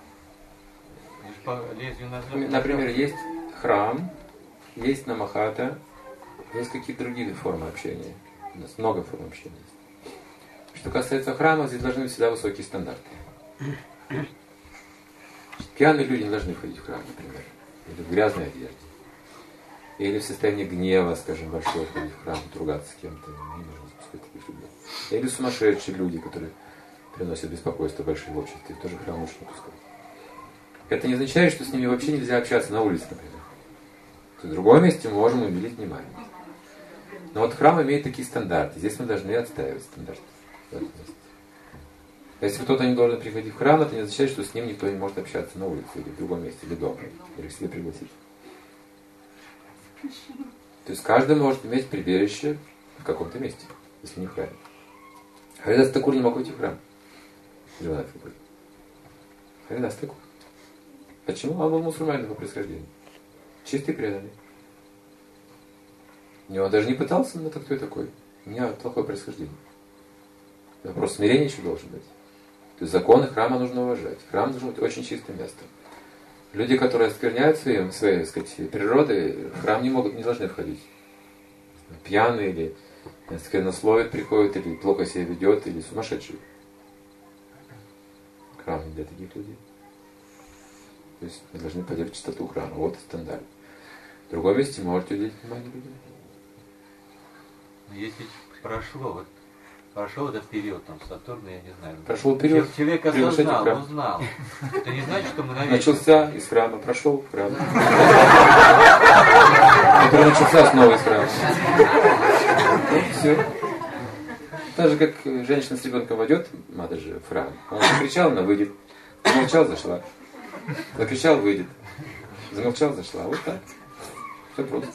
По лезвию ножа. Например, есть храм, есть намахата, есть какие-то другие формы общения. У нас много форм общения. Что касается храма, здесь должны быть всегда высокие стандарты. Пьяные люди не должны ходить в храм, например. Или в грязной одежде. Или в состоянии гнева, скажем, большой ходить в храм, ругаться с кем-то. Не нужно запускать таких людей. Или сумасшедшие люди, которые приносят беспокойство большое в обществе. Их тоже в храм лучше не пускать. Это не означает, что с ними вообще нельзя общаться на улице, например. В другом месте мы можем уделить внимание. Но вот храм имеет такие стандарты. Здесь мы должны отстаивать стандарты. Если кто-то не должен приходить в храм, это не означает, что с ним никто не может общаться на улице, или в другом месте, или дома, или к себе пригласить. То есть каждый может иметь прибежище в каком-то месте, если не в храме. Харидас Такур не мог идти в храм. Харидас Такур. Почему? Он был мусульманин по происхождению. Чистый преданный. Он даже не пытался, но это кто я такой? У меня плохое происхождение. Вопрос смирения еще должен быть. То есть законы храма нужно уважать. Храм должен быть очень чистым местом. Люди, которые оскверняют своей, своей так сказать, природой, в храм не могут, не должны входить. Пьяный или сквернословит приходит, или плохо себя ведет, или сумасшедший. Храм не для таких людей. То есть мы должны поддерживать чистоту храма. Вот стандарт. В другом месте можете уделить внимание людям. Если прошло, вот, прошел этот период, там, Сатурна, я не знаю. Прошел период. Человек осознал, узнал. Это не значит, что мы навечно. Начался из храма, прошел в храм. Который начался снова из храма. Все. Так же, как женщина с ребенком войдет, надо же, в храм. Он закричал, она выйдет. Замолчал, зашла. Закричал, выйдет. Замолчал, зашла. Вот так. Все просто.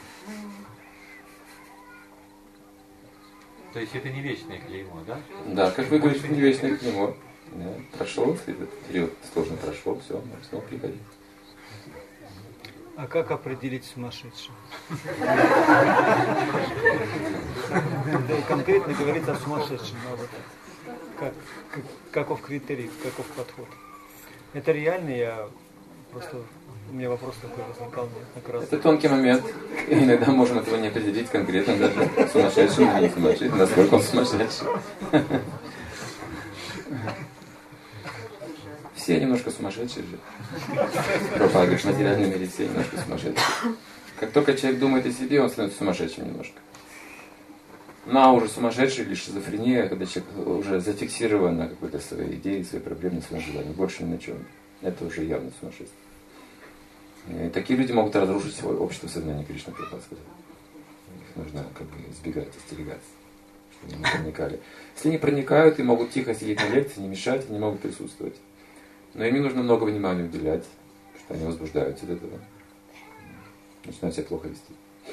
То есть это не вечное клеймо, да? Да, как вы говорите, не вечное клеймо. Да, прошел, этот период сложно прошел, все, снова приходи. А как определить сумасшедшего? Конкретно говорится о сумасшедшем. Как, каков критерий, каков подход? Это реально, я просто... У меня вопрос такой возникал неоднократно. Это тонкий момент. И иногда можем этого не определить конкретно, даже сумасшедший или не сумасшедший, насколько он сумасшедший. Все немножко сумасшедшие же. Пропа говорит, в материальном мире все немножко сумасшедшие. Как только человек думает о себе, он становится сумасшедшим немножко. Ну а уже сумасшедший или шизофрения, когда человек уже зафиксирован на какой-то своей идее, своей проблеме, своем желании, больше ни на чем. Это уже явно сумасшествие. И такие люди могут разрушить свое общество сознания, Кришна Прабхупада сказал. Их нужно как бы избегать, остерегаться, чтобы они не проникали. Если они проникают и могут тихо сидеть на лекции, не мешать, они могут присутствовать. Но им не нужно много внимания уделять, потому что они возбуждаются от этого. Начинают себя плохо вести.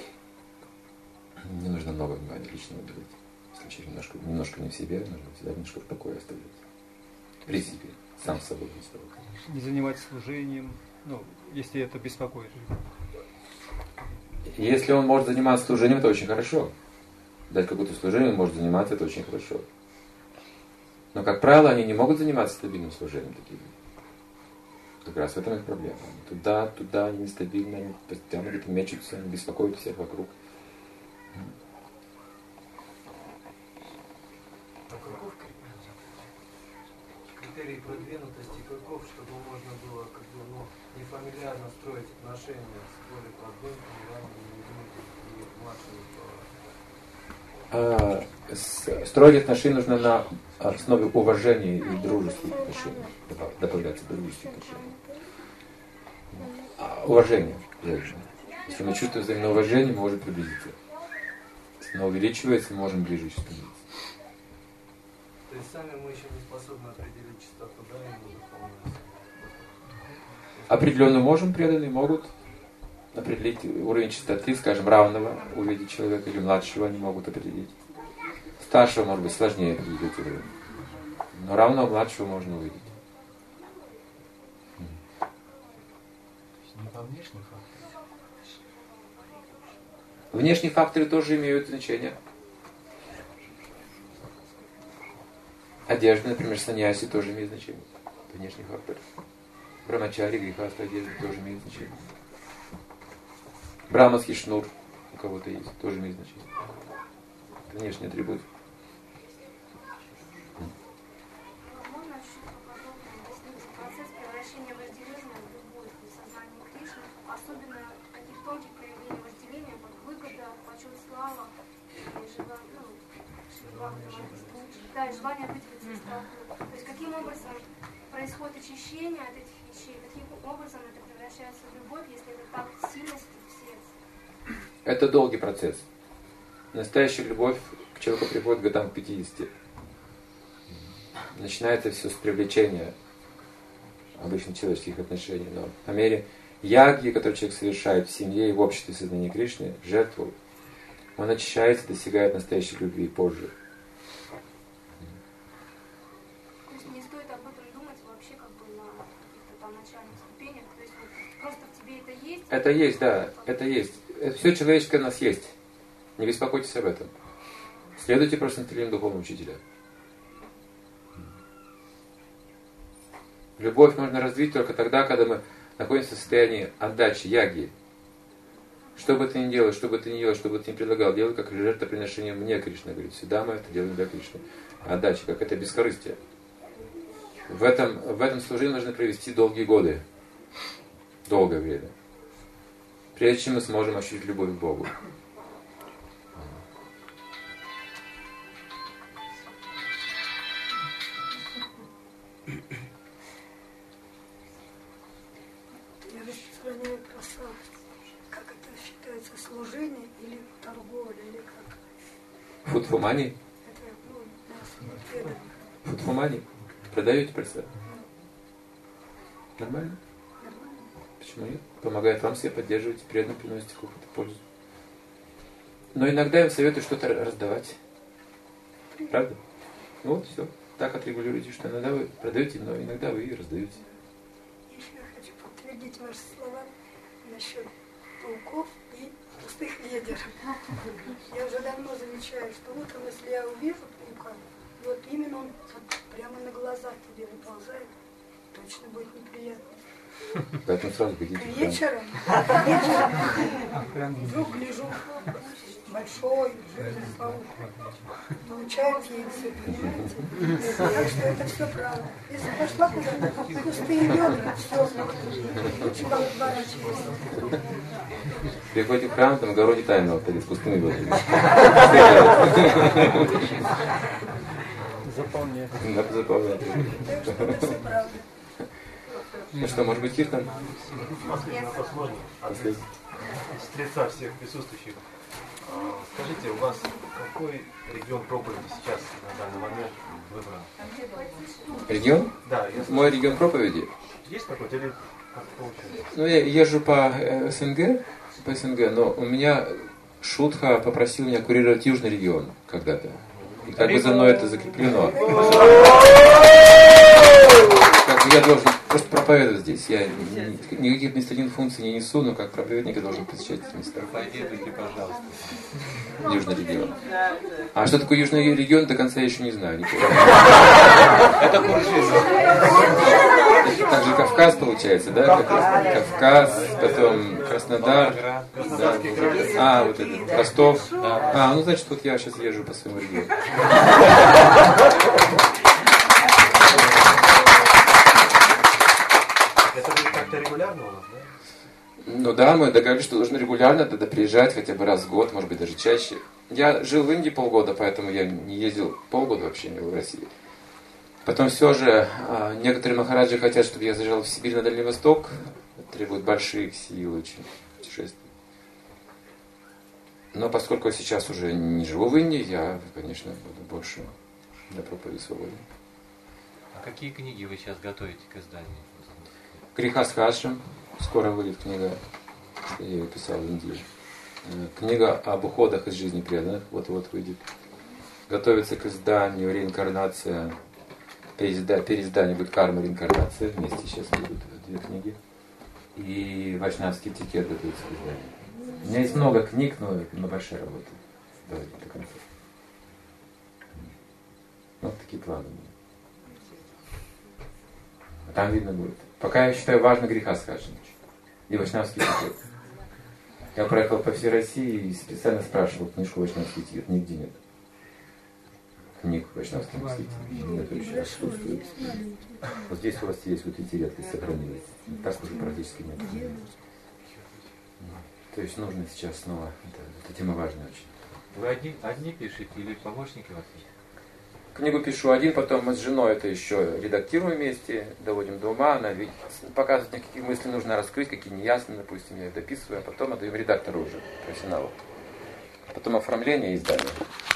Не нужно много внимания личного уделять. Если человек немножко, немножко не в себе, нужно всегда немножко в покое оставлять. При себе, сам с собой. Не, с собой. Не заниматься служением. Ну, если это беспокоит. Если он может заниматься служением, это очень хорошо. Дать какое-то служение, он может заниматься, это очень хорошо. Но, как правило, они не могут заниматься стабильным служением такими. Как раз в этом их проблема. Они туда, туда, они нестабильны, они постоянно где-то мечутся, они беспокоят всех вокруг. критерий продвинутости каков, чтобы можно было как бы, ну, не фамильярно строить отношения с более продвинутыми, ранними людьми и младшими? А, с, строить отношения нужно на основе уважения и дружеских отношений. Добавляться дружеских отношений. А, уважение. Женщина. Если мы чувствуем взаимное уважение, мы можем приблизиться. Если оно увеличивается, мы можем ближе становиться. То есть сами мы еще не способны определить чистоту, да, и духовность. Определенно можем, преданные могут определить уровень чистоты, скажем, равного увидеть человека или младшего они могут определить. Старшего, может быть, сложнее определить эти уровни. Но равного младшего можно увидеть. Не по внешним факторам. Внешние факторы тоже имеют значение. Одежда, например, саньяси тоже имеет значение. Внешний фактор. Брамачари, грехаста, одежда тоже имеет значение. Браманский шнур у кого-то есть, тоже имеет значение. Внешний атрибут. Можно чуть поподробнее объяснить процесс превращения вожделения в любовь в сознании Кришны, особенно таких тонких проявлений вожделения, как выгода, почет, слава и желание, ну, да, и желание выделиться из толпы. То есть каким образом происходит очищение от этих вещей, каким образом это превращается в любовь, если это так сильно в сердце? Это долгий процесс. Настоящая любовь к человеку приходит к годам пятидесяти. Начинается все с привлечения обычно человеческих отношений. Но по мере яги, которую человек совершает в семье и в обществе сознания Кришны, жертву, он очищается, достигает настоящей любви позже. То есть не стоит об этом думать вообще как бы на каких-то там начальных ступенях. То есть вот просто в тебе это есть? Это есть, да, это есть. Это все человеческое у нас есть. Не беспокойтесь об этом. Следуйте просто наставлениям духовного учителя. Любовь можно развить только тогда, когда мы находимся в состоянии отдачи, яги. Что бы ты ни делал, что бы ты ни делал, что бы ты ни предлагал, делай как жертвоприношение мне, Кришна говорит. Всегда мы это делаем для Кришны. Отдача, как это бескорыстие. В этом, в этом служении нужно провести долгие годы. Долгое время. Прежде чем мы сможем ощутить любовь к Богу. Я распространяю просто, как это считается, служение или торговля, или как? Food for money? Это, ну, нас преданных. Food for money? Продаете просто? Нормально? Нормально. Почему нет? Помогает вам себя поддерживать, преданно приносите какую-то пользу. Но иногда я им советую что-то раздавать. Правда? Вот, все. Так отрегулируйте, что иногда вы продаете, но иногда вы и раздаете. Еще я хочу подтвердить ваши слова насчет пауков и пустых ведер. Я уже давно замечаю, что утром, если я увижу паука, вот именно он вот прямо на глазах тебе выползает, точно будет неприятно. Поэтому сразу бегите. Вечером, вечером вдруг гляжу, большой, жирный паук. Получают яйца, понимаете? Так что это все правда. Если пошла куда-то, пустые ведра, все, лучше вам отворачиваться. Приходите в храм, там огороде тайного, с пустыми ведрами. Заполняет. Да, заполняет. Так что это все правда. Ну что, может быть, Киртан? Вопрос можно? Стреца всех присутствующих. Скажите, у вас какой регион проповеди сейчас на данный момент выбран? Регион? Да. Мой регион проповеди? Есть какой-то или как получилось? Ну, я езжу по СНГ, по СНГ, но у меня Шутха попросил меня курировать южный регион когда-то. И как бы за мной это закреплено. Как бы я должен просто проповедовать здесь. Я ни, никаких административных функций не несу, но как проповедник я должен посещать эти места. Проповедуйте, пожалуйста. Южный регион. А что такое южный регион, до конца я еще не знаю. Не Это Куршина. Так же Кавказ получается, да? Кавказ, потом Краснодар. Да. А, вот этот, Ростов. А, ну значит, вот я сейчас езжу по своему региону. регулярно у нас, да? Ну да, мы договорились, что должны регулярно тогда приезжать хотя бы раз в год, может быть даже чаще. Я жил в Индии полгода, поэтому я не ездил полгода вообще не был в России. Потом все же некоторые махараджи хотят, чтобы я заезжал в Сибирь, на Дальний Восток. Это требует больших сил очень путешествий. Но поскольку я сейчас уже не живу в Индии, я, конечно, буду больше для проповеди свободен. А какие книги вы сейчас готовите к изданию? Грихастха-ашрам. Скоро выйдет книга, я ее писал в Индии. Книга об уходах из жизни преданных, вот-вот выйдет. Готовится к изданию реинкарнация, переизда, переиздание будет карма реинкарнация, вместе сейчас будут две книги. И вайшнавский этикет готовится к изданию. У меня есть много книг, но, но большая работа. Давайте до конца. Вот такие планы. А там видно будет. Пока я считаю важно греха скажем. И вайшнавский этикет. Я проехал по всей России и специально спрашивал книжку вайшнавский этикет. Нигде нет. Книг вайшнавских этикет. Это еще отсутствует. Вот здесь у вас есть вот эти редкость сохранились. Так уже практически нет. То есть нужно сейчас снова. Это, это тема важная очень. Вы одни, одни пишете или помощники у вас есть? Книгу пишу один, потом мы с женой это еще редактируем вместе, доводим до ума, она показывает, какие мысли нужно раскрыть, какие неясны, допустим, я их дописываю, а потом отдаем редактору уже, профессионалу. Потом оформление и издание.